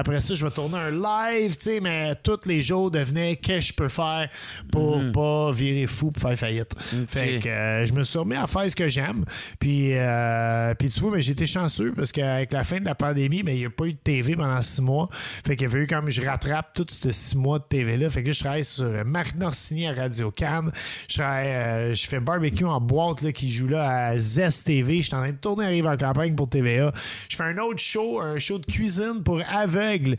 vais tourner un live, tu sais, mais tous les jours devenaient qu'est-ce que je peux faire pour mm-hmm. pas virer fou pour faire faillite. Okay. Fait que euh, je me suis remis à faire ce que j'aime. Puis, euh, puis tu vois, mais j'ai été chanceux parce qu'avec la fin de la pandémie, mais il n'y a pas eu de T V pendant six mois. Fait qu'il a fallu comme je rattrape tous ces six mois de T V-là. Fait que là, je travaille sur Marc Norsini à Radio-Can. Je travaille, euh, je fais barbecue en boîte là, qui joue là à Zest T V. Je suis en train de tourner Arrive en campagne pour T V A. Je fais un autre show, un show de cuisine pour aveugles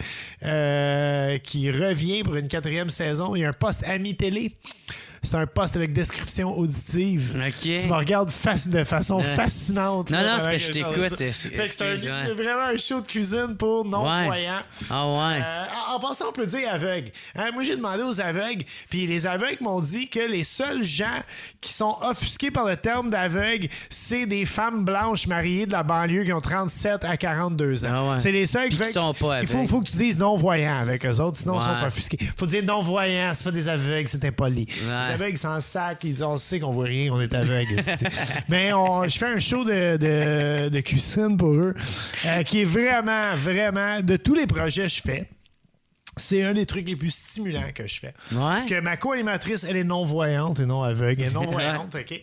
euh, qui revient pour une quatrième saison. Il y a un poste Ami Télé. C'est un poste avec description auditive. Okay. Tu me regardes faci- de façon euh... fascinante. Non, non, c'est que je t'écoute. C'est, c'est un, ouais. vraiment un show de cuisine pour non-voyants. Ah ouais. ouais. Euh, en, en passant, on peut dire aveugles. Hein, moi, j'ai demandé aux aveugles, puis les aveugles m'ont dit que les seuls gens qui sont offusqués par le terme d'aveugle, c'est des femmes blanches mariées de la banlieue qui ont trente-sept à quarante-deux ans. Ah ouais. C'est les seuls qui sont pas aveugles. Il faut, faut que tu dises non-voyants avec eux autres, sinon ouais. ils sont pas offusqués. Faut dire non-voyants, c'est pas des aveugles, c'est impoli. Ouais. Les aveugles, ils s'en sac, ils disent on sait qu'on voit rien, on est aveugle. Mais on, je fais un show de, de, de cuisine pour eux euh, qui est vraiment, vraiment, de tous les projets que je fais, c'est un des trucs les plus stimulants que je fais. Ouais. Parce que ma co-animatrice, elle est non-voyante et non aveugle. Elle est non-voyante, OK?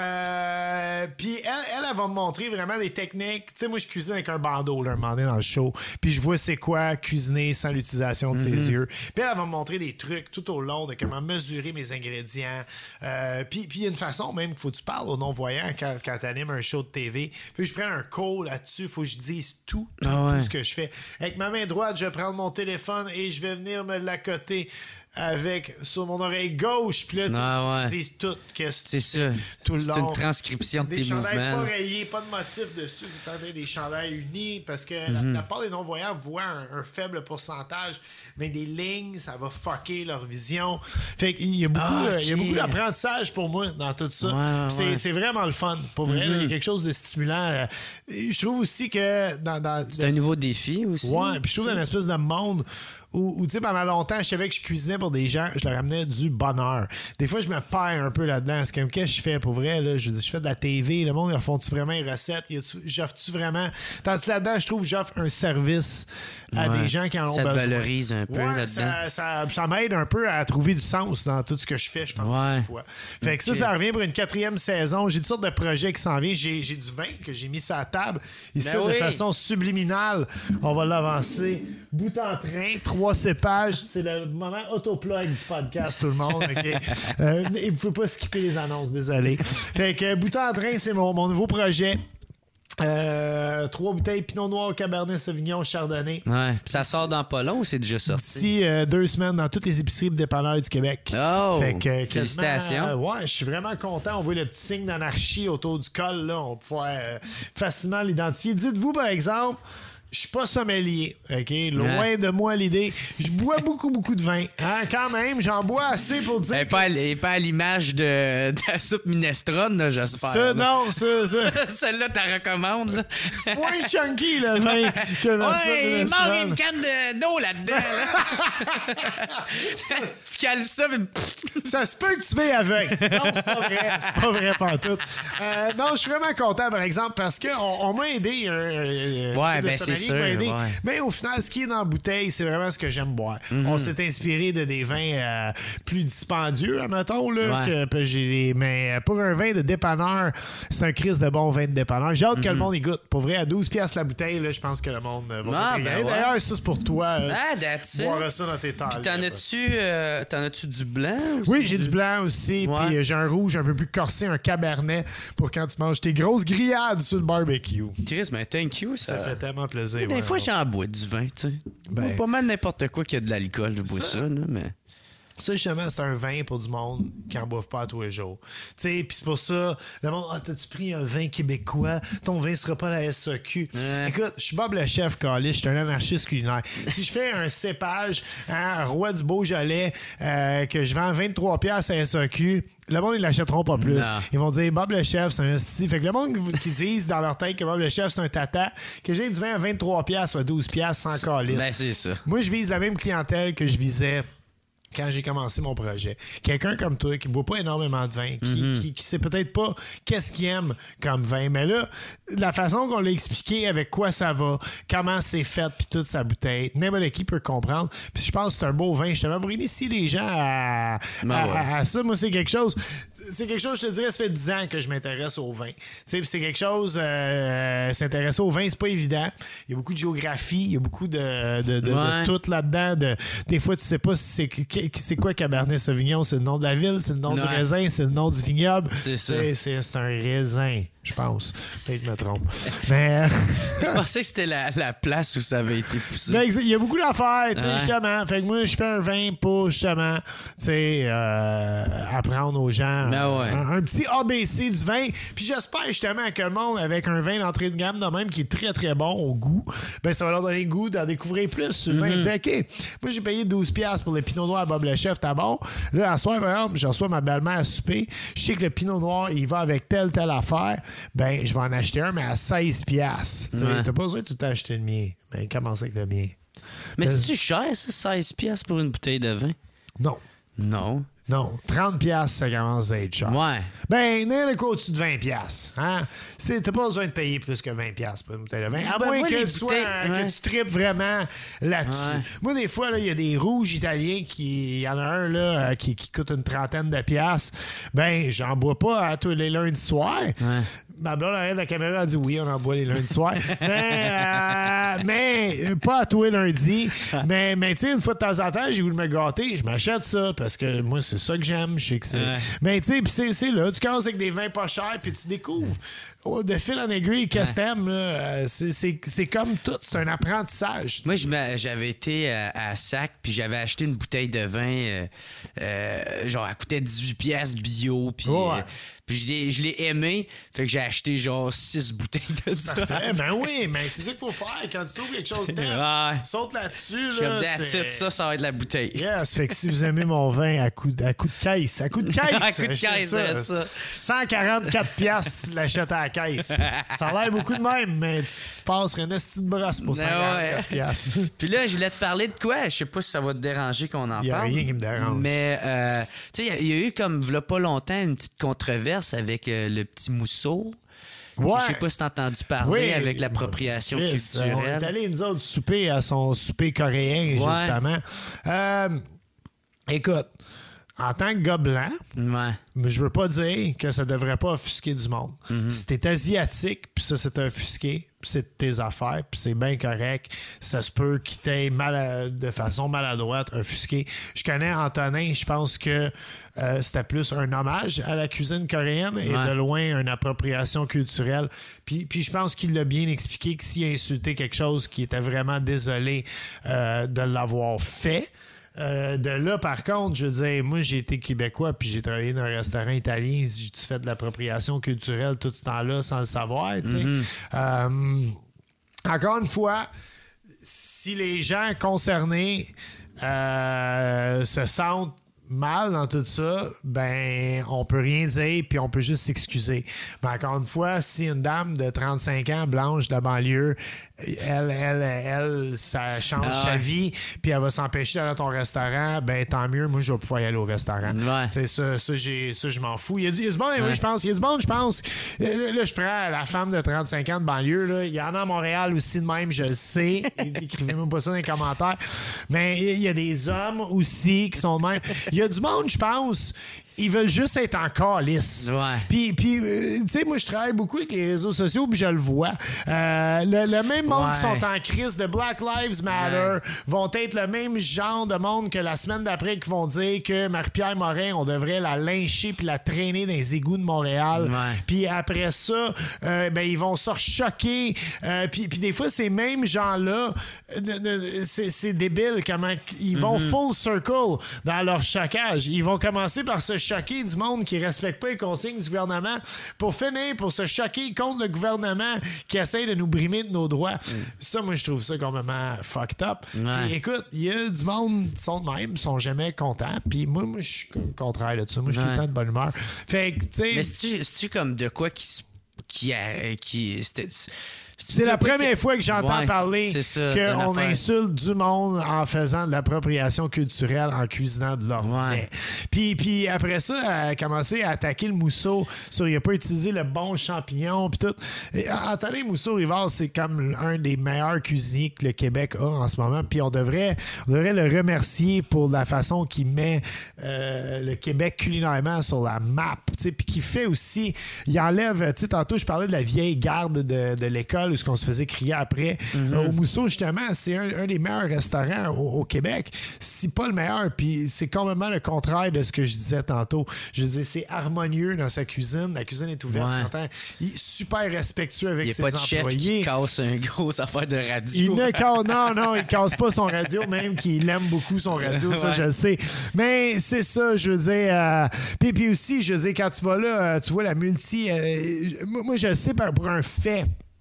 Euh, puis elle, elle, elle va me montrer vraiment des techniques. Tu sais, moi, je cuisine avec un bandeau, là, un moment donné dans le show. Puis je vois c'est quoi cuisiner sans l'utilisation de mm-hmm. ses yeux. Puis elle, elle va me montrer des trucs tout au long de comment mesurer mes ingrédients. Euh, puis il y a une façon même qu'il faut que tu parles aux non-voyants quand, quand tu animes un show de T V. Puis je prends un call là-dessus. Il faut que je dise tout, tout, ah ouais. tout ce que je fais. Avec ma main droite, je vais prendre mon téléphone et je vais venir me l'accoter avec sur mon oreille gauche, puis là, ah ouais. tu dis tout, qu'est-ce que c'est ça. Tout le c'est long. C'est une transcription de des tes mouvements. Des chandails pas rayés, pas de motif dessus. Vous entendez des chandails unis parce que mm-hmm. la, la part des non-voyants voient un, un faible pourcentage, mais des lignes, ça va fucker leur vision. Fait qu'il y a beaucoup, ah, okay. il y a beaucoup d'apprentissage pour moi dans tout ça. Ouais, c'est, ouais. c'est vraiment le fun. Pour vrai, mm-hmm. là, il y a quelque chose de stimulant. Je trouve aussi que dans, dans c'est un nouveau défi aussi. Ouais, puis je trouve dans une espèce de monde où, où tu sais, pendant longtemps, je savais que je cuisinais pour des gens, je leur amenais du bonheur. Des fois, je me perds un peu là-dedans. C'est comme, qu'est-ce que je fais pour vrai? Là? Je, je fais de la T V, le monde, ils font-tu vraiment une recette? J'offre-tu vraiment? Tandis que là-dedans, je trouve que j'offre un service à ouais. des gens qui en ont ça besoin. Ça te valorise un peu ouais, là-dedans. Ça, ça, ça m'aide un peu à trouver du sens dans tout ce que je fais, je pense, ouais. des fois. Fait okay. que ça, ça revient pour une quatrième saison. J'ai toutes sortes de projets qui s'en viennent. J'ai, j'ai du vin que j'ai mis sur la table. Ici, ben oui. de façon subliminale, on va l'avancer. Bout en train, trois cépages. C'est le moment autoplug du podcast, tout le monde. Okay? euh, il ne faut pas skipper les annonces, désolé. Fait que bout en train, c'est mon, mon nouveau projet. Euh, trois bouteilles Pinot Noir, Cabernet Sauvignon, Chardonnay. Ouais. Puis ça sort dans pas long ou c'est déjà sorti? D'ici euh, deux semaines dans toutes les épiceries dépanneurs du Québec. Oh! Fait que, félicitations. Euh, ouais, je suis vraiment content. On voit le petit signe d'anarchie autour du col. Là. On peut euh, facilement l'identifier. Dites-vous, par exemple, je suis pas sommelier, OK? Loin ouais. de moi l'idée. Je bois beaucoup, beaucoup de vin. Hein? Quand même, j'en bois assez pour dire... Elle n'est que... pas, à, pas à l'image de, de la soupe minestrone, là, j'espère. Ça, là. non, ça, ça. Celle-là, t'as recommande. Là. Moins chunky, le vin. Que ouais, il manque une canne de, d'eau là-dedans. Là. ça, tu cales ça, mais... Ça se peut que tu veilles aveugle. Non, c'est pas vrai. C'est pas vrai pantoute. Euh, non, je suis vraiment content, par exemple, parce qu'on on m'a aidé. Euh, ouais, ben c'est sûr, m'a aidé. Ouais. Mais au final, ce qui est dans la bouteille, c'est vraiment ce que j'aime boire. Mm-hmm. On s'est inspiré de des vins euh, plus dispendieux, admettons, là. Ouais. Que, j'ai, mais pour un vin de dépanneur, c'est un crise de bon vin de dépanneur. J'ai hâte mm-hmm. que le monde y goûte. Pour vrai, à douze piastres la bouteille, là, je pense que le monde va ah, ben ouais. D'ailleurs, ça, c'est pour toi. Euh, ah, that's boire it. Ça dans tes temps. Puis t'en as-tu, euh, t'en as-tu du blanc aussi? Oui, j'ai du blanc aussi. Ouais. Puis j'ai un rouge un peu plus corsé, un cabernet pour quand tu manges tes grosses grillades sur le barbecue. Chris, ben thank you. Ça, ça fait tellement plaisir. Des ouais, fois, ouais. j'en bois du vin, tu sais. Ben, pas mal n'importe quoi qui a de l'alcool, je bois ça, ça là, mais... Ça, justement, c'est un vin pour du monde qui n'en boive pas tous les jours. Tu sais, puis c'est pour ça, le monde, ah, t'as-tu pris un vin québécois? Ton vin sera pas la S A Q. Ouais. Écoute, je suis Bob le chef, Calis, je suis un anarchiste culinaire. Si je fais un cépage, hein, Roi du Beaujolais, euh, que je vends vingt-trois piastres à S A Q, le monde, ils l'achèteront pas plus. Non. Ils vont dire, Bob le chef, c'est un esti. Fait que le monde qui disent dans leur tête que Bob le chef, c'est un tata, que j'ai du vin à vingt-trois piastres ou à douze piastres sans Calis. Ben, c'est ça. Moi, je vise la même clientèle que je visais quand j'ai commencé mon projet. Quelqu'un comme toi qui boit pas énormément de vin, qui, mm-hmm. qui, qui sait peut-être pas qu'est-ce qu'il aime comme vin, mais là, la façon qu'on l'a expliqué avec quoi ça va, comment c'est fait, puis toute sa bouteille, n'importe qui peut comprendre. Puis je pense que c'est un beau vin, justement, pour initier les gens à, ben à, ouais. à, à ça. Moi, c'est quelque chose... C'est quelque chose, je te dirais, ça fait dix ans que je m'intéresse au vin. C'est quelque chose, euh, s'intéresser au vin, c'est pas évident. Il y a beaucoup de géographie, il y a beaucoup de, de, de, ouais. de tout là-dedans. De, des fois, tu sais pas si c'est, c'est quoi Cabernet Sauvignon. C'est le nom de la ville, c'est le nom ouais. du raisin, c'est le nom du vignoble. C'est ça. C'est, c'est, c'est un raisin, je pense. Peut-être que je me trompe. Mais... je pensais que c'était la, la place où ça avait été poussé. Ben, il y a beaucoup d'affaires, tu sais, ouais. justement. Fait que moi, je fais un vin pour, justement, tu sais, euh, apprendre aux gens... Ben ouais. Un, un petit A B C du vin. Puis j'espère justement que le monde, avec un vin d'entrée de gamme de même qui est très très bon au goût, ben ça va leur donner le goût d'en découvrir plus sur le mm-hmm. vin. Dire, OK, moi j'ai payé douze dollars pour le Pinot Noir à Bob le Chef, t'as bon. Là, à soir, par exemple, je reçois ma belle-mère à souper. Je sais que le Pinot Noir, il va avec telle, telle affaire. Ben, je vais en acheter un, mais à seize dollars. Ouais. T'as pas besoin de tout acheter le mien. Ben, commence avec le mien. Mais euh, c'est-tu cher, ça, seize dollars pour une bouteille de vin? Non. Non. Non, trente dollars, ça commence à être cher. Ouais. Ben, n'importe quoi au-dessus de vingt dollars. Hein? C'est, t'as pas besoin de payer plus que vingt dollars pour une bouteille de vin. À ben moins moi, que, tu sois, ouais. que tu tripes vraiment là-dessus. Ouais. Moi, des fois, il y a des rouges italiens qui. Il y en a un là, qui, qui coûte une trentaine de piastres. Ben, j'en bois pas à tous les lundis soirs. Ouais. Ma blonde arrière de la caméra a dit oui, on en boit les lundis soirs. mais, euh, mais pas à tous les lundis. mais mais tu sais, une fois de temps en temps, j'ai voulu me gâter. Je m'achète ça parce que moi, c'est ça que j'aime. Je sais que c'est. Ouais. Mais tu sais, c'est, c'est là. Tu commences avec des vins pas chers puis tu découvres oh, de fil en aiguille qu'est-ce que ouais. t'aimes. Là. C'est, c'est, c'est comme tout. C'est un apprentissage. Moi, je j'avais été à, à Sac puis j'avais acheté une bouteille de vin. Euh, euh, genre, elle coûtait dix-huit piastres bio. Puis. Oh, ouais. euh, Puis je l'ai, je l'ai aimé, fait que j'ai acheté genre six bouteilles de ça. Parfait. Ben oui, mais c'est ça qu'il faut faire quand tu trouves quelque chose d'aime. Ouais. Saute là-dessus. Là, c'est... ça, ça va être la bouteille. Yes, fait que si vous aimez mon vin à coup, à coup de caisse, à coup de caisse, à coup de caisse, ça. ça. cent quarante-quatre piastres, tu l'achètes à la caisse. Ça a l'air beaucoup de même, mais tu passerais une petite brosse pour cent quarante-quatre piastres. Puis là, je voulais te parler de quoi? Je sais pas si ça va te déranger qu'on en parle. Il y a rien qui me dérange. Mais, euh, tu sais, il y, y a eu comme, il y a pas longtemps, une petite controverse avec euh, le petit mousseau. Ouais. Je sais pas si t'as entendu parler oui. avec l'appropriation Chris, culturelle. On est allé, nous autres, souper à son souper coréen, ouais. justement. Euh, écoute, en tant que gars blanc, ouais. je veux pas dire que ça devrait pas offusquer du monde. Mm-hmm. Si t'es asiatique, puis ça, c'est offusqué, puis c'est tes affaires, puis c'est bien correct, ça se peut qu'il t'ait mal de façon maladroite offusqué. Je connais Antonin, je pense que euh, c'était plus un hommage à la cuisine coréenne et ouais. de loin une appropriation culturelle. Puis, puis je pense qu'il l'a bien expliqué que s'il a insulté quelque chose, qu'il était vraiment désolé euh, de l'avoir fait. Euh, de là, par contre, je veux dire, moi, j'ai été québécois puis j'ai travaillé dans un restaurant italien. J'ai-tu fait de l'appropriation culturelle tout ce temps-là sans le savoir, tu sais? Mm-hmm. Euh, encore une fois, si les gens concernés euh, se sentent mal dans tout ça, ben, on peut rien dire puis on peut juste s'excuser. Mais encore une fois, si une dame de trente-cinq ans, blanche de la banlieue, elle, elle, elle, ça change ah ouais. sa vie puis elle va s'empêcher d'aller à ton restaurant, ben, tant mieux, moi, je vais pouvoir y aller au restaurant. Ouais. C'est ça, ça, j'ai, ça, je m'en fous. Il y a, il y a du bon, ouais. je pense, il y a du bon, je pense. Là, là, je prends la femme de trente-cinq ans de banlieue, là. Il y en a à Montréal aussi de même, je le sais. Écrivez-moi pas ça dans les commentaires. Mais il y a des hommes aussi qui sont de même. Il y a du monde, je pense, ils veulent juste être en calice. Ouais. Puis, puis euh, tu sais, moi, je travaille beaucoup avec les réseaux sociaux, puis je le vois. Euh, le, le même monde ouais. qui sont en crise de Black Lives Matter ouais. vont être le même genre de monde que la semaine d'après qui vont dire que Marie-Pierre Morin, on devrait la lyncher puis la traîner dans les égouts de Montréal. Ouais. Puis après ça, euh, ben, ils vont se choquer. Euh, puis, puis des fois, ces mêmes gens-là, euh, c'est, c'est débile comment ils vont mm-hmm. full circle dans leur choquage. Ils vont commencer par se choquer du monde qui respecte pas les consignes du gouvernement pour finir, pour se choquer contre le gouvernement qui essaie de nous brimer de nos droits. Mm. Ça, moi, je trouve ça complètement fucked up. Ouais. Puis écoute, il y a du monde qui sont de même, qui sont jamais contents. Puis moi, moi je suis le contraire de ça. Moi, je suis ouais. tout le temps de bonne humeur. Fait que, tu sais... Mais c'est-tu, c'est-tu comme de quoi qui se qui... A, qui c'était, C'est la première que... fois que j'entends ouais, parler qu'on insulte du monde en faisant de l'appropriation culturelle, en cuisinant de l'ormelet. Ouais. Puis, puis après ça, elle a commencé à attaquer le mousseau sur il n'a pas utilisé le bon champignon puis tout. Et, Anthony Mousseau-Rivard, c'est comme un des meilleurs cuisiniers que le Québec a en ce moment. Puis on devrait, on devrait le remercier pour la façon qu'il met euh, le Québec culinairement sur la map. Puis qu'il fait aussi, il enlève, tu sais, tantôt je parlais de la vieille garde de, de l'école, où ce qu'on se faisait crier après. Mm-hmm. Euh, au Mousseau, justement, c'est un, un des meilleurs restaurants au, au Québec, si pas le meilleur. Puis c'est complètement le contraire de ce que je disais tantôt. Je disais, c'est harmonieux dans sa cuisine. La cuisine est ouverte. Ouais. Il est super respectueux avec ses employés. Il n'y a pas de chef qui casse une grosse affaire de radio. Il ne casse, non, non, il casse pas son radio, même qu'il aime beaucoup son radio, ça, ouais. Je le sais. Mais c'est ça, je veux dire. Euh, puis, puis aussi, je veux dire, quand tu vas là, tu vois la multi... Euh, moi, je le sais pour un fait.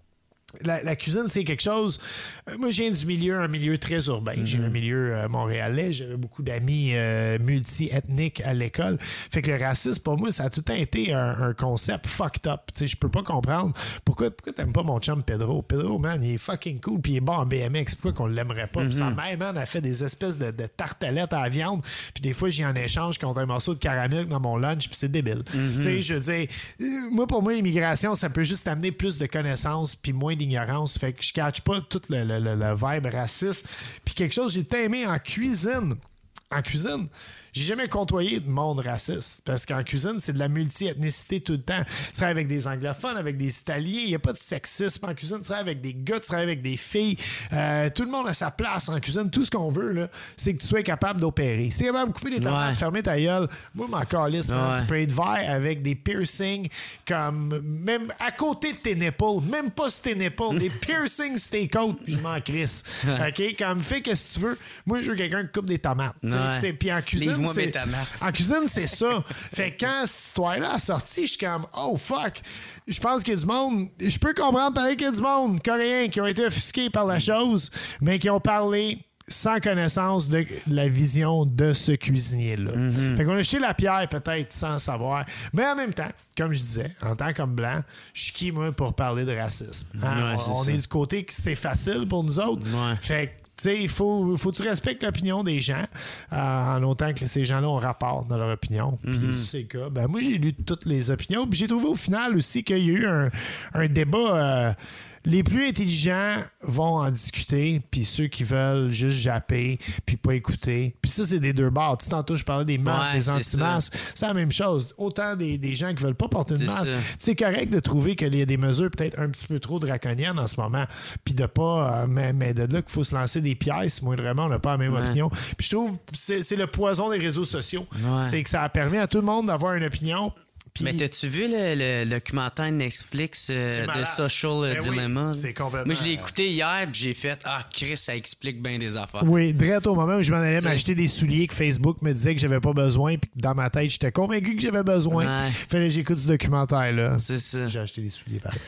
La, la cuisine, c'est quelque chose... Moi, je viens du milieu, un milieu très urbain. Mm-hmm. J'ai un milieu euh, montréalais. J'avais beaucoup d'amis euh, multi-ethniques à l'école. Fait que le racisme, pour moi, ça a tout le temps été un, un concept fucked up. Tu sais, je peux pas comprendre pourquoi, pourquoi t'aimes pas mon chum Pedro. Pedro, man, il est fucking cool puis il est bon en B M X. Pourquoi qu'on l'aimerait pas? Mm-hmm. Puis sa mère, man, a fait des espèces de, de tartelettes à la viande. Puis des fois, j'y en échange contre un morceau de caramel dans mon lunch puis c'est débile. Mm-hmm. Tu sais, je veux dire, moi, pour moi, l'immigration, ça peut juste amener plus de connaissances puis moins d'ignorance. Fait que je catch pas tout le, le, le, le vibe raciste. Puis quelque chose que j'ai tant aimé en cuisine. En cuisine, j'ai jamais côtoyé de monde raciste. Parce qu'en cuisine, c'est de la multi-ethnicité tout le temps. Tu travailles avec des anglophones, avec des italiens. Il n'y a pas de sexisme en cuisine. Tu travailles avec des gars, tu travailles avec des filles. Euh, tout le monde a sa place en cuisine. Tout ce qu'on veut, là, c'est que tu sois capable d'opérer. Si tu es capable de couper des tomates, ouais. Fermer ta gueule, moi, m'en calisse, ouais. Tu peux être vert avec des piercings comme même à côté de tes nipples, même pas sur tes nipples, des piercings sur tes côtes, puis je m'en crisse. OK? Comme fais qu'est-ce que tu veux. Moi, je veux quelqu'un qui coupe des tomates. Ouais. Puis en cuisine, c'est, en cuisine, c'est ça. Fait que quand cette histoire-là a sorti, je suis comme, oh fuck. Je pense qu'il y a du monde. Je peux comprendre pareil qu'il y a du monde coréen qui ont été offusqués par la chose, mais qui ont parlé sans connaissance de la vision de ce cuisinier-là. Mm-hmm. Fait qu'on a jeté la pierre peut-être sans savoir. Mais en même temps, comme je disais, en tant que blanc, je suis qui, moi, pour parler de racisme? Hein? Ouais, on, on est du côté que c'est facile pour nous autres. Ouais. Fait que tu sais, il faut, faut que tu respectes l'opinion des gens, euh, en autant que ces gens-là ont rapport dans leur opinion. Puis mm-hmm. C'est le cas. Ben, moi, j'ai lu toutes les opinions. Puis j'ai trouvé au final aussi qu'il y a eu un, un débat... Euh, les plus intelligents vont en discuter, puis ceux qui veulent juste japper, puis pas écouter. Puis ça, c'est des deux bords. Tu sais, tantôt, je parlais des masques, ouais, des anti-masques. C'est, c'est la même chose. Autant des, des gens qui veulent pas porter de c'est masque. Ça. C'est correct de trouver qu'il y a des mesures peut-être un petit peu trop draconiennes en ce moment, puis de pas... Euh, mais, mais de là qu'il faut se lancer des pièces, moindrement, on n'a pas la même ouais. opinion. Puis je trouve que c'est, c'est le poison des réseaux sociaux. Ouais. C'est que ça a permis à tout le monde d'avoir une opinion. Puis... Mais t'as-tu vu le, le, le documentaire Netflix euh, de Social ben Dilemma? Oui, c'est complètement... Moi, je l'ai écouté hier et j'ai fait « Ah, Chris, ça explique bien des affaires. » Oui, direct au moment où je m'en allais c'est... m'acheter des souliers que Facebook me disait que j'avais pas besoin, puis dans ma tête, j'étais convaincu que j'avais besoin. Ouais. Fallait que j'écoute ce documentaire-là. C'est ça. J'ai acheté des souliers pareil.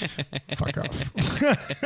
Fuck off.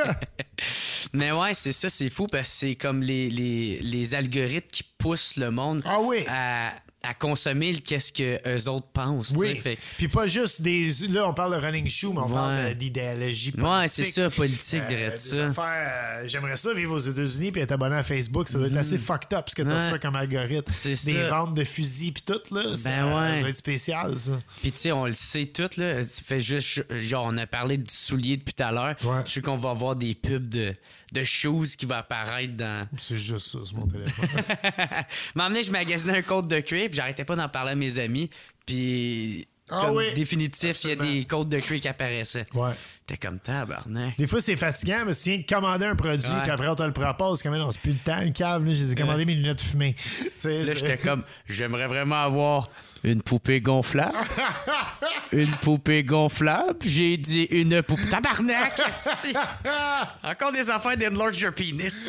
Mais ouais, c'est ça, c'est fou parce que c'est comme les, les, les algorithmes qui poussent le monde ah oui. à... à consommer qu'est-ce que eux autres pensent. Oui. Fait... Puis pas juste des... Là, on parle de running shoe, mais on ouais. parle d'idéologie politique. Ouais, c'est ça, politique, euh, de ça. Affaires, euh, j'aimerais ça vivre aux États-Unis puis être abonné à Facebook. Ça doit être mm-hmm. assez fucked up ce que tu as ouais. comme algorithme. C'est des ça. Ventes de fusils puis tout, là. Ben ça, ouais. ça doit être spécial, ça. Puis tu sais, on le sait tout, là. Fait juste... Genre, on a parlé du soulier depuis tout à l'heure. Ouais. Je sais qu'on va avoir des pubs de... de shoes qui va apparaître dans... C'est juste ça, sur mon téléphone. M'emmener, je magasinais un code de cuir, puis j'arrêtais pas d'en parler à mes amis. Puis, ah, comme oui. définitif, il y a des codes de cuir qui apparaissaient. Ouais. T'es comme tabarnak. Des fois, c'est fatigant, mais tu viens de commander un produit, ouais. puis après, on te le propose. Quand même, on se pue le temps, le câble. Là, j'ai commandé ouais. mes lunettes fumées. Là, j'étais comme, j'aimerais vraiment avoir une poupée gonflable. Une poupée gonflable. J'ai dit une poupée. Tabarnak! Encore des affaires d'enlarge your penis.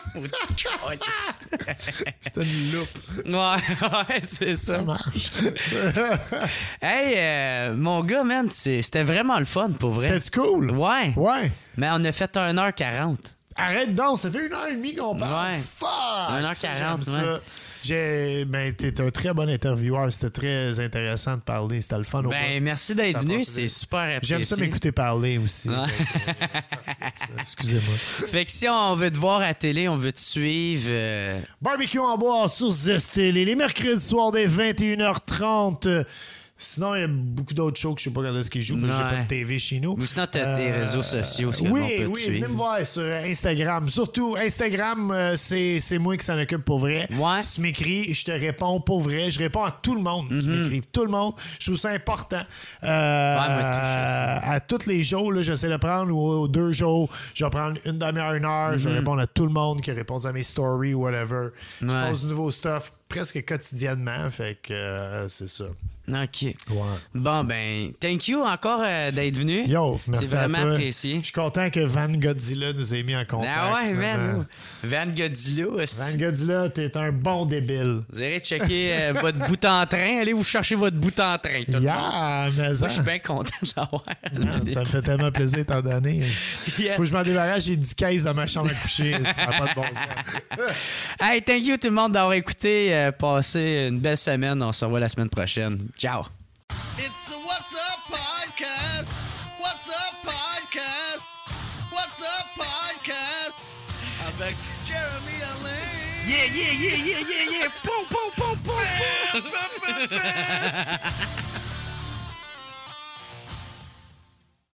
C'est une loupe. Ouais, ouais, c'est ça. Ça marche. Hey, euh, mon gars, man, c'était vraiment le fun, pour vrai. C'était cool? Ouais. Ouais. Mais on a fait une heure quarante. Arrête donc, ça fait une heure et demie qu'on parle. Ouais. Fuck! une heure quarante, ouais. Ça. j'ai, ben, t'es un très bon intervieweur. C'était très intéressant de parler. C'était le fun au Ben, merci d'être venu. C'est super apprécié. J'aime ça m'écouter parler aussi. Ouais. Donc, euh, excusez-moi. Fait que si on veut te voir à télé, on veut te suivre. Euh... Barbecue en bois sur Zestel les mercredis soirs dès vingt et une heures trente. Sinon, il y a beaucoup d'autres shows que je sais pas quand est-ce qu'ils jouent, parce que j'ai pas de T V chez nous. Ou sinon, tu as tes Euh, réseaux sociaux. Si oui, on peut te oui, suivre. venez me voir sur Instagram. Surtout, Instagram, euh, c'est, c'est moi qui s'en occupe pour vrai. Ouais. Si tu m'écris, je te réponds pour vrai. Je réponds à tout le monde qui Mm-hmm. m'écrive. Tout le monde. Je trouve ça important. Euh, Ouais, moi, tout, je euh, à tous les jours, là, j'essaie de prendre, ou aux deux jours, je vais prendre une demi-heure, une heure. Je vais répondre à tout le monde qui a répondu à mes stories ou whatever. Je Ouais. pose du nouveau stuff presque quotidiennement. Fait que euh, c'est ça. OK. Ouais. Bon, ben, thank you encore euh, d'être venu. Yo, merci C'est vraiment à toi. apprécié. Je suis content que Van Godzilla nous ait mis en contact. Ah ouais, vraiment. man. Van Godzilla. aussi. Van Godzilla, t'es un bon débile. Vous irez checker euh, votre bout en train. Allez vous chercher votre bout en train. tout le monde. Yeah, mais Moi, ça. je suis bien content de l'avoir. Man, ça me fait tellement plaisir étant donné. Yes. Faut que je m'en débarrasse, j'ai dix caisses dans ma chambre à coucher. Ça n'a pas de bon sens. Hey, thank you tout le monde d'avoir écouté. Euh, passez une belle semaine. On se revoit la semaine prochaine. Ciao. It's the What's Up Podcast. What's Up Podcast. What's Up Podcast. Avec Jeremy Alain. Yeah, yeah, yeah, yeah, yeah, yeah. Poum, poum, poum, poum, poum.